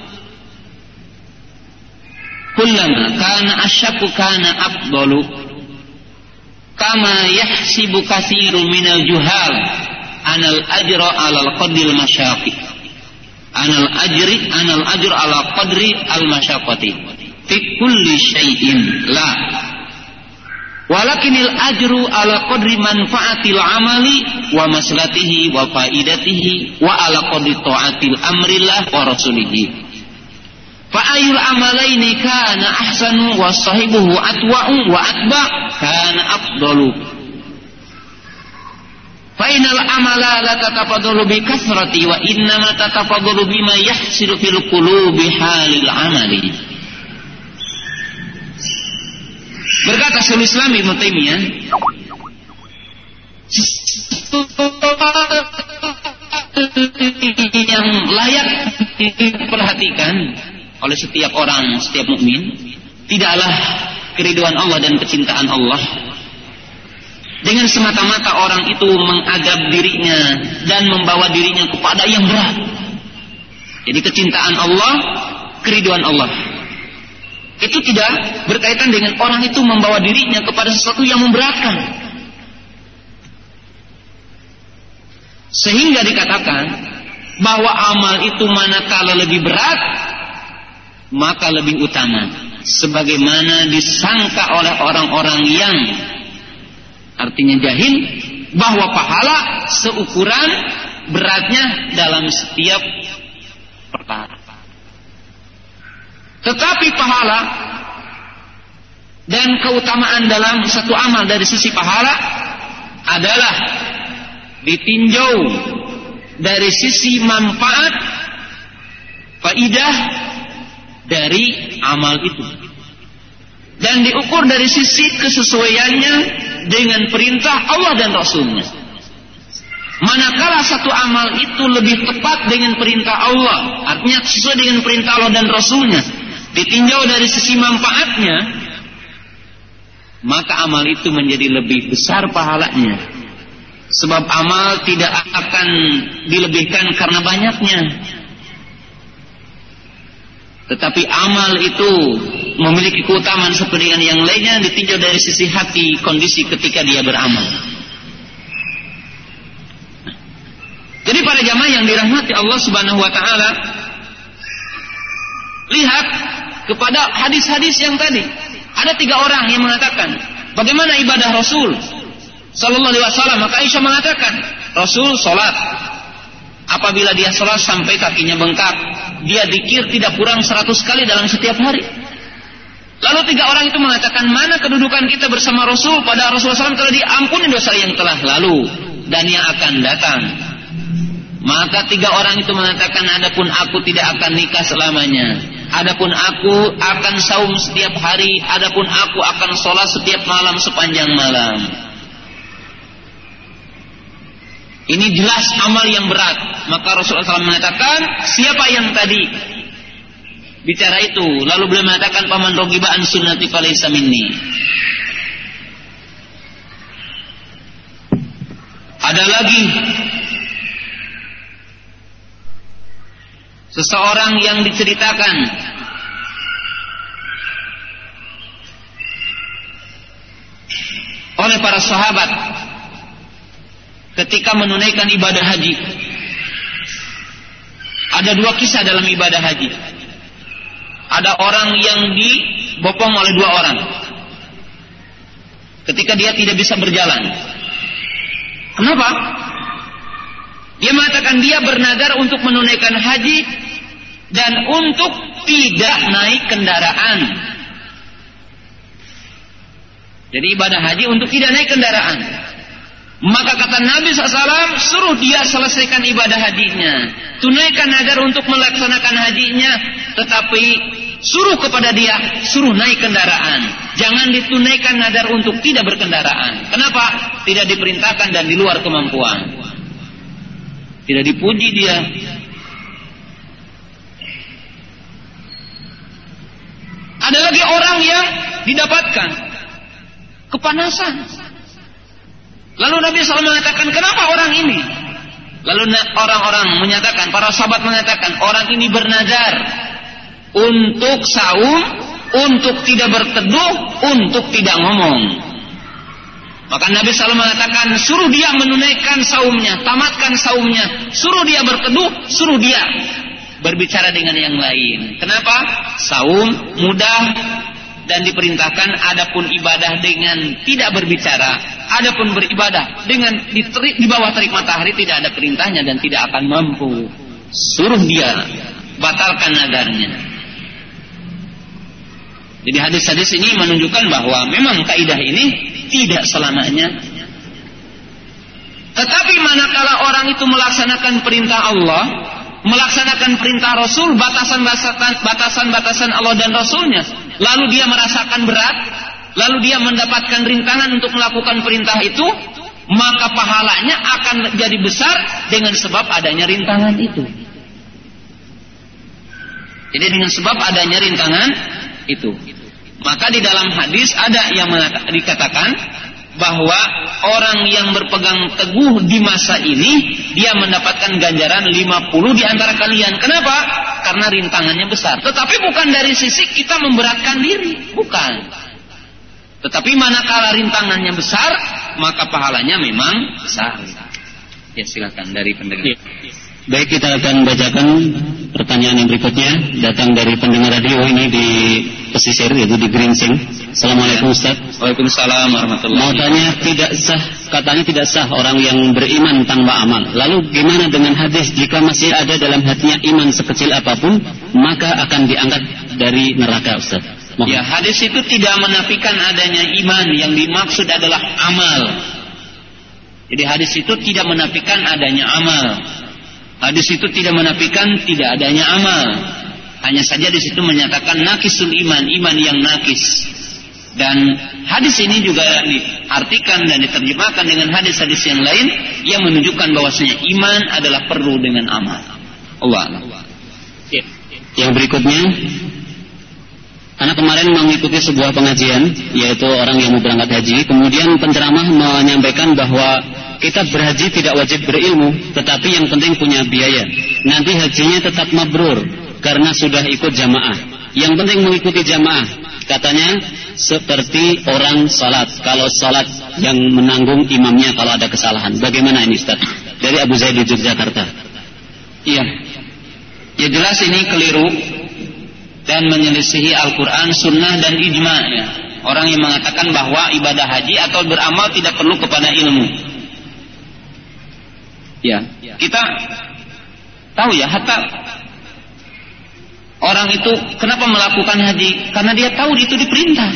kullama kana asyaqqu kana afdalu kama yahsibu katsirun minal juhal anal ajra 'alal qadril masyaqi anal ajr 'ala qadri al-masyaqqati fi kulli syai'in la walakinil ajru 'ala qadri manfaatil amali wa maslahatihi wa faidatihi wa 'ala qadri ta'atil amrillah wa rasulihi fa ayul amalaini kana ahsanu wa sahibuhu atwa'u wa atba kana afdalu fa inal amala la tatafadalu bi kasrati wa innama tatafadalu bima yahsilu fil qulubi halil amali. Berkata Syekhul Islam Ibnu Taimiyah, yang layak diperhatikan oleh setiap orang, setiap mukmin, tidaklah keridhaan Allah dan kecintaan Allah dengan semata-mata orang itu mengadab dirinya dan membawa dirinya kepada yang berat. Jadi kecintaan Allah, keridhaan Allah, itu tidak berkaitan dengan orang itu membawa dirinya kepada sesuatu yang memberatkan. Sehingga dikatakan bahwa amal itu manakala lebih berat, maka lebih utama. Sebagaimana disangka oleh orang-orang yang artinya jahil, bahwa pahala seukuran beratnya dalam setiap perkara. Tetapi pahala dan keutamaan dalam satu amal dari sisi pahala adalah ditinjau dari sisi manfaat, faidah dari amal itu, dan diukur dari sisi kesesuaiannya dengan perintah Allah dan Rasulnya. Manakala satu amal itu lebih tepat dengan perintah Allah, artinya sesuai dengan perintah Allah dan Rasulnya, ditinjau dari sisi manfaatnya, maka amal itu menjadi lebih besar pahalanya. Sebab amal tidak akan dilebihkan karena banyaknya, tetapi amal itu memiliki keutamaan seperti yang lainnya, ditinjau dari sisi hati, kondisi ketika dia beramal. Jadi para jamaah yang dirahmati Allah Subhanahu wa taala, lihat kepada hadis-hadis yang tadi. Ada 3 orang yang mengatakan, bagaimana ibadah Rasul sallallahu alaihi wasallam? Maka Aisyah mengatakan, Rasul salat, apabila dia salat sampai kakinya bengkak, dia zikir tidak kurang 100 kali dalam setiap hari. Lalu 3 orang itu mengatakan, mana kedudukan kita bersama Rasul pada Rasulullah SAW telah diampuni dosa yang telah lalu dan yang akan datang. Maka 3 orang itu mengatakan, adapun aku tidak akan nikah selamanya, adapun aku akan saum setiap hari, adapun aku akan sholat setiap malam sepanjang malam. Ini jelas amal yang berat. Maka Rasulullah SAW mengatakan, siapa yang tadi bicara itu? Lalu beliau mengatakan, paman rogiba an sunnati falaysa minni. Ada lagi seseorang yang diceritakan oleh para sahabat ketika menunaikan ibadah haji. Ada 2 kisah dalam ibadah haji. Ada orang yang dibopong oleh 2 orang ketika dia tidak bisa berjalan. Kenapa? Dia mengatakan dia bernadar untuk menunaikan haji dan untuk tidak naik kendaraan. Jadi ibadah haji untuk tidak naik kendaraan. Maka kata Nabi SAW, suruh dia selesaikan ibadah hajinya, tunaikan nadar untuk melaksanakan hajinya, tetapi suruh kepada dia, suruh naik kendaraan. Jangan ditunaikan nadar untuk tidak berkendaraan. Kenapa? Tidak diperintahkan dan di luar kemampuan. Tidak dipuji dia. Ada lagi orang yang didapatkan kepanasan. Lalu Nabi SAW mengatakan, kenapa orang ini? Lalu orang-orang menyatakan, para sahabat mengatakan, orang ini bernadar untuk saum, untuk tidak berteduh, untuk tidak ngomong. Maka Nabi SAW mengatakan, suruh dia menunaikan saumnya, tamatkan saumnya, suruh dia berteduh, suruh dia berbicara dengan yang lain. Kenapa? Saum mudah dan diperintahkan, adapun ibadah dengan tidak berbicara, adapun beribadah dengan di bawah terik matahari tidak ada perintahnya dan tidak akan mampu. Suruh dia batalkan nadarnya. Jadi hadis-hadis ini menunjukkan bahwa memang kaidah ini tidak selamanya. Tetapi manakala orang itu melaksanakan perintah Allah, melaksanakan perintah Rasul, batasan-batasan Allah dan Rasulnya, lalu dia merasakan berat, lalu dia mendapatkan rintangan untuk melakukan perintah itu, maka pahalanya akan jadi besar dengan sebab adanya rintangan itu. Jadi dengan sebab adanya rintangan itu. Maka di dalam hadis ada yang dikatakan bahwa orang yang berpegang teguh di masa ini, dia mendapatkan ganjaran 50 di antara kalian. Kenapa? Karena rintangannya besar. Tetapi bukan dari sisi kita memberatkan diri, bukan. Tetapi manakala rintangannya besar, maka pahalanya memang besar. Ya, silakan dari pendengar. Ya. Baik, kita akan bacakan pertanyaan yang berikutnya, datang dari pendengar radio ini di pesisir, yaitu di Gringsing. Assalamualaikum Ustaz. Waalaikumsalam warahmatullahi wabarakatuh. Mau tanya, katanya tidak sah orang yang beriman tanpa amal. Lalu gimana dengan hadis, jika masih ada dalam hatinya iman sekecil apapun, maka akan diangkat dari neraka, Ustaz? Ya, hadis itu tidak menafikan adanya iman, yang dimaksud adalah amal. Jadi hadis itu tidak menafikan adanya amal. Hadis itu tidak menafikan tidak adanya amal. Hanya saja di situ menyatakan naqisul iman, iman yang nakis. Dan hadis ini juga diartikan dan diterjemahkan dengan hadis-hadis yang lain yang menunjukkan bahwasanya iman adalah perlu dengan amal. Allah. Ya. Yang berikutnya, anak kemarin mengikuti sebuah pengajian, yaitu orang yang mau berangkat haji. Kemudian penceramah menyampaikan bahwa kita berhaji tidak wajib berilmu, tetapi yang penting punya biaya. Nanti hajinya tetap mabrur karena sudah ikut jamaah. Yang penting mengikuti jamaah. Katanya seperti orang salat. Kalau salat yang menanggung imamnya kalau ada kesalahan. Bagaimana ini Ustaz? Dari Abu Zaid di Yogyakarta. Iya. Ya jelas ini keliru dan menyelisihi Al-Quran, Sunnah dan ijma. Ya. Orang yang mengatakan bahwa ibadah haji atau beramal tidak perlu kepada ilmu. Ya, kita tahu ya, hatta orang itu kenapa melakukan haji? Karena dia tahu itu diperintah.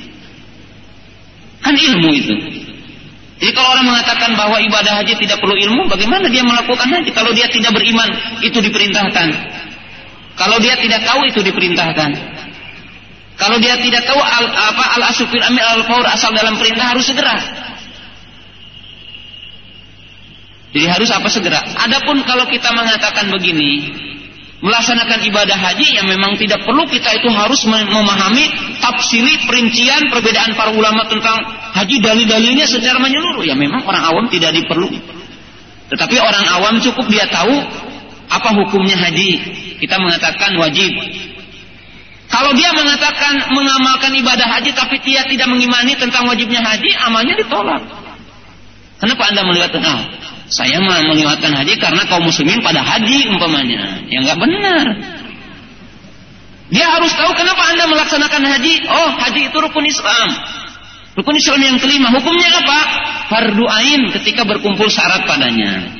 Kan ilmu itu. Jadi kalau orang mengatakan bahwa ibadah haji tidak perlu ilmu, bagaimana dia melakukan haji? Kalau dia tidak beriman, itu diperintahkan. Kalau dia tidak tahu, itu diperintahkan. Kalau dia tidak tahu al-asufil amil al-faur, asal dalam perintah harus segera. Jadi harus apa segera. Adapun kalau kita mengatakan begini, melaksanakan ibadah haji yang memang tidak perlu kita itu harus memahami tafsili, perincian, perbedaan para ulama tentang haji, dalil-dalilnya secara menyeluruh. Ya memang orang awam tidak diperlu. Tetapi orang awam cukup dia tahu apa hukumnya haji. Kita mengatakan wajib. Kalau Kalau dia mengatakan mengamalkan ibadah haji tapi dia tidak mengimani tentang wajibnya haji, amalnya ditolak. Kenapa Anda melihatkan? Saya melewatkan haji karena kaum muslimin pada haji umpamanya. Ya nggak benar. Dia harus tahu kenapa Anda melaksanakan haji. Oh, haji itu rukun Islam. Rukun Islam yang kelima. Hukumnya apa? Fardu ain ketika berkumpul syarat padanya.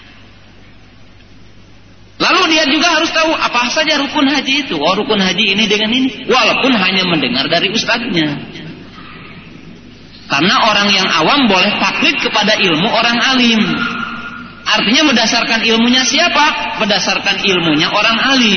Lalu dia juga harus tahu apa saja rukun haji itu. Oh, rukun haji ini dengan ini. Walaupun hanya mendengar dari ustadznya. Karena orang yang awam boleh taklid kepada ilmu orang alim. Artinya berdasarkan ilmunya siapa? Berdasarkan ilmunya orang alim.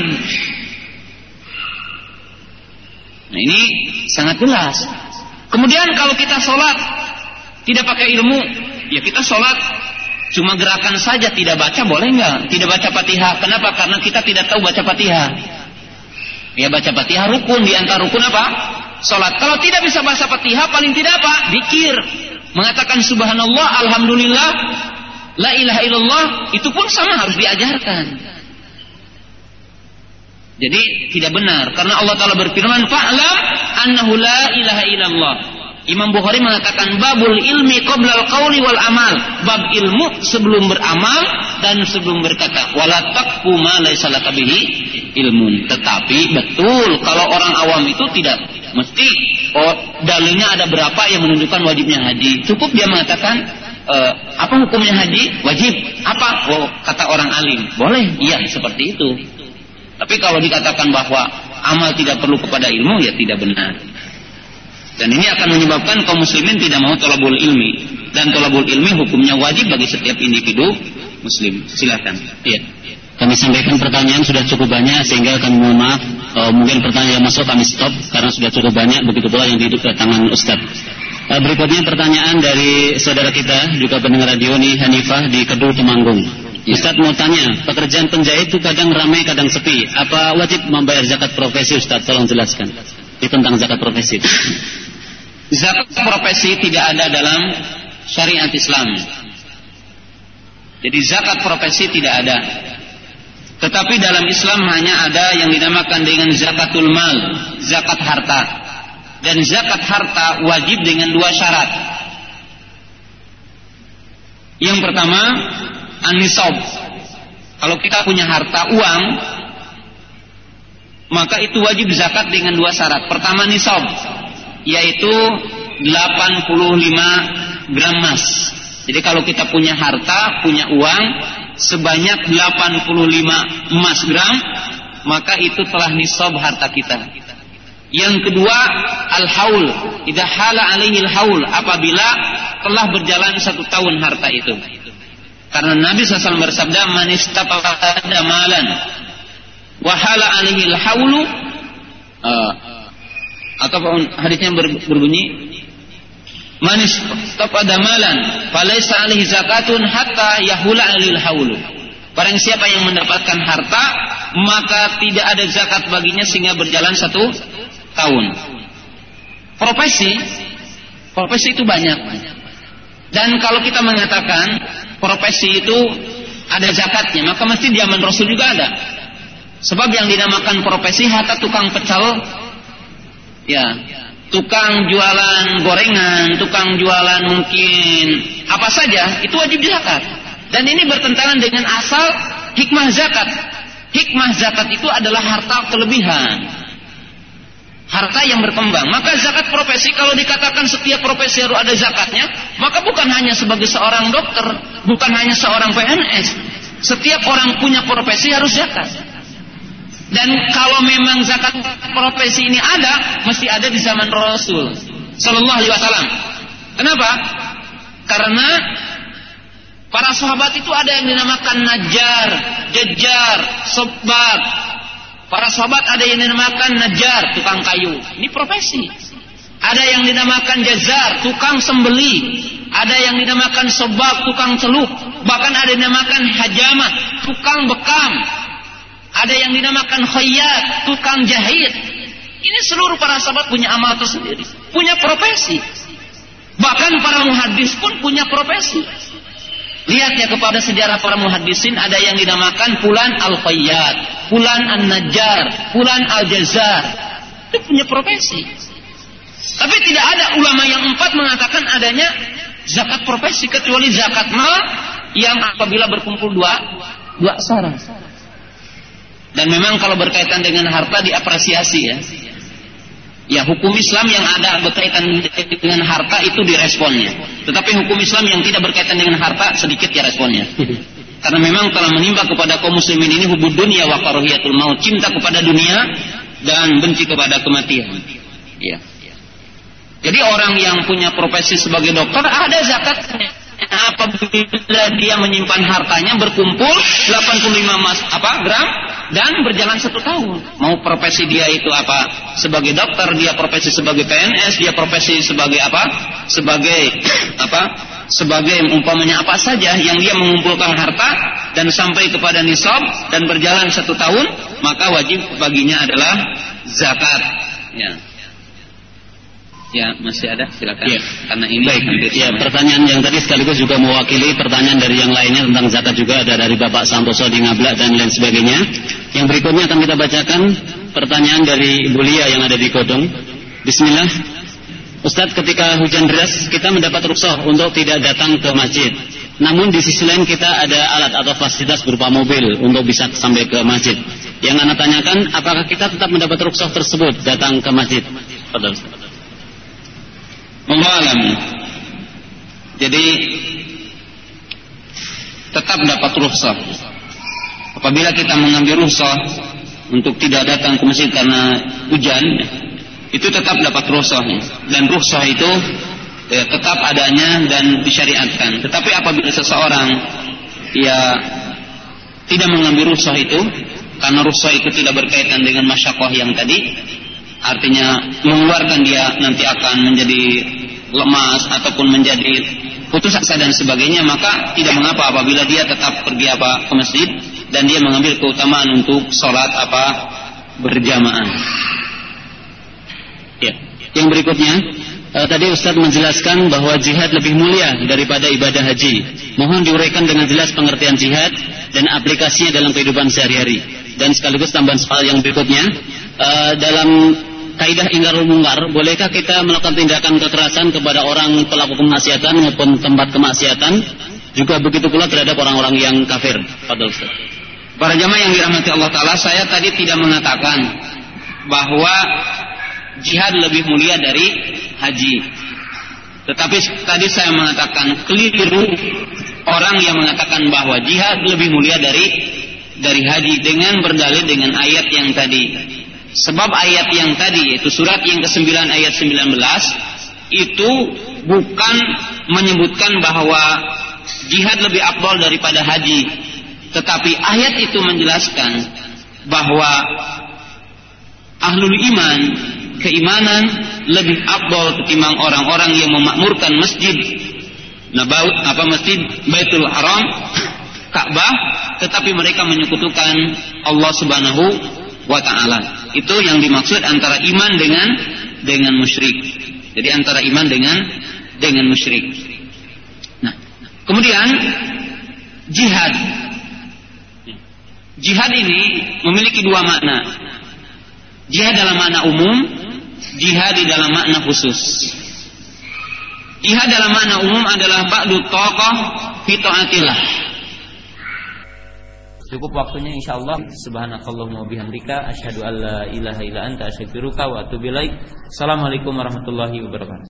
Nah, ini sangat jelas. Kemudian kalau kita sholat tidak pakai ilmu, ya kita sholat cuma gerakan saja, tidak baca, boleh nggak? Tidak baca Fatihah. Kenapa? Karena kita tidak tahu baca Fatihah. Ya, baca Fatihah rukun, di antara rukun apa? Sholat. Kalau tidak bisa baca Fatihah, paling tidak apa? Zikir. Mengatakan subhanallah, alhamdulillah, la ilaha illallah, itu pun sama harus diajarkan. Jadi tidak benar, karena Allah Ta'ala berfirman, fa'lam annahu la ilaha illallah. Imam Bukhari mengatakan babul ilmi qoblal qawli wal amal. Bab ilmu sebelum beramal dan sebelum berkata. Wala taqfu ma laysa laka bihi ilmun. Tetapi betul kalau orang awam itu tidak mesti dalilnya ada berapa yang menunjukkan wajibnya haji. Cukup dia mengatakan apa hukumnya haji? Wajib. Apa? Oh, kata orang alim. Boleh, iya seperti itu. Tapi kalau dikatakan bahwa amal tidak perlu kepada ilmu, ya tidak benar. Dan ini akan menyebabkan kaum muslimin tidak mau thalabul ilmi. Dan thalabul ilmi hukumnya wajib bagi setiap individu muslim. Silakan. Iya. Kami sampaikan pertanyaan sudah cukup banyak sehingga kami mohon maaf mungkin pertanyaan yang masuk kami stop karena sudah cukup banyak, begitu pula yang di tangan Ustaz. Berikutnya pertanyaan dari saudara kita juga pendengar radio nih, Hanifah di Kedul Temanggung. Ya. Ustaz mau tanya, pekerjaan penjahit itu kadang ramai kadang sepi. Apa wajib membayar zakat profesi, Ustaz? Tolong jelaskan tentang zakat profesi. Zakat profesi tidak ada dalam syariat Islam. Jadi zakat profesi tidak ada. Tetapi dalam Islam hanya ada yang dinamakan dengan zakatul mal, zakat harta. Dan zakat harta wajib dengan dua syarat. Yang pertama, an-nisab. Kalau kita punya harta uang, maka itu wajib zakat dengan dua syarat. Pertama nisab, yaitu 85 gram emas. Jadi kalau kita punya harta, punya uang sebanyak 85 emas gram, maka itu telah nisab harta kita. Yang kedua, al-haul. Idza hala alaihi al-haul, apabila telah berjalan 1 tahun harta itu. Karena Nabi SAW bersabda, man istafada malan wa hala alaihi al-haulu, atau hadisnya berbunyi, man istafada malan falaysa alaihi zakatun hatta yahula alaihi al-haulu. Barang siapa yang mendapatkan harta, maka tidak ada zakat baginya sehingga berjalan 1 tahun. Profesi itu banyak. Dan kalau kita mengatakan profesi itu ada zakatnya, maka mesti di zaman Rasul juga ada. Sebab yang dinamakan profesi hatta tukang pecel, ya, tukang jualan gorengan, tukang jualan mungkin apa saja, itu wajib zakat. Dan ini bertentangan dengan asal hikmah zakat. Hikmah zakat itu adalah harta kelebihan, harta yang berkembang. Maka zakat profesi, kalau dikatakan setiap profesi harus ada zakatnya, maka bukan hanya sebagai seorang dokter, bukan hanya seorang PNS. Setiap orang punya profesi harus zakat. Dan kalau memang zakat profesi ini ada, mesti ada di zaman Rasul Sallallahu Alaihi Wasallam. Kenapa? Karena para sahabat itu ada yang dinamakan najjar, jajjar, sobat. Para sahabat ada yang dinamakan najjar, tukang kayu. Ini profesi. Ada yang dinamakan jazar, tukang sembeli. Ada yang dinamakan sobab, tukang celup. Bahkan ada yang dinamakan hajamah, tukang bekam. Ada yang dinamakan khayyat, tukang jahit. Ini seluruh para sahabat punya amal tersendiri, punya profesi. Bahkan para muhaddis pun punya profesi. Lihat ya kepada sejarah para muhaddisin, ada yang dinamakan fulan al-khayyat, fulan an-najjar, fulan al-jazar. Itu punya profesi. Tapi tidak ada ulama yang 4 mengatakan adanya zakat profesi kecuali zakat mal yang apabila berkumpul dua syarat. Dan memang kalau berkaitan dengan harta diapresiasi ya. Ya, hukum Islam yang ada berkaitan dengan harta itu diresponnya. Tetapi hukum Islam yang tidak berkaitan dengan harta sedikit ya responnya. Karena memang telah menimpa kepada kaum muslimin ini hubud dunya wa karahiyatul maut, cinta kepada dunia dan benci kepada kematian. Ya. Jadi orang yang punya profesi sebagai dokter ada zakatnya. Apabila dia menyimpan hartanya berkumpul 85 gram dan berjalan 1 tahun. Mau profesi dia itu apa? Sebagai dokter, dia profesi sebagai PNS, dia profesi sebagai apa? Sebagai umpamanya apa saja yang dia mengumpulkan harta dan sampai kepada nisab dan berjalan 1 tahun, maka wajib baginya adalah zakat. Ya, masih ada, silakan. Ya. Karena ini baik. Ya, pertanyaan yang tadi sekaligus juga mewakili pertanyaan dari yang lainnya tentang zakat juga, ada dari Bapak Santoso di Ngablak dan lain sebagainya. Yang berikutnya akan kita bacakan pertanyaan dari Ibu Lia yang ada di Kodong. Bismillah. Ustadz, ketika hujan deras kita mendapat rukhsah untuk tidak datang ke masjid. Namun di sisi lain kita ada alat atau fasilitas berupa mobil untuk bisa sampai ke masjid. Yang Anda tanyakan, apakah kita tetap mendapat rukhsah tersebut datang ke masjid? Mengalam. Jadi tetap dapat rukhsah. Apabila kita mengambil rukhsah untuk tidak datang ke masjid karena hujan, itu tetap dapat rukhsahnya. Dan rukhsah itu tetap adanya dan disyariatkan. Tetapi apabila seseorang tidak mengambil rukhsah itu, karena rukhsah itu tidak berkaitan dengan masyaqqah yang tadi, artinya mengeluarkan dia nanti akan menjadi lemas ataupun menjadi putus asa dan sebagainya, maka tidak mengapa apabila dia tetap pergi ke masjid dan dia mengambil keutamaan untuk sholat berjamaah. Ya. Yang berikutnya, tadi Ustaz menjelaskan bahwa jihad lebih mulia daripada ibadah haji. Mohon diuraikan dengan jelas pengertian jihad dan aplikasinya dalam kehidupan sehari-hari. Dan sekaligus tambahan soal yang berikutnya, dalam kaidah ingkarul munkar, bolehkah kita melakukan tindakan kekerasan kepada orang pelaku kemaksiatan maupun tempat kemaksiatan? Juga begitu pula terhadap orang-orang yang kafir. Fadhil Ustaz. Para jamaah yang dirahmati Allah Ta'ala, saya tadi tidak mengatakan bahwa jihad lebih mulia dari haji. Tetapi tadi saya mengatakan keliru orang yang mengatakan bahwa jihad lebih mulia dari haji dengan berdalil dengan ayat yang tadi. Sebab ayat yang tadi, yaitu surat yang ke-9 ayat 19, itu bukan menyebutkan bahwa jihad lebih afdal daripada haji. Tetapi ayat itu menjelaskan bahwa ahlul iman, keimanan lebih afdal ketimbang orang-orang yang memakmurkan masjid masjid Baitul Haram, Ka'bah, tetapi mereka menyekutukan Allah Subhanahu wa ta'ala. Itu yang dimaksud antara iman dengan musyrik. Jadi antara iman dengan musyrik. Nah, kemudian jihad. Jihad ini memiliki 2 makna. Jihad dalam makna umum, jihad di dalam makna khusus. Jihad dalam makna umum adalah ba'du taqah fi ta'atillah. Cukup waktunya insyaallah. Subhanakallahumma wa bihamdika asyhadu an la ilaha illa anta astaghfiruka wa atubu ilaik. Assalamualaikum warahmatullahi wabarakatuh.